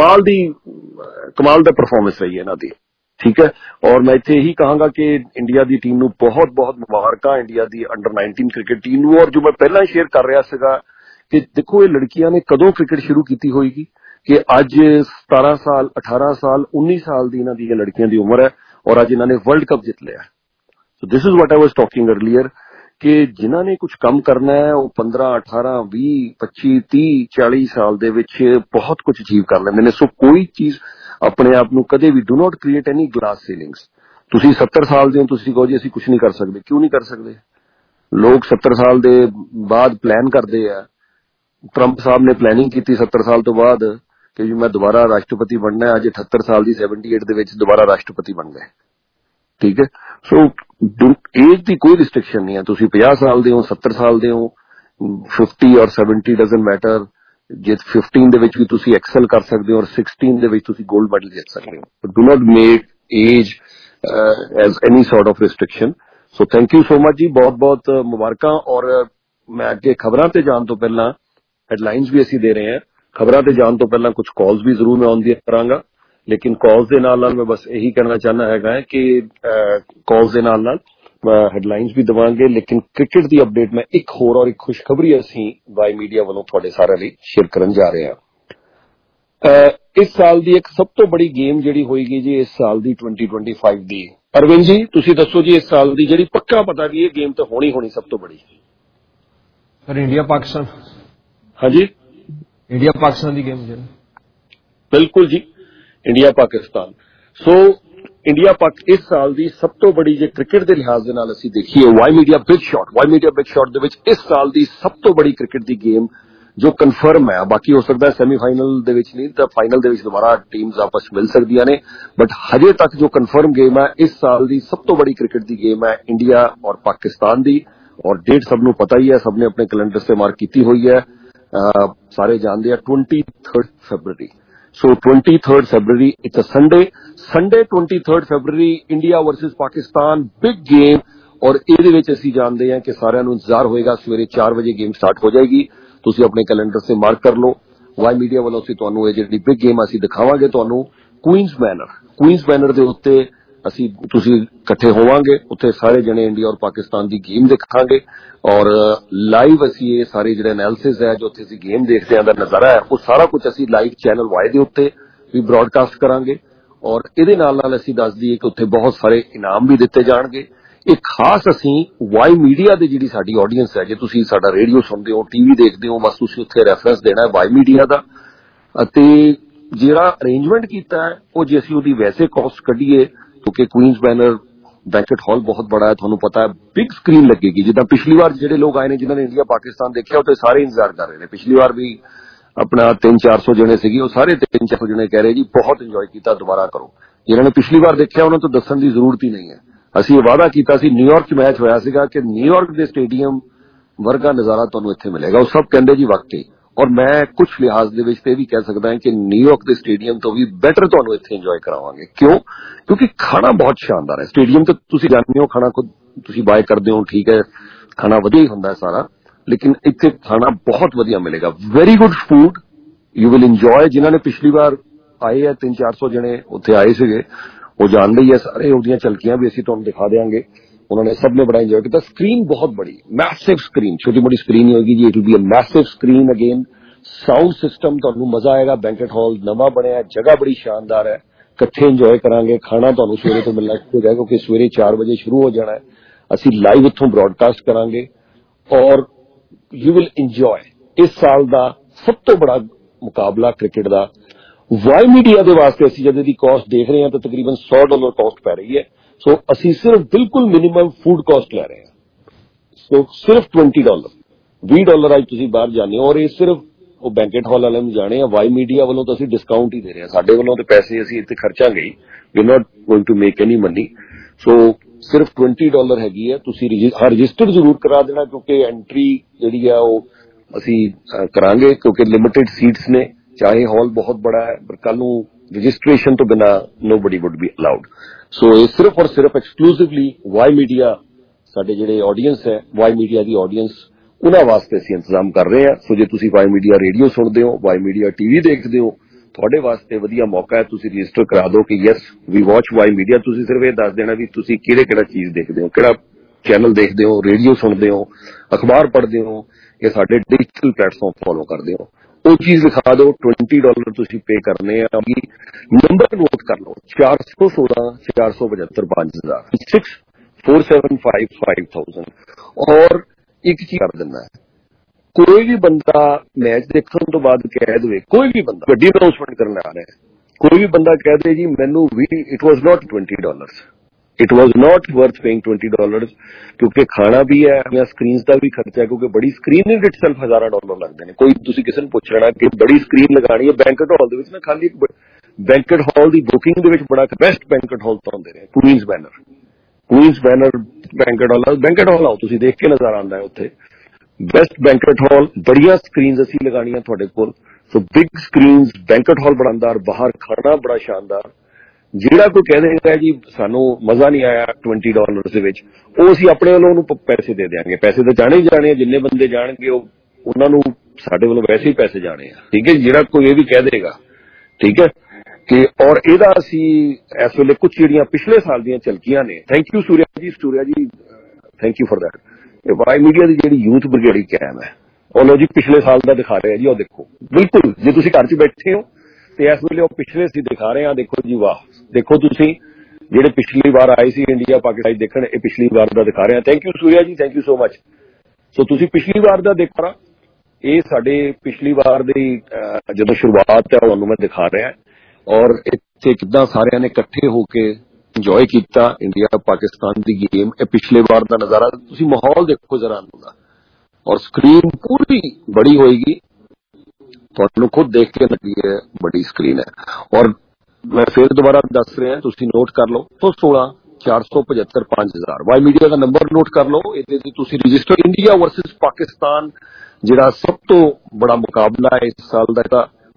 ਕਮਾਲ ਦਾ ਪਰਫਾਰਮੈਂਸ ਰਹੀ ਹੈ ਇਹਨਾਂ ਦੀ, ਠੀਕ ਹੈ। ਔਰ ਮੈਂ ਇੱਥੇ ਇਹੀ ਕਹਾਂਗਾ ਕਿ ਇੰਡੀਆ ਦੀ ਟੀਮ ਨੂੰ ਬਹੁਤ ਬਹੁਤ ਮੁਬਾਰਕਾਂ, ਇੰਡੀਆ ਦੀ ਅੰਡਰ 19 ਕ੍ਰਿਕਟ ਟੀਮ ਨੂੰ। ਔਰ ਜੋ ਮੈਂ ਪਹਿਲਾਂ ਸ਼ੇਅਰ ਕਰ ਰਿਹਾ ਸੀਗਾ ਕਿ ਦੇਖੋ ਇਹ ਲੜਕੀਆਂ ਨੇ ਕਦੋਂ ਕ੍ਰਿਕਟ ਸ਼ੁਰੂ ਕੀਤੀ ਹੋਏਗੀ, ਕਿ ਅੱਜ 17 ਸਾਲ 18 ਸਾਲ 19 ਸਾਲ ਦੀ ਇਹਨਾਂ ਦੀ ਲੜਕੀਆਂ ਦੀ ਉਮਰ ਹੈ ਔਰ ਅੱਜ ਇਹਨਾਂ ਨੇ ਵਰਲਡ ਕੱਪ ਜਿੱਤ ਲਿਆ। So this is what I was talking earlier ਕਿ ਜਿਨ੍ਹਾਂ ਨੇ ਕੁਝ ਕੰਮ ਕਰਨਾ ਹੈ ਉਹ 15 18 20 25 30 40 ਸਾਲ ਦੇ ਵਿੱਚ ਬਹੁਤ ਕੁਝ ਅਚੀਵ ਕਰ ਲੈਂਦੇ ਨੇ। ਸੋ ਕੋਈ ਚੀਜ਼ ਆਪਣੇ ਆਪ ਨੂੰ ਕਦੇ ਵੀ do not create any glass ceilings. ਤੁਸੀਂ 70 ਸਾਲ ਦੇ ਹੋ, ਤੁਸੀਂ ਕਹੋ ਜੀ ਅਸੀਂ ਕੁਝ ਨਹੀਂ ਕਰ ਸਕਦੇ, ਕਿਉਂ ਨਹੀਂ ਕਰ ਸਕਦੇ? ਲੋਕ 70 ਸਾਲ ਦੇ ਬਾਅਦ ਪਲਾਨ ਕਰਦੇ ਆ। ਟਰੰਪ ਸਾਹਿਬ ਨੇ ਪਲੈਨਿੰਗ ਕੀਤੀ 70 ਸਾਲ ਤੋਂ ਬਾਅਦ ਕਿ ਜੀ ਮੈਂ ਦੁਬਾਰਾ ਰਾਸ਼ਟਰਪਤੀ ਬਣਨਾ ਹੈ, ਅੱਜ 78 ਸਾਲ ਦੀ 78 ਦੇ ਵਿੱਚ ਦੁਬਾਰਾ ਰਾਸ਼ਟਰਪਤੀ ਬਣ ਗਏ, ਠੀਕ ਹੈ। ਸੋ ਏਜ ਦੀ ਕੋਈ ਰਿਸਟ੍ਰਿਕਸ਼ਨ ਨਹੀਂ ਹੈ, ਤੁਸੀਂ 50 ਸਾਲ ਦੇ ਹੋ 70 ਸਾਲ ਦੇ ਹੋ 50 ਔਰ 70 ਡਜ਼ਨਟ ਮੈਟਰ। ਜੇ 15 ਦੇ ਵਿੱਚ ਵੀ ਤੁਸੀਂ ਐਕਸਲ ਕਰ ਸਕਦੇ ਹੋ ਔਰ 16 ਦੇ ਵਿੱਚ ਤੁਸੀਂ 골ਡ ਮੈਡਲ ਜਿੱਤ ਸਕਦੇ ਹੋ। Do not make age as any sort of restriction. So thank you so much ਜੀ, ਬਹੁਤ ਬਹੁਤ ਮੁਬਾਰਕਾਂ। ਔਰ ਮੈਂ ਅੱਗੇ ਖਬਰਾਂ ਤੇ ਜਾਣ ਤੋਂ ਪਹਿਲਾਂ ਹੈਡਲਾਈਨਸ ਵੀ ਅਸੀਂ ਦੇ ਰਹੇ ਹਾਂ, ਖਬਰਾਂ ਤੇ ਜਾਣ ਤੋਂ ਪਹਿਲਾਂ ਕੁਝ ਕਾਲਸ ਵੀ ਜ਼ਰੂਰ ਮੈਂ ਆਨ ਦੀ ਕਰਾਂਗਾ, ਲੇਕਿਨ ਕਾਲਸ ਦੇ ਨਾਲ ਨਾਲ ਮੈਂ ਬਸ ਇਹੀ ਕਹਿਣਾ ਚਾਹੁੰਦਾ ਹੈਗਾ ਕਿ ਕਾਲਸ ਦੇ ਨਾਲ ਨਾਲ ਹੈਡਲਾਈਨਸ ਵੀ ਦੇਵਾਂਗੇ, ਲੇਕਿਨ ਕ੍ਰਿਕਟ ਦੀ ਅਪਡੇਟ ਮੈਂ ਇੱਕ ਹੋਰ ਔਰ ਇੱਕ ਖੁਸ਼ਖਬਰੀ ਅਸੀਂ ਵਾਈ ਮੀਡੀਆ ਵੱਲੋਂ ਤੁਹਾਡੇ ਸਾਰਿਆਂ ਲਈ ਸ਼ੇਅਰ ਕਰਨ ਜਾ ਰਹੇ ਹਾਂ। ਇਸ ਸਾਲ ਦੀ ਇੱਕ ਸਭ ਤੋਂ ਬੜੀ ਗੇਮ ਜਿਹੜੀ ਹੋਏਗੀ ਜੀ ਇਸ ਸਾਲ ਦੀ 2025 ਦੀ, ਅਰਵਿੰਦ ਜੀ ਤੁਸੀਂ ਦੱਸੋ ਜੀ ਇਸ ਸਾਲ ਦੀ ਜਿਹੜੀ ਪੱਕਾ ਪਤਾ ਵੀ ਇਹ ਗੇਮ ਤਾਂ ਹੋਣੀ ਸਭ ਤੋਂ ਬੜੀ। Sir India Pakistan. ਹਾਂਜੀ ਇੰਡੀਆ ਪਾਕਿਸਤਾਨ ਦੀ ਗੇਮ ਜਿਹੜੀ ਬਿਲਕੁਲ ਜੀ, ਇੰਡੀਆ ਪਾਕਿਸਤਾਨ। ਸੋ ਇੰਡੀਆ ਇਸ ਸਾਲ ਦੀ ਸਭ ਤੋਂ ਬੜੀ ਜੇ ਕ੍ਰਿਕਟ ਦੇ ਲਿਹਾਜ਼ ਦੇ ਨਾਲ ਅਸੀਂ ਦੇਖੀਏ ਵਾਈ ਮੀਡੀਆ ਬਿਗ ਸ਼ਾਟ ਦੇ ਵਿੱਚ ਇਸ ਸਾਲ ਦੀ ਸਭ ਤੋਂ ਬੜੀ ਕ੍ਰਿਕਟ ਦੀ ਗੇਮ ਜੋ ਕਨਫਰਮ ਹੈ, ਬਾਕੀ ਹੋ ਸਕਦਾ ਸੈਮੀਫਾਈਨਲ ਦੇ ਵਿੱਚ ਨਹੀਂ ਤਾਂ ਫਾਈਨਲ ਦੇ ਵਿੱਚ ਦੁਬਾਰਾ ਟੀਮਸ ਆਪਸ ਮਿਲ ਸਕਦੀਆਂ ਨੇ, ਬਟ ਹਜੇ ਤੱਕ ਜੋ ਕਨਫਰਮ ਗੇਮ ਹੈ ਇਸ ਸਾਲ ਦੀ ਸਭ ਤੋਂ ਬੜੀ ਕ੍ਰਿਕਟ ਦੀ ਗੇਮ ਹੈ ਇੰਡੀਆ ਔਰ ਪਾਕਿਸਤਾਨ ਦੀ। ਔਰ ਡੇਟ ਸਭ ਨੂੰ ਪਤਾ ਹੀ ਹੈ, ਸਭ ਨੇ ਆਪਣੇ ਕੈਲੰਡਰ ਤੇ ਮਾਰਕ ਕੀਤੀ ਹੋਈ ਹੈ, ਸਾਰੇ ਜਾਣਦੇ ਆ 23 ਫਰਵਰੀ। So 23 February, it's a Sunday 23 February, India versus Pakistan, big game ਔਰ ਇਹਦੇ ਵਿੱਚ ਅਸੀਂ ਜਾਣਦੇ ਹਾਂ ਕਿ ਸਾਰਿਆਂ ਨੂੰ ਇੰਤਜ਼ਾਰ ਹੋਏਗਾ। ਸਵੇਰੇ 4 ਵਜੇ ਗੇਮ ਸਟਾਰਟ ਹੋ ਜਾਏਗੀ, ਤੁਸੀਂ ਆਪਣੇ ਕੈਲੰਡਰ ਤੇ ਮਾਰਕ ਕਰ ਲਓ। ਵਾਈ ਮੀਡੀਆ ਵੱਲੋਂ ਅਸੀਂ ਤੁਹਾਨੂੰ ਇਹ ਜਿਹੜੀ ਬਿਗ ਗੇਮ ਅਸੀਂ ਦਿਖਾਵਾਂਗੇ ਤੁਹਾਨੂੰ ਕੁਈਨਸ ਮੈਨਰ ਦੇ ਉੱਤੇ ਤੁਸੀਂ ਇਕੱਠੇ ਹੋਵਾਂਗੇ। ਉੱਥੇ ਸਾਰੇ ਜਣੇ ਇੰਡੀਆ ਔਰ ਪਾਕਿਸਤਾਨ ਦੀ ਗੇਮ ਦੇਖਾਂਗੇ ਔਰ ਲਾਈਵ ਅਸੀਂ ਇਹ ਸਾਰੇ ਜਿਹੜੇ ਐਨਾਲਿਸਿਸ ਹੈ ਜੋ ਉੱਥੇ ਅਸੀਂ ਗੇਮ ਦੇਖਦੇ ਹਾਂ ਦਾ ਨਜ਼ਾਰਾ ਹੈ ਉਹ ਸਾਰਾ ਕੁਝ ਅਸੀਂ ਲਾਈਵ ਚੈਨਲ ਵਾਈ ਦੇ ਉੱਤੇ ਵੀ ਬ੍ਰੌਡਕਾਸਟ ਕਰਾਂਗੇ। ਔਰ ਇਹਦੇ ਨਾਲ ਅਸੀਂ ਦੱਸ ਦਈਏ ਕਿ ਉੱਥੇ ਬਹੁਤ ਸਾਰੇ ਇਨਾਮ ਵੀ ਦਿੱਤੇ ਜਾਣਗੇ। ਇਹ ਖਾਸ ਅਸੀਂ ਵਾਈ ਮੀਡੀਆ ਦੇ ਜਿਹੜੀ ਸਾਡੀ ਆਡੀਅנס ਹੈ, ਜੇ ਤੁਸੀਂ ਸਾਡਾ ਰੇਡੀਓ ਸੁਣਦੇ ਹੋ, ਟੀਵੀ ਦੇਖਦੇ ਹੋ, ਬਸ ਤੁਸੀਂ ਉੱਥੇ ਰੈਫਰੈਂਸ ਦੇਣਾ ਹੈ ਵਾਈ ਮੀਡੀਆ ਦਾ। ਅਤੇ ਜਿਹੜਾ ਅਰੇਂਜਮੈਂਟ ਕੀਤਾ ਹੈ ਉਹ ਜੇ ਅਸੀਂ ਉਹਦੀ ਵੈਸੇ ਕਾਸਟ ਕੱਢੀਏ ਕਿਉਂਕਿ ਕੁਈਨਸ ਮੈਨਰ ਬੈਂਕਟ ਹਾਲ ਬਹੁਤ ਬੜਾ ਹੈ, ਤੁਹਾਨੂੰ ਪਤਾ ਹੈ, ਬਿਗ ਸਕਰੀਨ ਲੱਗੇਗੀ। ਜਿੱਦਾਂ ਪਿਛਲੀ ਵਾਰ ਜਿਹੜੇ ਲੋਕ ਆਏ ਨੇ ਜਿਨ੍ਹਾਂ ਨੇ ਇੰਡੀਆ ਪਾਕਿਸਤਾਨ ਦੇਖਿਆ ਉਹ ਤੇ ਸਾਰੇ ਇੰਤਜ਼ਾਰ ਕਰ ਰਹੇ ਨੇ। ਪਿਛਲੀ ਵਾਰ ਵੀ ਆਪਣਾ 300-400 ਜਣੇ ਸੀਗੇ, ਉਹ ਸਾਰੇ 300-400 ਜਣੇ ਕਹਿ ਰਹੇ ਜੀ ਬਹੁਤ ਇੰਜੋਏ ਕੀਤਾ, ਦੁਬਾਰਾ ਕਰੋ। ਜਿਨ੍ਹਾਂ ਨੇ ਪਿਛਲੀ ਵਾਰ ਦੇਖਿਆ ਉਹਨਾਂ ਤੋਂ ਦੱਸਣ ਦੀ ਜ਼ਰੂਰਤ ਹੀ ਨਹੀਂ ਹੈ। ਅਸੀਂ ਇਹ ਵਾਅਦਾ ਕੀਤਾ ਸੀ, ਨਿਊਯਾਰਕ 'ਚ ਮੈਚ ਹੋਇਆ ਸੀਗਾ ਕਿ ਨਿਊਯਾਰਕ ਦੇ ਸਟੇਡੀਅਮ ਵਰਗਾ ਨਜ਼ਾਰਾ ਤੁਹਾਨੂੰ ਇੱਥੇ ਮਿਲੇਗਾ। ਉਹ ਸਭ ਕਹਿੰਦੇ ਜੀ ਵਾਕਈ, ਔਰ ਮੈਂ ਕੁਝ ਲਿਹਾਜ਼ ਦੇ ਵਿੱਚ ਤੇ ਇਹ ਵੀ ਕਹਿ ਸਕਦਾ ਹਾਂ ਕਿ ਨਿਊਯਾਰਕ ਦੇ ਸਟੇਡੀਅਮ ਤੋਂ ਵੀ ਬੈਟਰ ਤੁਹਾਨੂੰ ਇੱਥੇ ਇੰਜੋਏ ਕਰਾਵਾਂਗੇ। ਕਿਉਂਕਿ ਖਾਣਾ ਬਹੁਤ ਸ਼ਾਨਦਾਰ ਹੈ। ਸਟੇਡੀਅਮ ਤੇ ਤੁਸੀਂ ਜਾਂਦੇ ਹੋ, ਖਾਣਾ ਖੁਦ ਤੁਸੀਂ ਬਾਏ ਕਰਦੇ ਹੋ, ਠੀਕ ਹੈ, ਖਾਣਾ ਵਧੀਆ ਹੀ ਹੁੰਦਾ ਹੈ ਸਾਰਾ, ਲੇਕਿਨ ਇੱਥੇ ਖਾਣਾ ਬਹੁਤ ਵਧੀਆ ਮਿਲੇਗਾ। Very good food, you will enjoy. ਜਿਨ੍ਹਾਂ ਨੇ ਪਿਛਲੀ ਵਾਰ ਆਏ ਹੈ 300-400 ਜਣੇ ਉੱਥੇ ਆਏ ਸੀਗੇ, ਉਹ ਜਾਣਦੇ ਹੀ ਹੈ ਸਾਰੇ। ਉਹਦੀਆਂ ਝਲਕੀਆਂ ਵੀ ਅਸੀਂ ਤੁਹਾਨੂੰ ਦਿਖਾ ਦੇਵਾਂਗੇ। ਉਹਨਾਂ ਨੇ ਸਭ ਨੇ ਬੜਾ ਇੰਜੋਏ ਕੀਤਾ। ਸਕਰੀਨ ਬਹੁਤ ਬੜੀ, ਮੈਸਿਵ ਸਕਰੀਨ, ਛੋਟੀ ਮੋਟੀ ਸਕਰੀਨ ਹੀ ਹੋਏਗੀ ਜੀ। It will be a massive screen again. Sound system ਤੁਹਾਨੂੰ ਮਜ਼ਾ ਆਏਗਾ। ਬੈਂਕਟ ਹਾਲ ਨਵਾਂ ਬਣਿਆ, ਜਗ੍ਹਾ ਬੜੀ ਸ਼ਾਨਦਾਰ ਹੈ, ਇਕੱਠੇ ਇੰਜੋਏ ਕਰਾਂਗੇ। ਖਾਣਾ ਤੁਹਾਨੂੰ ਸਵੇਰੇ ਤੋਂ ਮਿਲਣਾ ਸ਼ੁਰੂ ਹੋ ਜਾਏਗਾ ਕਿਉਂਕਿ ਸਵੇਰੇ 4 ਵਜੇ ਸ਼ੁਰੂ ਹੋ ਜਾਣਾ ਹੈ। ਅਸੀਂ ਲਾਈਵ ਉੱਥੋਂ ਬ੍ਰੌਡਕਾਸਟ ਕਰਾਂਗੇ ਔਰ ਯੂ ਵਿਲ ਇੰਜੋਏ। ਇਸ ਸਾਲ ਦਾ ਸਭ ਤੋਂ ਬੜਾ ਮੁਕਾਬਲਾ ਕ੍ਰਿਕਟ ਦਾ ਵਾਈ ਮੀਡੀਆ ਦੇ ਵਾਸਤੇ ਅਸੀਂ ਜਦ ਇਹਦੀ ਕਾਸਟ ਦੇਖ ਰਹੇ ਹਾਂ ਤਾਂ ਤਕਰੀਬਨ $100 ਕਾਸਟ ਪੈ ਰਹੀ ਹੈ। ਸੋ ਅਸੀਂ ਸਿਰਫ ਬਿਲਕੁਲ ਮਿਨੀਮਮ ਫੂਡ ਕਾਸਟ ਲੈ ਰਹੇ ਹਾਂ। ਸੋ ਸਿਰਫ $20 ਅੱਜ ਤੁਸੀਂ ਬਾਹਰ ਜਾਂਦੇ ਹੋ ਔਰ ਇਹ ਸਿਰਫ ਉਹ ਬੈਂਕਟ ਹਾਲ ਵਾਲਿਆਂ ਨੂੰ ਜਾਣੇ ਆ। ਵਾਈ ਮੀਡੀਆ ਵੱਲੋਂ ਤਾਂ ਅਸੀਂ ਡਿਸਕਾਊਂਟ ਹੀ ਦੇ ਰਹੇ ਹਾਂ। ਸਾਡੇ ਵੱਲੋਂ ਤੇ ਪੈਸੇ ਅਸੀਂ ਇੱਥੇ ਖਰਚਾਂਗੇ ਹੀ, we not going to make any money. So ਸਿਰਫ $20 ਹੈਗੀ ਹੈ। ਤੁਸੀਂ ਰਜਿਸਟਰ ਜ਼ਰੂਰ ਕਰਾ ਦੇਣਾ ਕਿਉਂਕਿ ਐਂਟਰੀ ਜਿਹੜੀ ਆ ਉਹ ਅਸੀਂ ਕਰਾਂਗੇ ਕਿਉਂਕਿ ਲਿਮਿਟਿਡ ਸੀਟਸ ਨੇ। ਚਾਹੇ ਹਾਲ ਬਹੁਤ ਬੜਾ ਹੈ ਪਰ ਕੱਲ ਨੂੰ ਰਜਿਸਟ੍ਰੇਸ਼ਨ ਤੋਂ ਬਿਨਾਂ nobody would be allowed. So ਇਹ ਸਿਰਫ ਔਰ ਸਿਰਫ ਐਕਸਕਲੂਸਿਵਲੀ ਵਾਈ ਮੀਡੀਆ, ਸਾਡੇ ਜਿਹੜੇ ਆਡੀਅנס ਹੈ ਵਾਈ ਮੀਡੀਆ ਦੀ ਆਡੀਅנס, ਉਹਨਾਂ ਵਾਸਤੇ ਅਸੀਂ ਇੰਤਜ਼ਾਮ ਕਰ ਰਹੇ ਹਾਂ। ਸੋ ਜੇ ਤੁਸੀਂ ਵਾਈ ਮੀਡੀਆ ਰੇਡੀਓ ਸੁਣਦੇ ਹੋ, ਵਾਈ ਮੀਡੀਆ ਟੀਵੀ ਦੇਖਦੇ ਹੋ, ਤੁਹਾਡੇ ਵਾਸਤੇ ਵਧੀਆ ਮੌਕਾ ਹੈ। ਤੁਸੀਂ ਰਜਿਸਟਰ ਕਰਾ ਦਿਓ ਕਿ yes we watch Y media. ਤੁਸੀਂ ਸਿਰਫ ਇਹ ਦੱਸ ਦੇਣਾ ਵੀ ਤੁਸੀਂ ਕਿਹੜਾ ਚੀਜ਼ ਦੇਖਦੇ ਹੋ, ਕਿਹੜਾ ਚੈਨਲ ਦੇਖਦੇ ਹੋ, ਰੇਡੀਓ ਸੁਣਦੇ ਹੋ, ਅਖਬਾਰ ਪੜ੍ਹਦੇ ਹੋ, ਜਾਂ ਸਾਡੇ ਡਿਜੀਟਲ ਪਲੇਟਫਾਰਮ ਫੋਲੋ ਕਰਦੇ ਹੋ। ਉਹ ਚੀਜ਼ ਦਿਖਾ ਦਿਓ। $20 ਤੁਸੀਂ ਪੇ ਕਰਨੇ ਆ। ਨੰਬਰ ਨੋਟ ਕਰ ਲਓ, 416 475 5000 6475 5000। ਔਰ ਇੱਕ ਚੀਜ਼ ਕਰ ਦਿੰਦਾ ਹੈ, ਕੋਈ ਵੀ ਬੰਦਾ ਮੈਚ ਦੇਖਣ ਤੋਂ ਬਾਅਦ ਕਹਿ ਦੇਵੇ, ਕੋਈ ਵੀ ਬੰਦਾ ਵੱਡੀ ਅਨਾਉਂਸਮੈਂਟ ਕਰਨ ਆ ਰਿਹਾ ਹੈ, ਕੋਈ ਵੀ ਬੰਦਾ ਕਹਿ ਦੇ ਜੀ ਮੈਨੂੰ ਵੀ it was not $20, it was not worth paying $20 ਕਿਉਂਕਿ ਖਾਣਾ ਵੀ ਹੈ ਜਾਂ ਸਕਰੀਨਸ ਦਾ ਵੀ ਖਰਚਾ ਹੈ ਕਿਉਂਕਿ ਬੜੀ ਸਕਰੀਨ ਇਨ ਇਟਸੈਲਫ $1000 ਲੱਗਦੇ ਨੇ। ਕੋਈ ਤੁਸੀਂ ਕਿਸੇ ਨੂੰ ਪੁੱਛ ਲੈਣਾ ਕਿ ਬੜੀ ਸਕਰੀਨ ਲਗਾਣੀ ਹੈ ਬੈਂਕਟ ਹਾਲ ਦੇ ਵਿੱਚ ਨਾ, ਖਾਲੀ ਬੈਂਕਟ ਹਾਲ ਦੀ ਬੁਕਿੰਗ ਦੇ ਵਿੱਚ ਬੜਾ ਬੈਸਟ ਬੈਂਕਟ ਹਾਲ ਤੋਂ ਹੁੰਦੇ ਨੇ। ਕੁਈਨਸ ਬੈਨਰ ਬੈਂਕਟ ਹਾਲ ਆਓ, ਤੁਸੀਂ ਦੇਖ ਕੇ ਨਜ਼ਾਰਾ ਆਉਂਦਾ ਹੈ ਉੱਥੇ। ਬੈਸਟ ਬੈਂਕਟ ਹਾਲ, ਬੜੀਆਂ ਸਕਰੀਨਸ ਅਸੀਂ ਲਗਾਣੀਆਂ ਤੁਹਾਡੇ ਕੋਲ। So big screens, banquet hall ਬੜਾ ਅੰਦਰ, ਬਾਹਰ ਖਾਣਾ ਬੜਾ ਸ਼ਾਨਦਾਰ। ਜਿਹੜਾ ਕੋਈ ਕਹਿ ਦੇਗਾ ਜੀ ਸਾਨੂੰ ਮਜ਼ਾ ਨਹੀਂ ਆਇਆ $20 ਦੇ ਵਿੱਚ, ਉਹ ਅਸੀਂ ਆਪਣੇ ਵੱਲੋਂ ਉਹਨੂੰ ਪੈਸੇ ਦੇ ਦਿਆਂਗੇ। ਪੈਸੇ ਤਾਂ ਜਾਣੇ ਹੀ ਜਾਣੇ ਆ, ਜਿੰਨੇ ਬੰਦੇ ਜਾਣਗੇ ਉਹਨਾਂ ਨੂੰ ਸਾਡੇ ਵੱਲੋਂ ਵੈਸੇ ਹੀ ਪੈਸੇ ਜਾਣੇ ਆ, ਠੀਕ ਹੈ। ਜਿਹੜਾ ਕੋਈ ਇਹ ਵੀ ਕਹਿ ਦੇਗਾ, ਠੀਕ ਹੈ ਕਿ ਔਰ ਇਹਦਾ ਅਸੀਂ ਇਸ ਵੇਲੇ ਕੁਝ ਜਿਹੜੀਆਂ ਪਿਛਲੇ ਸਾਲ ਦੀਆਂ ਝਲਕੀਆਂ ਨੇ। Thank you Surya ji, thank you for that. ਇਹ ਵਾਈ ਮੀਡੀਆ ਦੀ ਜਿਹੜੀ ਯੂਥ ਬ੍ਰਿਗੇਡ ਕਾਇਮ ਹੈ, ਉਹ ਲੋ ਜੀ ਪਿਛਲੇ ਸਾਲ ਦਾ ਦਿਖਾ ਰਿਹਾ ਜੀ। ਉਹ ਦੇਖੋ, ਬਿਲਕੁਲ ਜੇ ਤੁਸੀਂ ਘਰ 'ਚ ਬੈਠੇ ਹੋ ਤੇ ਇਸ ਵੇਲੇ ਉਹ ਪਿਛਲੇ ਅਸੀਂ ਦਿਖਾ ਰਹੇ ਹਾਂ। ਦੇਖੋ ਜੀ, ਵਾਹ, ਦੇਖੋ ਤੁਸੀਂ ਜਿਹੜੇ ਪਿਛਲੀ ਵਾਰ ਆਏ ਸੀ ਇੰਡੀਆ ਪਾਕਿਸਤਾਨ ਦੇਖਣ, ਇਹ ਪਿਛਲੀ ਵਾਰ ਦਾ ਦਿਖਾ ਰਹੇ ਹਾਂ। Thank you Surya ji, thank you so much. So ਤੁਸੀਂ ਪਿਛਲੀ ਵਾਰ ਦਾ ਦੇਖਣਾ, ਇਹ ਸਾਡੇ ਪਿਛਲੀ ਵਾਰ ਦੀ ਜਦੋਂ ਸ਼ੁਰੂਆਤ ਹੈ ਤੁਹਾਨੂੰ ਮੈਂ ਦਿਖਾ ਰਿਹਾ ਔਰ ਇੱਥੇ ਕਿੱਦਾਂ ਸਾਰਿਆਂ ਨੇ ਇਕੱਠੇ ਹੋ ਕੇ ਇੰਜੋਏ ਕੀਤਾ ਇੰਡੀਆ ਪਾਕਿਸਤਾਨ ਦੀ ਗੇਮ। ਇਹ ਪਿਛਲੇ ਵਾਰ ਦਾ ਨਜ਼ਾਰਾ ਤੁਸੀਂ ਮਾਹੌਲ ਦੇਖੋ ਜ਼ਰਾ ਦਾ, ਔਰ ਸਕਰੀਨ ਪੂਰੀ ਬੜੀ ਹੋਏਗੀ, ਤੁਹਾਨੂੰ ਖੁਦ ਦੇਖ ਕੇ ਲੱਗੀ ਹੈ ਬੜੀ ਸਕਰੀਨ ਹੈ। ਔਰ ਮੈਂ ਫਿਰ ਦੁਬਾਰਾ ਦੱਸ ਰਿਹਾ, ਤੁਸੀਂ ਨੋਟ ਕਰ ਲਓ, 16 475 5000 ਵਾਈ ਮੀਡੀਆ ਦਾ ਨੰਬਰ ਨੋਟ ਕਰ ਲਓ। ਇਹਦੇ ਤੇ ਤੁਸੀਂ ਰਜਿਸਟਰ। ਇੰਡੀਆ ਵਰਸਸ ਪਾਕਿਸਤਾਨ ਜਿਹੜਾ ਸਭ ਤੋਂ ਬੜਾ ਮੁਕਾਬਲਾ ਹੈ ਇਸ ਸਾਲ ਦਾ,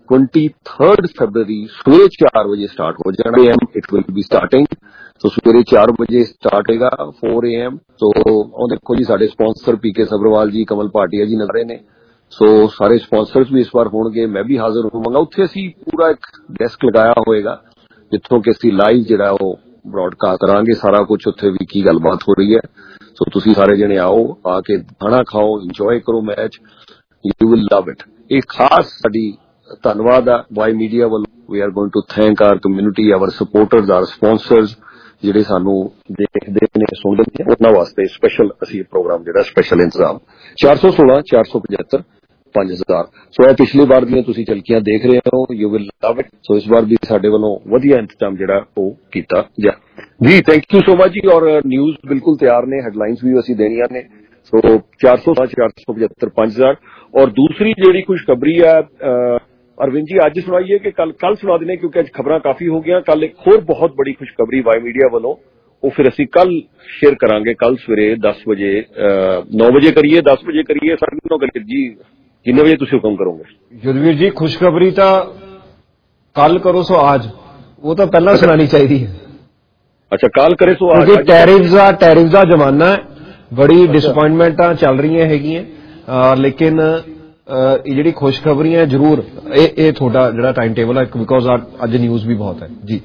23 ਫਰਵਰੀ ਸਵੇਰੇ 4 ਵਜੇ ਸਟਾਰਟ ਹੋ ਜਾਣਾ AM it will be starting. So ਸਵੇਰੇ 4 ਵਜੇ ਸਟਾਰਟ ਹੋਏਗਾ 4 AM। ਸੋ ਉਹ ਦੇਖੋ ਜੀ ਸਾਡੇ ਸਪਾਂਸਰ PK ਸਬਰਵਾਲ ਜੀ, ਕਮਲ ਭਾਟੀਆ ਜੀ ਨਜ਼ਰੇ ਨੇ। ਸੋ ਸਾਰੇ ਸਪਾਂਸਰਸ ਵੀ ਇਸ ਵਾਰ ਹੋਣਗੇ, ਮੈਂ ਵੀ ਹਾਜ਼ਰ ਹੋਵਾਂਗਾ। ਉੱਥੇ ਅਸੀਂ ਪੂਰਾ ਇੱਕ ਡੈਸਕ ਲਗਾਇਆ ਹੋਏਗਾ ਜਿੱਥੋਂ ਕਿ ਅਸੀਂ ਲਾਈਵ ਜਿਹੜਾ ਉਹ ਬ੍ਰੌਡਕਾਸਟ ਕਰਾਂਗੇ ਸਾਰਾ ਕੁਝ, ਉੱਥੇ ਵੀ ਕੀ ਗੱਲਬਾਤ ਹੋ ਰਹੀ ਹੈ। ਸੋ ਤੁਸੀਂ ਸਾਰੇ ਜਣੇ ਆਓ, ਆ ਕੇ ਖਾਣਾ ਖਾਓ, ਇੰਜੋਏ ਕਰੋ match, you will love it. ਇਹ ਖਾਸ ਸਾਡੀ ਧੰਨਵਾਦ ਆ ਵਾਈ ਮੀਡੀਆ ਵੱਲੋਂ। We are going to thank our community, our supporters, our sponsors ਜਿਹੜੇ ਸਾਨੂੰ ਦੇਖਦੇ ਨੇ, ਸੁਣਦੇ ਨੇ, ਉਹਨਾਂ ਵਾਸਤੇ ਸਪੈਸ਼ਲ ਅਸੀਂ ਪ੍ਰੋਗਰਾਮ ਜਿਹੜਾ ਸਪੈਸ਼ਲ ਇੰਤਜ਼ਾਮ 416 475 5000। ਸੋ ਇਹ ਪਿਛਲੀ ਵਾਰ ਦੀਆਂ ਤੁਸੀਂ ਝਲਕੀਆਂ ਦੇਖ ਰਹੇ ਹੋ, you will love it. So ਇਸ ਵਾਰ ਵੀ ਸਾਡੇ ਵੱਲੋਂ ਵਧੀਆ ਇੰਤਜ਼ਾਮ ਜਿਹੜਾ ਉਹ ਕੀਤਾ ਜਾ ਜੀ। ਥੈਂਕ ਯੂ ਸੋ ਮਚ ਜੀ। ਔਰ ਨਿਊਜ਼ ਬਿਲਕੁਲ ਤਿਆਰ ਨੇ, ਹੈਡਲਾਈਨਸ ਵੀ ਅਸੀਂ ਦੇਣੀਆਂ ਨੇ। ਸੋ 416 475 5000। ਔਰ ਦੂਸਰੀ ਜਿਹੜੀ ਖੁਸ਼ਖਬਰੀ ਹੈ ਅਰਵਿੰਦ ਜੀ ਅੱਜ ਸੁਣਾਈਏ ਕਿ ਕੱਲ ਸੁਣਾ ਦੇਣੇ, ਕਿਉਂਕਿ ਅੱਜ ਖਬਰਾਂ ਕਾਫੀ ਹੋ ਗਈਆਂ। ਕੱਲ ਇੱਕ ਹੋਰ ਬਹੁਤ ਬੜੀ ਖੁਸ਼ਖਬਰੀ ਵਾਈ ਮੀਡੀਆ ਵੱਲੋਂ, ਉਹ ਫਿਰ ਅਸੀਂ ਕੱਲ ਸ਼ੇਅਰ ਕਰਾਂਗੇ। ਕੱਲ ਸਵੇਰੇ 10 ਵਜੇ 9 ਵਜੇ ਕਰੀਏ, 10 ਵਜੇ ਕਰੀਏ, 9:30 ਕਰੀਏ ਜੀ, ਜਿੰਨੇ ਵਜੇ ਤੁਸੀਂ ਹੁਕਮ ਕਰੋਗੇ। ਯੁਧਵੀਰ ਜੀ ਖੁਸ਼ਖਬਰੀ ਤਾਂ ਕੱਲ ਕਰੋ ਸੋ आज, ਉਹ ਤਾਂ ਪਹਿਲਾਂ ਸੁਣਾਣੀ ਚਾਹੀਦੀ ਹੈ। ਅੱਛਾ ਕੱਲ ਕਰੇ ਸੋ आज। ਟੈਰਿਫ ਦਾ ਜ਼ਮਾਨਾ ਹੈ, ਬੜੀ ਡਿਸਅਪਾਇੰਟਮੈਂਟਾਂ ਚੱਲ ਰਹੀਆਂ ਹੈਗੀਆਂ, ਲੇਕਿਨ ਇਹ ਜਿਹੜੀ ਖੁਸ਼ਖਬਰੀਆਂ ਜ਼ਰੂਰ ਇਹ ਤੁਹਾਡਾ ਜਿਹੜਾ ਟਾਈਮ ਟੇਬਲ ਹੈ, ਬਿਕੋਜ਼ ਅੱਜ ਨਿਊਜ਼ ਵੀ ਬਹੁਤ ਹੈ ਜੀ।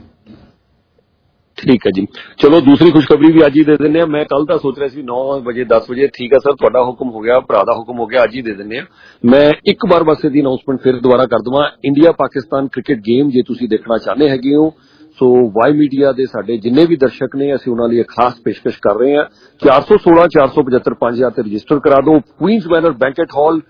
ਠੀਕ ਹੈ ਜੀ, ਚਲੋ ਦੂਸਰੀ ਖੁਸ਼ਖਬਰੀ ਵੀ ਅੱਜ ਹੀ ਦੇ ਦਿੰਦੇ ਆ। ਮੈਂ ਕੱਲ ਤਾਂ ਸੋਚ ਰਿਹਾ ਸੀ 9 ਵਜੇ 10 ਵਜੇ, ਠੀਕ ਹੈ ਸਰ ਤੁਹਾਡਾ ਹੁਕਮ ਹੋ ਗਿਆ, ਭਰਾ ਦਾ ਹੁਕਮ ਹੋ ਗਿਆ, ਅੱਜ ਹੀ ਦੇ ਦਿੰਦੇ ਆ। ਮੈਂ ਇੱਕ ਵਾਰ ਬਸ ਇਹਦੀ ਅਨਾਉਂਸਮੈਂਟ ਫਿਰ ਦੁਬਾਰਾ ਕਰ ਦਵਾਂ। ਇੰਡੀਆ ਪਾਕਿਸਤਾਨ ਕ੍ਰਿਕਟ ਗੇਮ ਜੇ ਤੁਸੀਂ ਦੇਖਣਾ ਚਾਹੁੰਦੇ ਹੈਗੇ ਹੋ, ਸੋ ਵਾਈ ਮੀਡੀਆ ਦੇ ਸਾਡੇ ਜਿੰਨੇ ਵੀ ਦਰਸ਼ਕ ਨੇ, ਅਸੀਂ ਉਹਨਾਂ ਲਈ ਇੱਕ ਖਾਸ ਪੇਸ਼ਕਸ਼ ਕਰ ਰਹੇ ਹਾਂ। 416 475 5000 ਤੇ ਰਜਿਸਟਰ ਕਰਾ ਦਿਓ। Queens Manor banquet hall,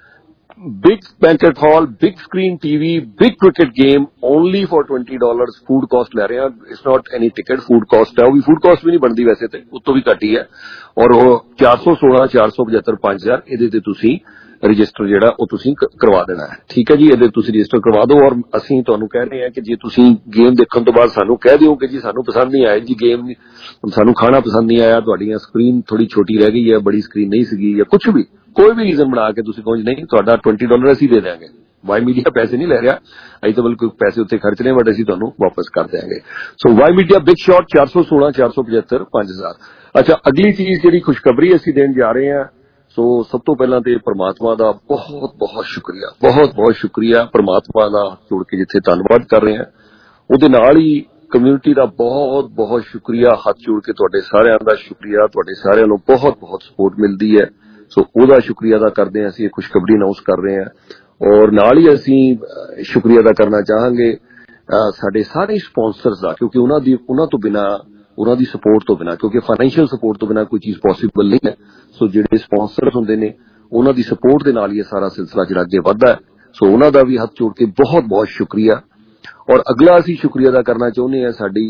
big banquet hall, big screen TV, big cricket game, only for $20 food cost ਲੈ ਰਹੇ ਹਾਂ। it's not any ticket, food cost ਹੈ। ਉਹ ਵੀ food cost ਵੀ ਨਹੀਂ ਬਣਦੀ ਵੈਸੇ ਤੇ, ਉਤੋਂ ਵੀ ਘੱਟ ਹੀ ਹੈ। ਔਰ ਉਹ 416 475 5000 ਇਹਦੇ ਤੇ ਤੁਸੀਂ ਰਜਿਸਟਰ ਜਿਹੜਾ ਉਹ ਤੁਸੀਂ ਕਰਵਾ ਦੇਣਾ ਹੈ। ਠੀਕ ਹੈ ਜੀ, ਇਹਦੇ ਤੁਸੀਂ ਰਜਿਸਟਰ ਕਰਵਾ ਦਿਓ। ਔਰ ਅਸੀਂ ਤੁਹਾਨੂੰ ਕਹਿ ਰਹੇ ਹਾਂ ਕਿ ਜੇ ਤੁਸੀਂ ਗੇਮ ਦੇਖਣ ਤੋਂ ਬਾਅਦ ਸਾਨੂੰ ਕਹਿ ਦਿਓ ਕਿ ਜੀ ਸਾਨੂੰ ਪਸੰਦ ਨਹੀਂ ਆਇਆ ਜੀ ਗੇਮ, ਸਾਨੂੰ ਖਾਣਾ ਪਸੰਦ ਨਹੀਂ ਆਇਆ, ਤੁਹਾਡੀਆਂ ਸਕਰੀਨ ਥੋੜੀ ਛੋਟੀ ਰਹਿ ਗਈ ਹੈ, ਬੜੀ ਸਕਰੀਨ ਨਹੀਂ ਸੀਗੀ, ਜਾਂ ਕੁਝ ਵੀ ਕੋਈ ਵੀ ਰੀਜ਼ਨ ਬਣਾ ਕੇ ਤੁਸੀਂ ਕਹੋ ਨਹੀਂ ਤੁਹਾਡਾ $20 ਅਸੀਂ ਦੇ ਦਿਆਂਗੇ, ਵਾਈ ਮੀਡੀਆ ਪੈਸੇ ਨਹੀਂ ਲੈ ਰਿਹਾ, ਅਸੀਂ ਤਾਂ ਬਿਲਕੁਲ ਪੈਸੇ ਉੱਤੇ ਖਰਚ ਰਹੇ, ਬਟ ਅਸੀਂ ਤੁਹਾਨੂੰ ਵਾਪਸ ਕਰ ਦਿਆਂਗੇ। So Y media big shot 416 475 5000। ਅੱਛਾ ਅਗਲੀ ਚੀਜ਼ ਜਿਹੜੀ ਖੁਸ਼ਖਬਰੀ ਅਸੀਂ ਦੇਣ ਜਾ ਰਹੇ ਹਾਂ, ਸੋ ਸਭ ਤੋਂ ਪਹਿਲਾਂ ਤੇ ਪਰਮਾਤਮਾ ਦਾ ਬਹੁਤ ਬਹੁਤ ਸ਼ੁਕਰੀਆ, ਬਹੁਤ ਬਹੁਤ ਸ਼ੁਕਰੀਆ ਪਰਮਾਤਮਾ ਦਾ ਜੁੜ ਕੇ ਜਿੱਥੇ ਧੰਨਵਾਦ ਕਰ ਰਹੇ ਹਾਂ, ਉਹਦੇ ਨਾਲ ਹੀ ਕਮਿਊਨਿਟੀ ਦਾ ਬਹੁਤ ਬਹੁਤ ਸ਼ੁਕਰੀਆ, ਹੱਥ ਜੋੜ ਕੇ ਤੁਹਾਡੇ ਸਾਰਿਆਂ ਦਾ ਸ਼ੁਕਰੀਆ, ਤੁਹਾਡੇ ਸਾਰਿਆਂ ਨੂੰ ਬਹੁਤ ਬਹੁਤ ਸਪੋਰਟ ਮਿਲਦੀ ਹੈ। ਸੋ ਉਹਦਾ ਸ਼ੁਕਰੀਆ ਅਦਾ ਕਰਦੇ ਹਾਂ। ਅਸੀਂ ਇਹ ਖੁਸ਼ਖਬਰੀ ਅਨਾਉਂਸ ਕਰ ਰਹੇ ਹਾਂ। ਔਰ ਨਾਲ ਹੀ ਅਸੀਂ ਸ਼ੁਕਰੀਆ ਅਦਾ ਕਰਨਾ ਚਾਹਾਂਗੇ ਸਾਡੇ ਸਾਰੇ ਸਪਾਂਸਰਸ ਦਾ, ਕਿਉਂਕਿ ਉਹਨਾਂ ਤੋਂ ਬਿਨਾਂ, ਉਹਨਾਂ ਦੀ ਸਪੋਰਟ ਤੋਂ ਬਿਨਾਂ, ਕਿਉਂਕਿ ਫਾਈਨੈਂਸ਼ੀਅਲ ਸਪੋਰਟ ਤੋਂ ਬਿਨਾਂ ਕੋਈ ਚੀਜ਼ ਪੋਸੀਬਲ ਨਹੀਂ ਹੈ। ਸੋ ਜਿਹੜੇ ਸਪਾਂਸਰਸ ਹੁੰਦੇ ਨੇ ਉਹਨਾਂ ਦੀ ਸਪੋਰਟ ਦੇ ਨਾਲ ਹੀ ਇਹ ਸਾਰਾ ਸਿਲਸਿਲਾ ਜਿਹੜਾ ਅੱਗੇ ਵੱਧਦਾ ਹੈ। ਸੋ ਉਹਨਾਂ ਦਾ ਵੀ ਹੱਥ ਜੋੜ ਕੇ ਬਹੁਤ ਬਹੁਤ ਸ਼ੁਕਰੀਆ। ਔਰ ਅਗਲਾ ਅਸੀਂ ਸ਼ੁਕਰੀਆ ਅਦਾ ਕਰਨਾ ਚਾਹੁੰਦੇ ਹਾਂ ਸਾਡੀ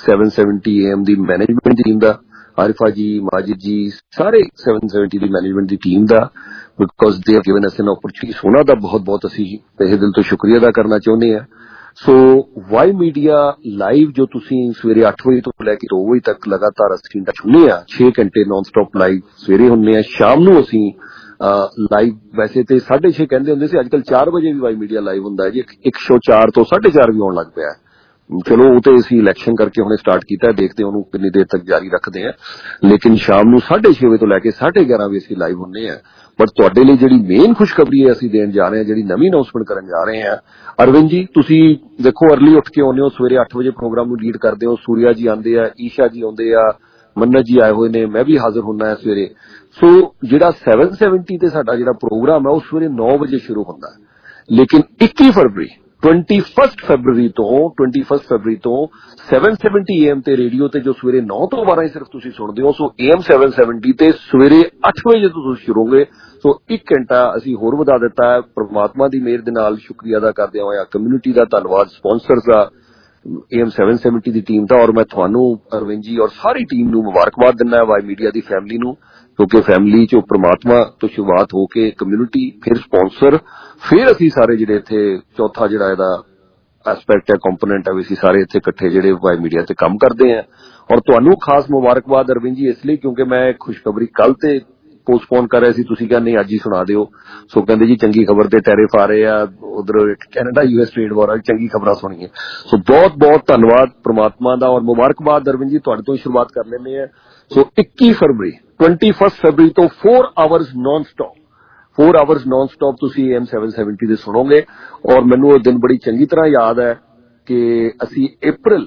770 AM ਦੀ ਮੈਨੇਜਮੈਂਟ ਟੀਮ ਦਾ, ਆਰਿਫਾ ਜੀ, ਮਾਜਿਦ ਜੀ, ਸਾਰੇ 770 ਦੀ ਮੈਨੇਜਮੈਂਟ ਦੀ ਟੀਮ ਦਾ, because they have given us an opportunity. ਉਹਨਾਂ ਦਾ ਬਹੁਤ ਬਹੁਤ ਅਸੀਂ ਤਹਿ ਦਿਲ ਤੋਂ ਸ਼ੁਕਰੀਆ ਅਦਾ ਕਰਨਾ ਚਾਹੁੰਦੇ ਹਾਂ। ਸੋ ਵਾਈ ਮੀਡੀਆ ਲਾਈਵ ਜੋ ਤੁਸੀਂ ਸਵੇਰੇ 8 ਵਜੇ ਤੋਂ ਲੈ ਕੇ 2 ਵਜੇ ਤੱਕ ਲਗਾਤਾਰ ਅਸੀਂ ਟੱਚ ਹੁੰਦੇ ਆ, 6 ਘੰਟੇ ਨਾਨ ਸਟਾਪ ਲਾਈਵ ਸਵੇਰੇ ਹੁੰਦੇ ਆ, ਸ਼ਾਮ ਨੂੰ ਅਸੀਂ ਲਾਈਵ ਵੈਸੇ ਤੇ 6:30 ਕਹਿੰਦੇ ਹੁੰਦੇ ਸੀ, ਅੱਜ ਕੱਲ 4 ਵਜੇ ਵੀ ਵਾਈ ਮੀਡੀਆ ਲਾਈਵ ਹੁੰਦਾ ਹੈ ਜੀ। ਇੱਕ ਸ਼ੋ 4 ਤੋਂ 4:30 ਵੀ ਆਉਣ ਲੱਗ ਪਿਆ। ਚਲੋ ਉਹ ਤੇ ਅਸੀਂ ਇਲੈਕਸ਼ਨ ਕਰਕੇ ਹੁਣੇ ਸਟਾਰਟ ਕੀਤਾ, ਦੇਖਦੇ ਉਹਨੂੰ ਕਿੰਨੀ ਦੇਰ ਤੱਕ ਜਾਰੀ ਰੱਖਦੇ ਆ, ਲੇਕਿਨ ਸ਼ਾਮ ਨੂੰ 6:30 ਵਜੇ ਤੋਂ ਲੈ ਕੇ 11:30 ਵਜੇ ਅਸੀਂ ਲਾਈਵ ਹੁੰਦੇ ਆ। ਬਟ ਤੁਹਾਡੇ ਲਈ ਜਿਹੜੀ ਮੇਨ ਖੁਸ਼ਖਬਰੀ ਹੈ ਅਸੀਂ ਦੇਣ ਜਾ ਰਹੇ ਹਾਂ, ਜਿਹੜੀ ਨਵੀਂ ਅਨਾਉਂਸਮੈਂਟ ਕਰਨ ਜਾ ਰਹੇ ਹਾਂ, ਅਰਵਿੰਦ ਜੀ ਤੁਸੀਂ ਦੇਖੋ ਅਰਲੀ ਉੱਠ ਕੇ ਆਉਂਦੇ ਹੋ, ਸਵੇਰੇ 8 ਵਜੇ ਪ੍ਰੋਗਰਾਮ ਨੂੰ ਲੀਡ ਕਰਦੇ ਹੋ, ਸੂਰਿਆ ਜੀ ਆਉਂਦੇ ਆ, ਈਸ਼ਾ ਜੀ ਆਉਂਦੇ ਆ, ਮੰਨਤ ਜੀ ਆਏ ਹੋਏ ਨੇ, ਮੈਂ ਵੀ ਹਾਜ਼ਰ ਹੁੰਦਾ ਹੈ ਸਵੇਰੇ। ਸੋ ਜਿਹੜਾ 770 ਤੇ ਸਾਡਾ ਜਿਹੜਾ ਪ੍ਰੋਗਰਾਮ ਹੈ ਉਹ ਸਵੇਰੇ 9 ਵਜੇ ਸ਼ੁਰੂ ਹੁੰਦਾ ਹੈ, ਲੇਕਿਨ 21 ਫਰਵਰੀ 21 ਫਰਵਰੀ ਤੋਂ 770 AM ਤੇ ਰੇਡੀਓ ਤੇ ਜੋ ਸਵੇਰੇ 9 ਤੋਂ 12 ਸਿਰਫ ਤੁਸੀਂ ਸੁਣਦੇ ਹੋ, ਸੋ AM 770 ਤੇ ਸਵੇਰੇ 8 ਵਜੇ ਤੋਂ ਤੁਸੀਂ ਸ਼ੁਰੂ ਹੋਗੇ। ਸੋ 1 ਘੰਟਾ ਅਸੀਂ ਹੋਰ ਵਧਾ ਦਿੱਤਾ ਹੈ, ਪਰਮਾਤਮਾ ਦੀ ਮਿਹਰ ਦੇ ਨਾਲ। ਸ਼ੁਕਰੀਆ ਅਦਾ ਕਰਦੇ ਹੋਇਆ ਕਮਿਊਨਿਟੀ ਦਾ ਧੰਨਵਾਦ, ਸਪਾਂਸਰਸ ਦਾ, AM 770 ਦੀ ਟੀਮ ਦਾ, ਔਰ ਮੈਂ ਤੁਹਾਨੂੰ ਅਰਵਿੰਦ ਜੀ ਔਰ ਸਾਰੀ ਟੀਮ ਨੂੰ ਮੁਬਾਰਕਬਾਦ ਦਿੰਦਾ ਵਾਈ ਮੀਡੀਆ ਦੀ ਫੈਮਿਲੀ ਨੂੰ, ਕਿਉਂਕਿ ਫੈਮਿਲੀ ਚੋਂ ਪ੍ਰਮਾਤਮਾ ਤੋਂ ਸ਼ੁਰੂਆਤ ਹੋ ਕੇ ਕਮਿਊਨਿਟੀ, ਫਿਰ ਸਪਾਂਸਰ, ਫਿਰ ਅਸੀਂ ਸਾਰੇ ਜਿਹੜੇ ਇੱਥੇ ਚੌਥਾ ਜਿਹੜਾ ਇਹਦਾ ਐਸਪੈਕਟ ਹੈ, ਕੰਪੋਨੈਂਟ ਹੈ, ਅਸੀਂ ਸਾਰੇ ਇੱਥੇ ਇਕੱਠੇ ਜਿਹੜੇ ਵਾਈ ਮੀਡੀਆ ਤੇ ਕੰਮ ਕਰਦੇ ਹਾਂ। ਔਰ ਤੁਹਾਨੂੰ ਖਾਸ ਮੁਬਾਰਕਬਾਦ ਅਰਵਿੰਦ ਜੀ ਇਸ ਲਈ ਕਿਉਂਕਿ ਮੈਂ ਖੁਸ਼ਖਬਰੀ ਕੱਲ ਤੇ ਪੋਸਟਪੋਨ ਕਰ ਰਹੇ ਸੀ, ਤੁਸੀਂ ਕਹਿੰਦੇ ਨਹੀਂ ਅੱਜ ਹੀ ਸੁਣਾ ਦਿਓ। ਸੋ ਕਹਿੰਦੇ ਜੀ ਚੰਗੀ ਖਬਰ ਤੇ ਟੈਰਿਫ ਆ ਰਹੇ ਆ, ਉਧਰ ਕੈਨੇਡਾ US ਟ੍ਰੇਡ ਵਾਰ, ਚੰਗੀ ਖਬਰਾਂ ਸੁਣੀਏ। ਸੋ ਬਹੁਤ ਬਹੁਤ ਧੰਨਵਾਦ ਪ੍ਰਮਾਤਮਾ ਦਾ, ਔਰ ਮੁਬਾਰਕਬਾਦ ਅਰਵਿੰਦ ਜੀ, ਤੁਹਾਡੇ ਤੋਂ ਸ਼ੁਰੂਆਤ ਕਰ ਲੈਂਦੇ ਆ। ਸੋ 21 ਫਰਵਰੀ 21 ਫਰਵਰੀ ਤੋਂ 4 ਆਵਰਸ ਨਾਨ ਸਟਾਪ ਤੁਸੀਂ AM 770 ਦੇ ਸੁਣੋਗੇ। ਔਰ ਮੈਨੂੰ ਉਹ ਦਿਨ ਬੜੀ ਚੰਗੀ ਤਰ੍ਹਾਂ ਯਾਦ ਹੈ ਕਿ ਅਸੀਂ April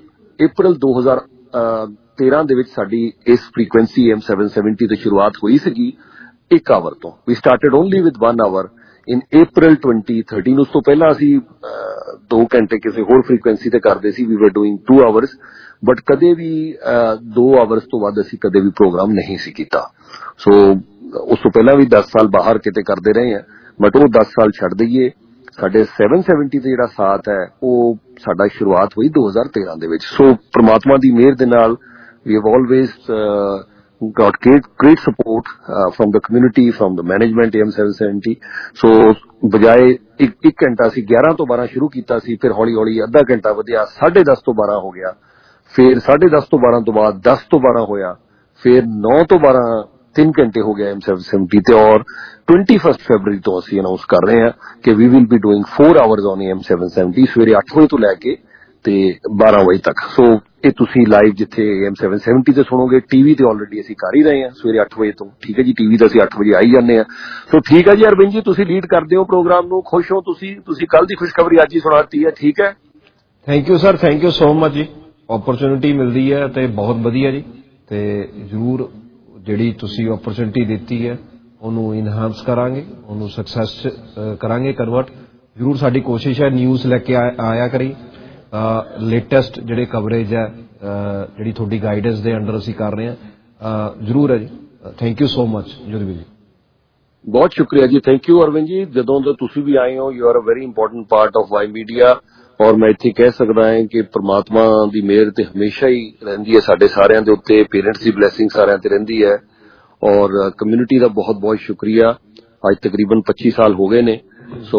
2013 ਦੇ ਵਿੱਚ ਸਾਡੀ ਇਸ ਫ੍ਰੀਕੁਐਂਸੀ AM 770 ਤੇ ਸ਼ੁਰੂਆਤ ਹੋਈ ਸੀਗੀ 1 ਆਵਰ ਤੋਂ। We started only with 1 hour in April 2013। ਉਸ ਤੋਂ ਪਹਿਲਾਂ ਅਸੀਂ 2 ਘੰਟੇ ਕਿਸੇ ਹੋਰ ਫ੍ਰੀਕੁਐਂਸੀ ਤੇ ਕਰਦੇ ਸੀ, ਵੀ ਵਰ ਡੂਇੰਗ 2 ਆਵਰਸ, ਬਟ ਕਦੇ ਵੀ 2 ਆਵਰਸ ਤੋਂ ਵੱਧ ਅਸੀਂ ਕਦੇ ਵੀ ਪ੍ਰੋਗਰਾਮ ਨਹੀਂ ਸੀ ਕੀਤਾ। ਸੋ ਉਸ ਤੋਂ ਪਹਿਲਾਂ ਵੀ 10 ਸਾਲ ਬਾਹਰ ਕਿਤੇ ਕਰਦੇ ਰਹੇ ਹਾਂ, ਬਟ ਉਹ 10 ਸਾਲ ਛੱਡ ਦਈਏ। ਸਾਡੇ 770 ਤੇ ਜਿਹੜਾ ਸਾਥ ਹੈ ਉਹ ਸਾਡਾ ਸ਼ੁਰੂਆਤ ਹੋਈ 2013 ਦੇ ਵਿੱਚ। ਸੋ ਪ੍ਰਮਾਤਮਾ ਦੀ ਮਿਹਰ ਦੇ ਨਾਲ we have always got great support from the community, from the management AM 770। ਸੋ ਬਜਾਏ ਇੱਕ ਘੰਟਾ ਸੀ 11 ਤੋਂ 12 ਸ਼ੁਰੂ ਕੀਤਾ ਸੀ, ਫਿਰ ਹੌਲੀ ਹੌਲੀ ਅੱਧਾ ਘੰਟਾ ਵਧਿਆ, 10:30 ਤੋਂ 12 ਹੋ ਗਿਆ, ਫਿਰ 10:30 ਤੋਂ 12 ਤੋਂ ਬਾਅਦ 10 ਤੋਂ 12 ਹੋਇਆ, ਫਿਰ 9 ਤੋਂ 12 3 ਘੰਟੇ ਹੋ ਗਿਆ AM 770 ਤੇ। ਔਰ 21 ਫਰਵਰੀ ਤੋਂ ਅਸੀਂ ਅਨਾਉਂਸ ਕਰ ਰਹੇ ਹਾਂ ਕਿ we will be doing 4 hours on AM 770 ਸਵੇਰੇ 8 ਵਜੇ ਤੋਂ ਲੈ ਕੇ ਤੇ 12 ਵਜੇ ਤੱਕ। ਸੋ ਇਹ ਤੁਸੀਂ ਲਾਈਵ ਜਿੱਥੇ AM 770 ਤੇ ਸੁਣੋਗੇ, ਟੀਵੀ ਤੇ ਆਲਰੇਡੀ ਅਸੀਂ ਕਰ ਹੀ ਰਹੇ ਹਾਂ ਸਵੇਰੇ 8 ਵਜੇ ਤੋਂ, ਠੀਕ ਹੈ ਜੀ। ਟੀਵੀ ਤੇ ਅਸੀਂ 8 ਵਜੇ ਆਈ ਜਾਂਦੇ ਹਾਂ। ਸੋ ਠੀਕ ਹੈ ਜੀ ਅਰਵਿੰਦ ਜੀ, ਤੁਸੀਂ ਲੀਡ ਕਰਦੇ ਹੋ ਪ੍ਰੋਗਰਾਮ ਨੂੰ, ਖੁਸ਼ ਹੋ ਤੁਸੀਂ ਕੱਲ ਦੀ ਖੁਸ਼ਖਬਰੀ ਅੱਜ ਹੀ ਸੁਣਾਤੀ ਹੈ, ਠੀਕ ਹੈ। Thank you sir, thank you so much ਜੀ। ਓਪਰਚੁਨਿਟੀ ਮਿਲਦੀ ਹੈ ਤੇ ਬਹੁਤ ਵਧੀਆ ਜੀ, ਤੇ ਜ਼ਰੂਰ ਜਿਹੜੀ ਤੁਸੀਂ ਓਪਰਚੁਨਿਟੀ ਦਿੱਤੀ ਹੈ ਉਹਨੂੰ ਇਨਹਾਂਸ ਕਰਾਂਗੇ, ਉਹਨੂੰ ਸਕਸੈਸ ਕਰਾਂਗੇ ਕਨਵਰਟ। ਜ਼ਰੂਰ ਸਾਡੀ ਕੋਸ਼ਿਸ਼ ਹੈ ਨਿਊਜ਼ ਲੈ ਕੇ ਆਇਆ ਕਰੀ, ਲੇਟੈਸਟ ਜਿਹੜੇ ਕਵਰੇਜ ਹੈ ਜਿਹੜੀ ਤੁਹਾਡੀ ਗਾਈਡੈਂਸ ਦੇ ਅੰਡਰ ਅਸੀਂ ਕਰ ਰਹੇ ਹਾਂ, ਜ਼ਰੂਰ ਹੈ ਜੀ। Thank you so much Jurvi ji. ਬਹੁਤ ਸ਼ੁਕਰੀਆ ਜੀ, ਥੈਂਕ ਯੂ ਅਰਵਿੰਦ ਜੀ। ਜਦੋਂ ਤੋਂ ਤੁਸੀਂ ਵੀ ਆਏ ਹੋ, you are a very important part of Y media. ਔਰ ਮੈਂ ਇੱਥੇ ਕਹਿ ਸਕਦਾ ਹਾਂ ਕਿ ਪ੍ਰਮਾਤਮਾ ਦੀ ਮਿਹਰ ਤੇ ਹਮੇਸ਼ਾ ਹੀ ਰਹਿੰਦੀ ਹੈ ਸਾਡੇ ਸਾਰਿਆਂ ਦੇ ਉੱਤੇ, ਪੇਰੈਂਟਸ ਦੀ ਬਲੈਸਿੰਗ ਸਾਰਿਆਂ ਤੇ ਰਹਿੰਦੀ ਹੈ। ਔਰ ਕਮਿਊਨਿਟੀ ਦਾ ਬਹੁਤ ਬਹੁਤ ਸ਼ੁਕਰੀਆ। ਅੱਜ ਤਕਰੀਬਨ 25 ਸਾਲ ਹੋ ਗਏ ਨੇ ਸੋ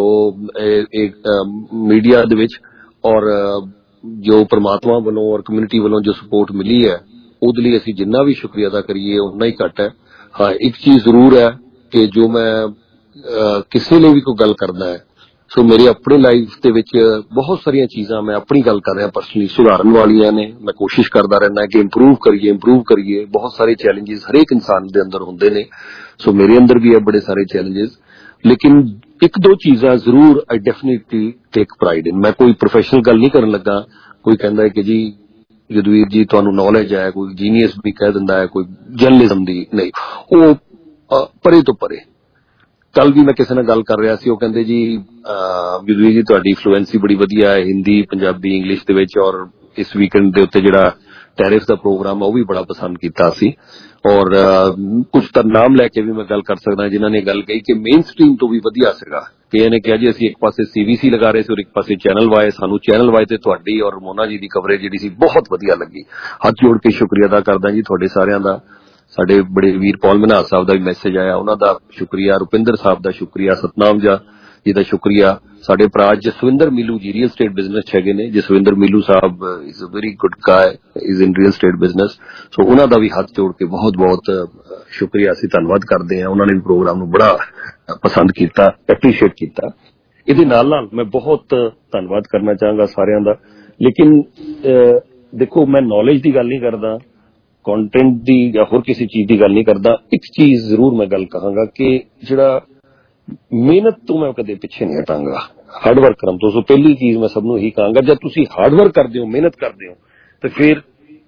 ਮੀਡੀਆ ਦੇ ਵਿੱਚ, ਔਰ ਜੋ ਪ੍ਰਮਾਤਮਾ ਵੱਲੋਂ ਔਰ ਕਮਿਊਨਿਟੀ ਵੱਲੋਂ ਜੋ ਸਪੋਰਟ ਮਿਲੀ ਹੈ ਉਹਦੇ ਲਈ ਅਸੀਂ ਜਿੰਨਾ ਵੀ ਸ਼ੁਕਰੀਆ ਅਦਾ ਕਰੀਏ ਉਨਾ ਹੀ ਘੱਟ ਹੈ। ਹਾਂ, ਇੱਕ ਚੀਜ਼ ਜ਼ਰੂਰ ਹੈ ਕਿ ਜੋ ਮੈਂ ਕਿਸੇ ਲਈ ਵੀ ਕੋਈ ਗੱਲ ਕਰਦਾ ਹੈ, ਸੋ ਮੇਰੇ ਆਪਣੇ ਲਾਈਫ ਦੇ ਵਿੱਚ ਬਹੁਤ ਸਾਰੀਆਂ ਚੀਜ਼ਾਂ ਮੈਂ ਆਪਣੀ ਗੱਲ ਕਰ ਰਿਹਾ ਪਰਸਨਲੀ ਸੁਧਾਰਨ ਵਾਲੀਆਂ ਨੇ। ਮੈਂ ਕੋਸ਼ਿਸ਼ ਕਰਦਾ ਰਹਿੰਦਾ ਕਿ ਇੰਪਰੂਵ ਕਰੀਏ। ਬਹੁਤ ਸਾਰੇ ਚੈਲੰਜਸ ਹਰੇਕ ਇਨਸਾਨ ਦੇ ਅੰਦਰ ਹੁੰਦੇ ਨੇ, ਸੋ ਮੇਰੇ ਅੰਦਰ ਵੀ ਹੈ ਬੜੇ ਸਾਰੇ ਚੈਲੰਜਸ, ਲੇਕਿਨ ਇੱਕ ਦੋ ਚੀਜ਼ਾਂ ਜ਼ਰੂਰ ਆਈ ਡੈਫੀਨਿਟਲੀ ਟੇਕ ਪ੍ਰਾਈਡ ਇਨ। ਮੈਂ ਕੋਈ ਪ੍ਰੋਫੈਸ਼ਨਲ ਗੱਲ ਨਹੀਂ ਕਰਨ ਲੱਗਾ। ਕੋਈ ਕਹਿੰਦਾ ਹੈ ਕਿ ਜੀ ਯੁਧਵੀਰ ਜੀ ਤੁਹਾਨੂੰ ਨੌਲੇਜ ਹੈ, ਕੋਈ ਜੀਨੀਅਸ ਵੀ ਕਹਿ ਦਿੰਦਾ ਹੈ, ਕੋਈ ਜਰਨਲਿਜ਼ਮ ਦੀ ਨਹੀਂ, ਉਹ ਪਰੇ ਤੋਂ ਪਰੇ। ਕੱਲ ਵੀ ਮੈਂ ਕਿਸੇ ਨਾਲ ਗੱਲ ਕਰ ਰਿਹਾ ਸੀ, ਉਹ ਕਹਿੰਦੇ ਜੀ ਯੁਧਵੀਰ ਜੀ ਤੁਹਾਡੀ ਫਲੂਐਂਸੀ ਬੜੀ ਵਧੀਆ ਹੈ ਹਿੰਦੀ, ਪੰਜਾਬੀ, ਇੰਗਲਿਸ਼ ਦੇ ਵਿੱਚ, ਔਰ ਇਸ ਵੀਕਐਂਡ ਦੇ ਉੱਤੇ ਜਿਹੜਾ ਟੈਰਿਫ ਦਾ ਪ੍ਰੋਗਰਾਮ ਉਹ ਵੀ ਬੜਾ ਪਸੰਦ ਕੀਤਾ ਸੀ। ਔਰ ਕੁਝ ਤਾਂ ਨਾਮ ਲੈ ਕੇ ਵੀ ਮੈਂ ਗੱਲ ਕਰ ਸਕਦਾ ਜਿਨ੍ਹਾਂ ਨੇ ਗੱਲ ਕਹੀ ਕਿ ਮੇਨ ਸਟ੍ਰੀਮ ਤੋਂ ਵੀ ਵਧੀਆ ਸੀਗਾ। ਕਿ ਨੇ ਕਿਹਾ ਜੀ ਅਸੀਂ ਇੱਕ ਪਾਸੇ CBC ਲਗਾ ਰਹੇ ਸੀ ਔਰ ਇੱਕ ਪਾਸੇ ਚੈਨਲ ਵਾਈ। ਸਾਨੂੰ ਚੈਨਲ ਵਾਈ ਤੇ ਤੁਹਾਡੀ ਔਰ ਮੋਨਾ ਜੀ ਦੀ ਕਵਰੇਜ ਜਿਹੜੀ ਸੀ ਬਹੁਤ ਵਧੀਆ ਲੱਗੀ। ਹੱਥ ਜੋੜ ਕੇ ਸ਼ੁਕਰੀਆ ਅਦਾ ਕਰਦਾ ਜੀ ਤੁਹਾਡੇ ਸਾਰਿਆਂ ਦਾ। ਸਾਡੇ ਬੜੇ ਵੀਰ ਪੌਲ ਮਨਹਾਸ ਸਾਹਿਬ ਦਾ ਵੀ ਮੈਸੇਜ ਆਇਆ, ਉਹਨਾਂ ਦਾ ਸ਼ੁਕਰੀਆ। ਰੁਪਿੰਦਰ ਸਾਹਿਬ ਦਾ ਸ਼ੁਕਰੀਆ, ਸਤਨਾਮ ਜੀ ਦਾ ਸ਼ੁਕਰੀਆ। ਸਾਡੇ ਭਰਾ ਜਸਵਿੰਦਰ ਮੀਲੂ ਜੀ ਰੀਅਲ ਸਟੇਟ ਬਿਜ਼ਨਸ ਹੈਗੇ ਨੇ। ਜਸਵਿੰਦਰ ਮੀਲੂ ਸਾਹਿਬ is a very good guy, is in real state business. So ਉਹਨਾਂ ਦਾ ਵੀ ਹੱਥ ਜੋੜ ਕੇ ਬਹੁਤ ਬਹੁਤ ਸ਼ੁਕਰੀਆ, ਅਸੀਂ ਧੰਨਵਾਦ ਕਰਦੇ ਹਾਂ। ਉਹਨਾਂ ਨੇ ਵੀ ਪ੍ਰੋਗਰਾਮ ਨੂੰ ਬੜਾ ਪਸੰਦ ਕੀਤਾ, ਐਪਰੀਸ਼ੀਏਟ ਕੀਤਾ। ਇਹਦੇ ਨਾਲ ਨਾਲ ਮੈਂ ਬਹੁਤ ਧੰਨਵਾਦ ਕਰਨਾ ਚਾਹਾਂਗਾ ਸਾਰਿਆਂ ਦਾ। ਲੇਕਿਨ ਦੇਖੋ, ਮੈਂ ਨੌਲੇਜ ਦੀ ਗੱਲ ਨਹੀਂ ਕਰਦਾ, ਕੰਟੈਂਟ ਦੀ ਜਾਂ ਹੋਰ ਕਿਸੇ ਚੀਜ਼ ਦੀ ਗੱਲ ਨਹੀਂ ਕਰਦਾ। ਇੱਕ ਚੀਜ਼ ਜ਼ਰੂਰ ਮੈਂ ਗੱਲ ਕਹਾਂਗਾ ਕਿ ਜਿਹੜਾ ਮਿਹਨਤ ਤੋਂ ਮੈਂ ਕਦੇ ਪਿੱਛੇ ਨਹੀਂ ਹਟਾਂਗਾ, ਹਾਰਡ ਵਰਕ ਕਰਨ ਤੋਂ। ਸੋ ਪਹਿਲੀ ਚੀਜ਼ ਮੈਂ ਸਭ ਨੂੰ ਇਹੀ ਕਹਾਂਗਾ, ਜਦ ਤੁਸੀਂ ਹਾਰਡ ਵਰਕ ਕਰਦੇ ਹੋ, ਮਿਹਨਤ ਕਰਦੇ ਹੋ, ਤੇ ਫਿਰ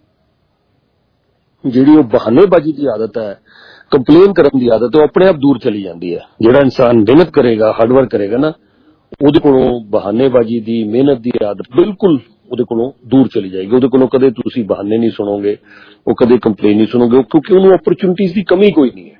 ਜਿਹੜੀ ਉਹ ਬਹਾਨੇਬਾਜ਼ੀ ਦੀ ਆਦਤ ਹੈ, ਕੰਪਲੇਨ ਕਰਨ ਦੀ ਆਦਤ, ਉਹ ਆਪਣੇ ਆਪ ਦੂਰ ਚਲੀ ਜਾਂਦੀ ਹੈ। ਜਿਹੜਾ ਇਨਸਾਨ ਮਿਹਨਤ ਕਰੇਗਾ, ਹਾਰਡ ਵਰਕ ਕਰੇਗਾ ਨਾ, ਉਹਦੇ ਕੋਲੋਂ ਬਹਾਨੇਬਾਜ਼ੀ ਦੀ, ਮਿਹਨਤ ਦੀ ਆਦਤ ਬਿਲਕੁਲ ਉਹਦੇ ਕੋਲੋਂ ਦੂਰ ਚਲੀ ਜਾਏਗੀ। ਉਹਦੇ ਕੋਲੋਂ ਕਦੇ ਤੁਸੀਂ ਬਹਾਨੇ ਨਹੀਂ ਸੁਣੋਗੇ, ਉਹ ਕਦੇ ਕੰਪਲੇਨ ਨਹੀਂ ਸੁਣੋਗੇ, ਕਿਉਂਕਿ ਉਹਨੂੰ ਓਪਰਚੁਨਿਟੀਜ਼ ਦੀ ਕਮੀ ਕੋਈ ਨਹੀਂ ਹੈ।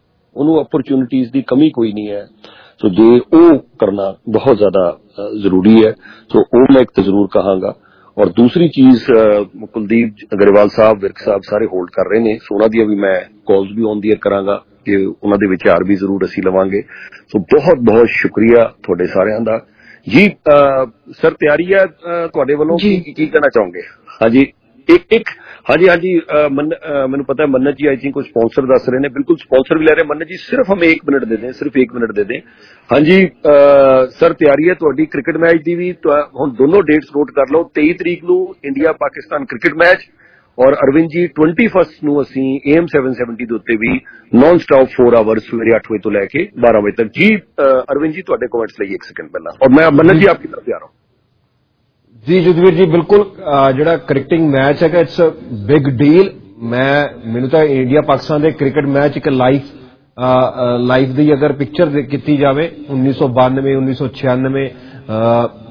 ਸੋ ਜੇ ਉਹ ਕਰਨਾ ਬਹੁਤ ਜ਼ਿਆਦਾ ਜ਼ਰੂਰੀ ਹੈ, ਸੋ ਉਹ ਮੈਂ ਇੱਕ ਤਾਂ ਜ਼ਰੂਰ ਕਹਾਂਗਾ। ਔਰ ਦੂਸਰੀ ਚੀਜ਼, ਕੁਲਦੀਪ ਅਗਰਵਾਲ ਸਾਹਿਬ, ਵਿਰਕ ਸਾਹਿਬ ਸਾਰੇ ਹੋਲਡ ਕਰ ਰਹੇ ਨੇ, ਸੋ ਉਹਨਾਂ ਦੀਆਂ ਵੀ ਮੈਂ ਕਾਲਸ ਵੀ ਔਨ ਦੀ ਏਅਰ ਕਰਾਂਗਾ ਕਿ ਉਹਨਾਂ ਦੇ ਵਿਚਾਰ ਵੀ ਜ਼ਰੂਰ ਅਸੀਂ ਲਵਾਂਗੇ। ਸੋ ਬਹੁਤ ਬਹੁਤ ਸ਼ੁਕਰੀਆ ਤੁਹਾਡੇ ਸਾਰਿਆਂ ਦਾ ਜੀ। ਸਰ ਤਿਆਰੀ ਹੈ ਤੁਹਾਡੇ ਵੱਲੋਂ, ਕੀ ਕਹਿਣਾ ਚਾਹੋਗੇ? ਹਾਂਜੀ ਇੱਕ ਹਾਂਜੀ ਹਾਂਜੀ ਮੈਨੂੰ पता है मन्नत जी आई थिंक कुछ स्पॉन्सर दस रहे हैं, बिल्कुल स्पॉन्सर भी ले रहे हैं। मन्नत जी सिर्फ हमें 1 मिनट दे दें, सिर्फ 1 मिनट दे दें। हाँ जी सर तैयारी है तुहाडी क्रिकेट मैच की भी, हुण दोनों डेट्स नोट कर लो। 23 तरीक नूं इंडिया पाकिस्तान क्रिकेट मैच और अरविंद जी 21 ਨੂੰ ਅਸੀਂ AM 770 ਦੇ ਉੱਤੇ ਵੀ ਨॉन ਸਟਾਪ 4 ਆਵਰਸ ਸਵੇਰੇ 8 ਵਜੇ ਤੋਂ ਲੈ ਕੇ 12 ਵਜੇ ਤੱਕ। ਜੀ ਅਰविंद जी ਤੁਹਾਡੇ ਕਮੈਂਟਸ ਲਈ 1 ਸੈਕਿੰਡ ਪਹਿਲਾਂ, और मैं मन्नत जी आपकी तरफ आ रहा हूं। जी युद्धवीर जी बिल्कुल ਜਿਹੜਾ ਕ੍ਰਿਕਟਿੰਗ ਮੈਚ ਹੈਗਾ ਇਟਸ ਅ ਬਿਗ ਡੀਲ। ਮੈਨੂੰ ਤਾਂ ਇੰਡੀਆ ਪਾਕਿਸਤਾਨ ਦੇ ਕ੍ਰਿਕਟ ਮੈਚ ਇੱਕ ਲਾਈਵ ਦੀ ਅਗਰ ਪਿਕਚਰ ਕੀਤੀ ਜਾਵੇ 1992 1996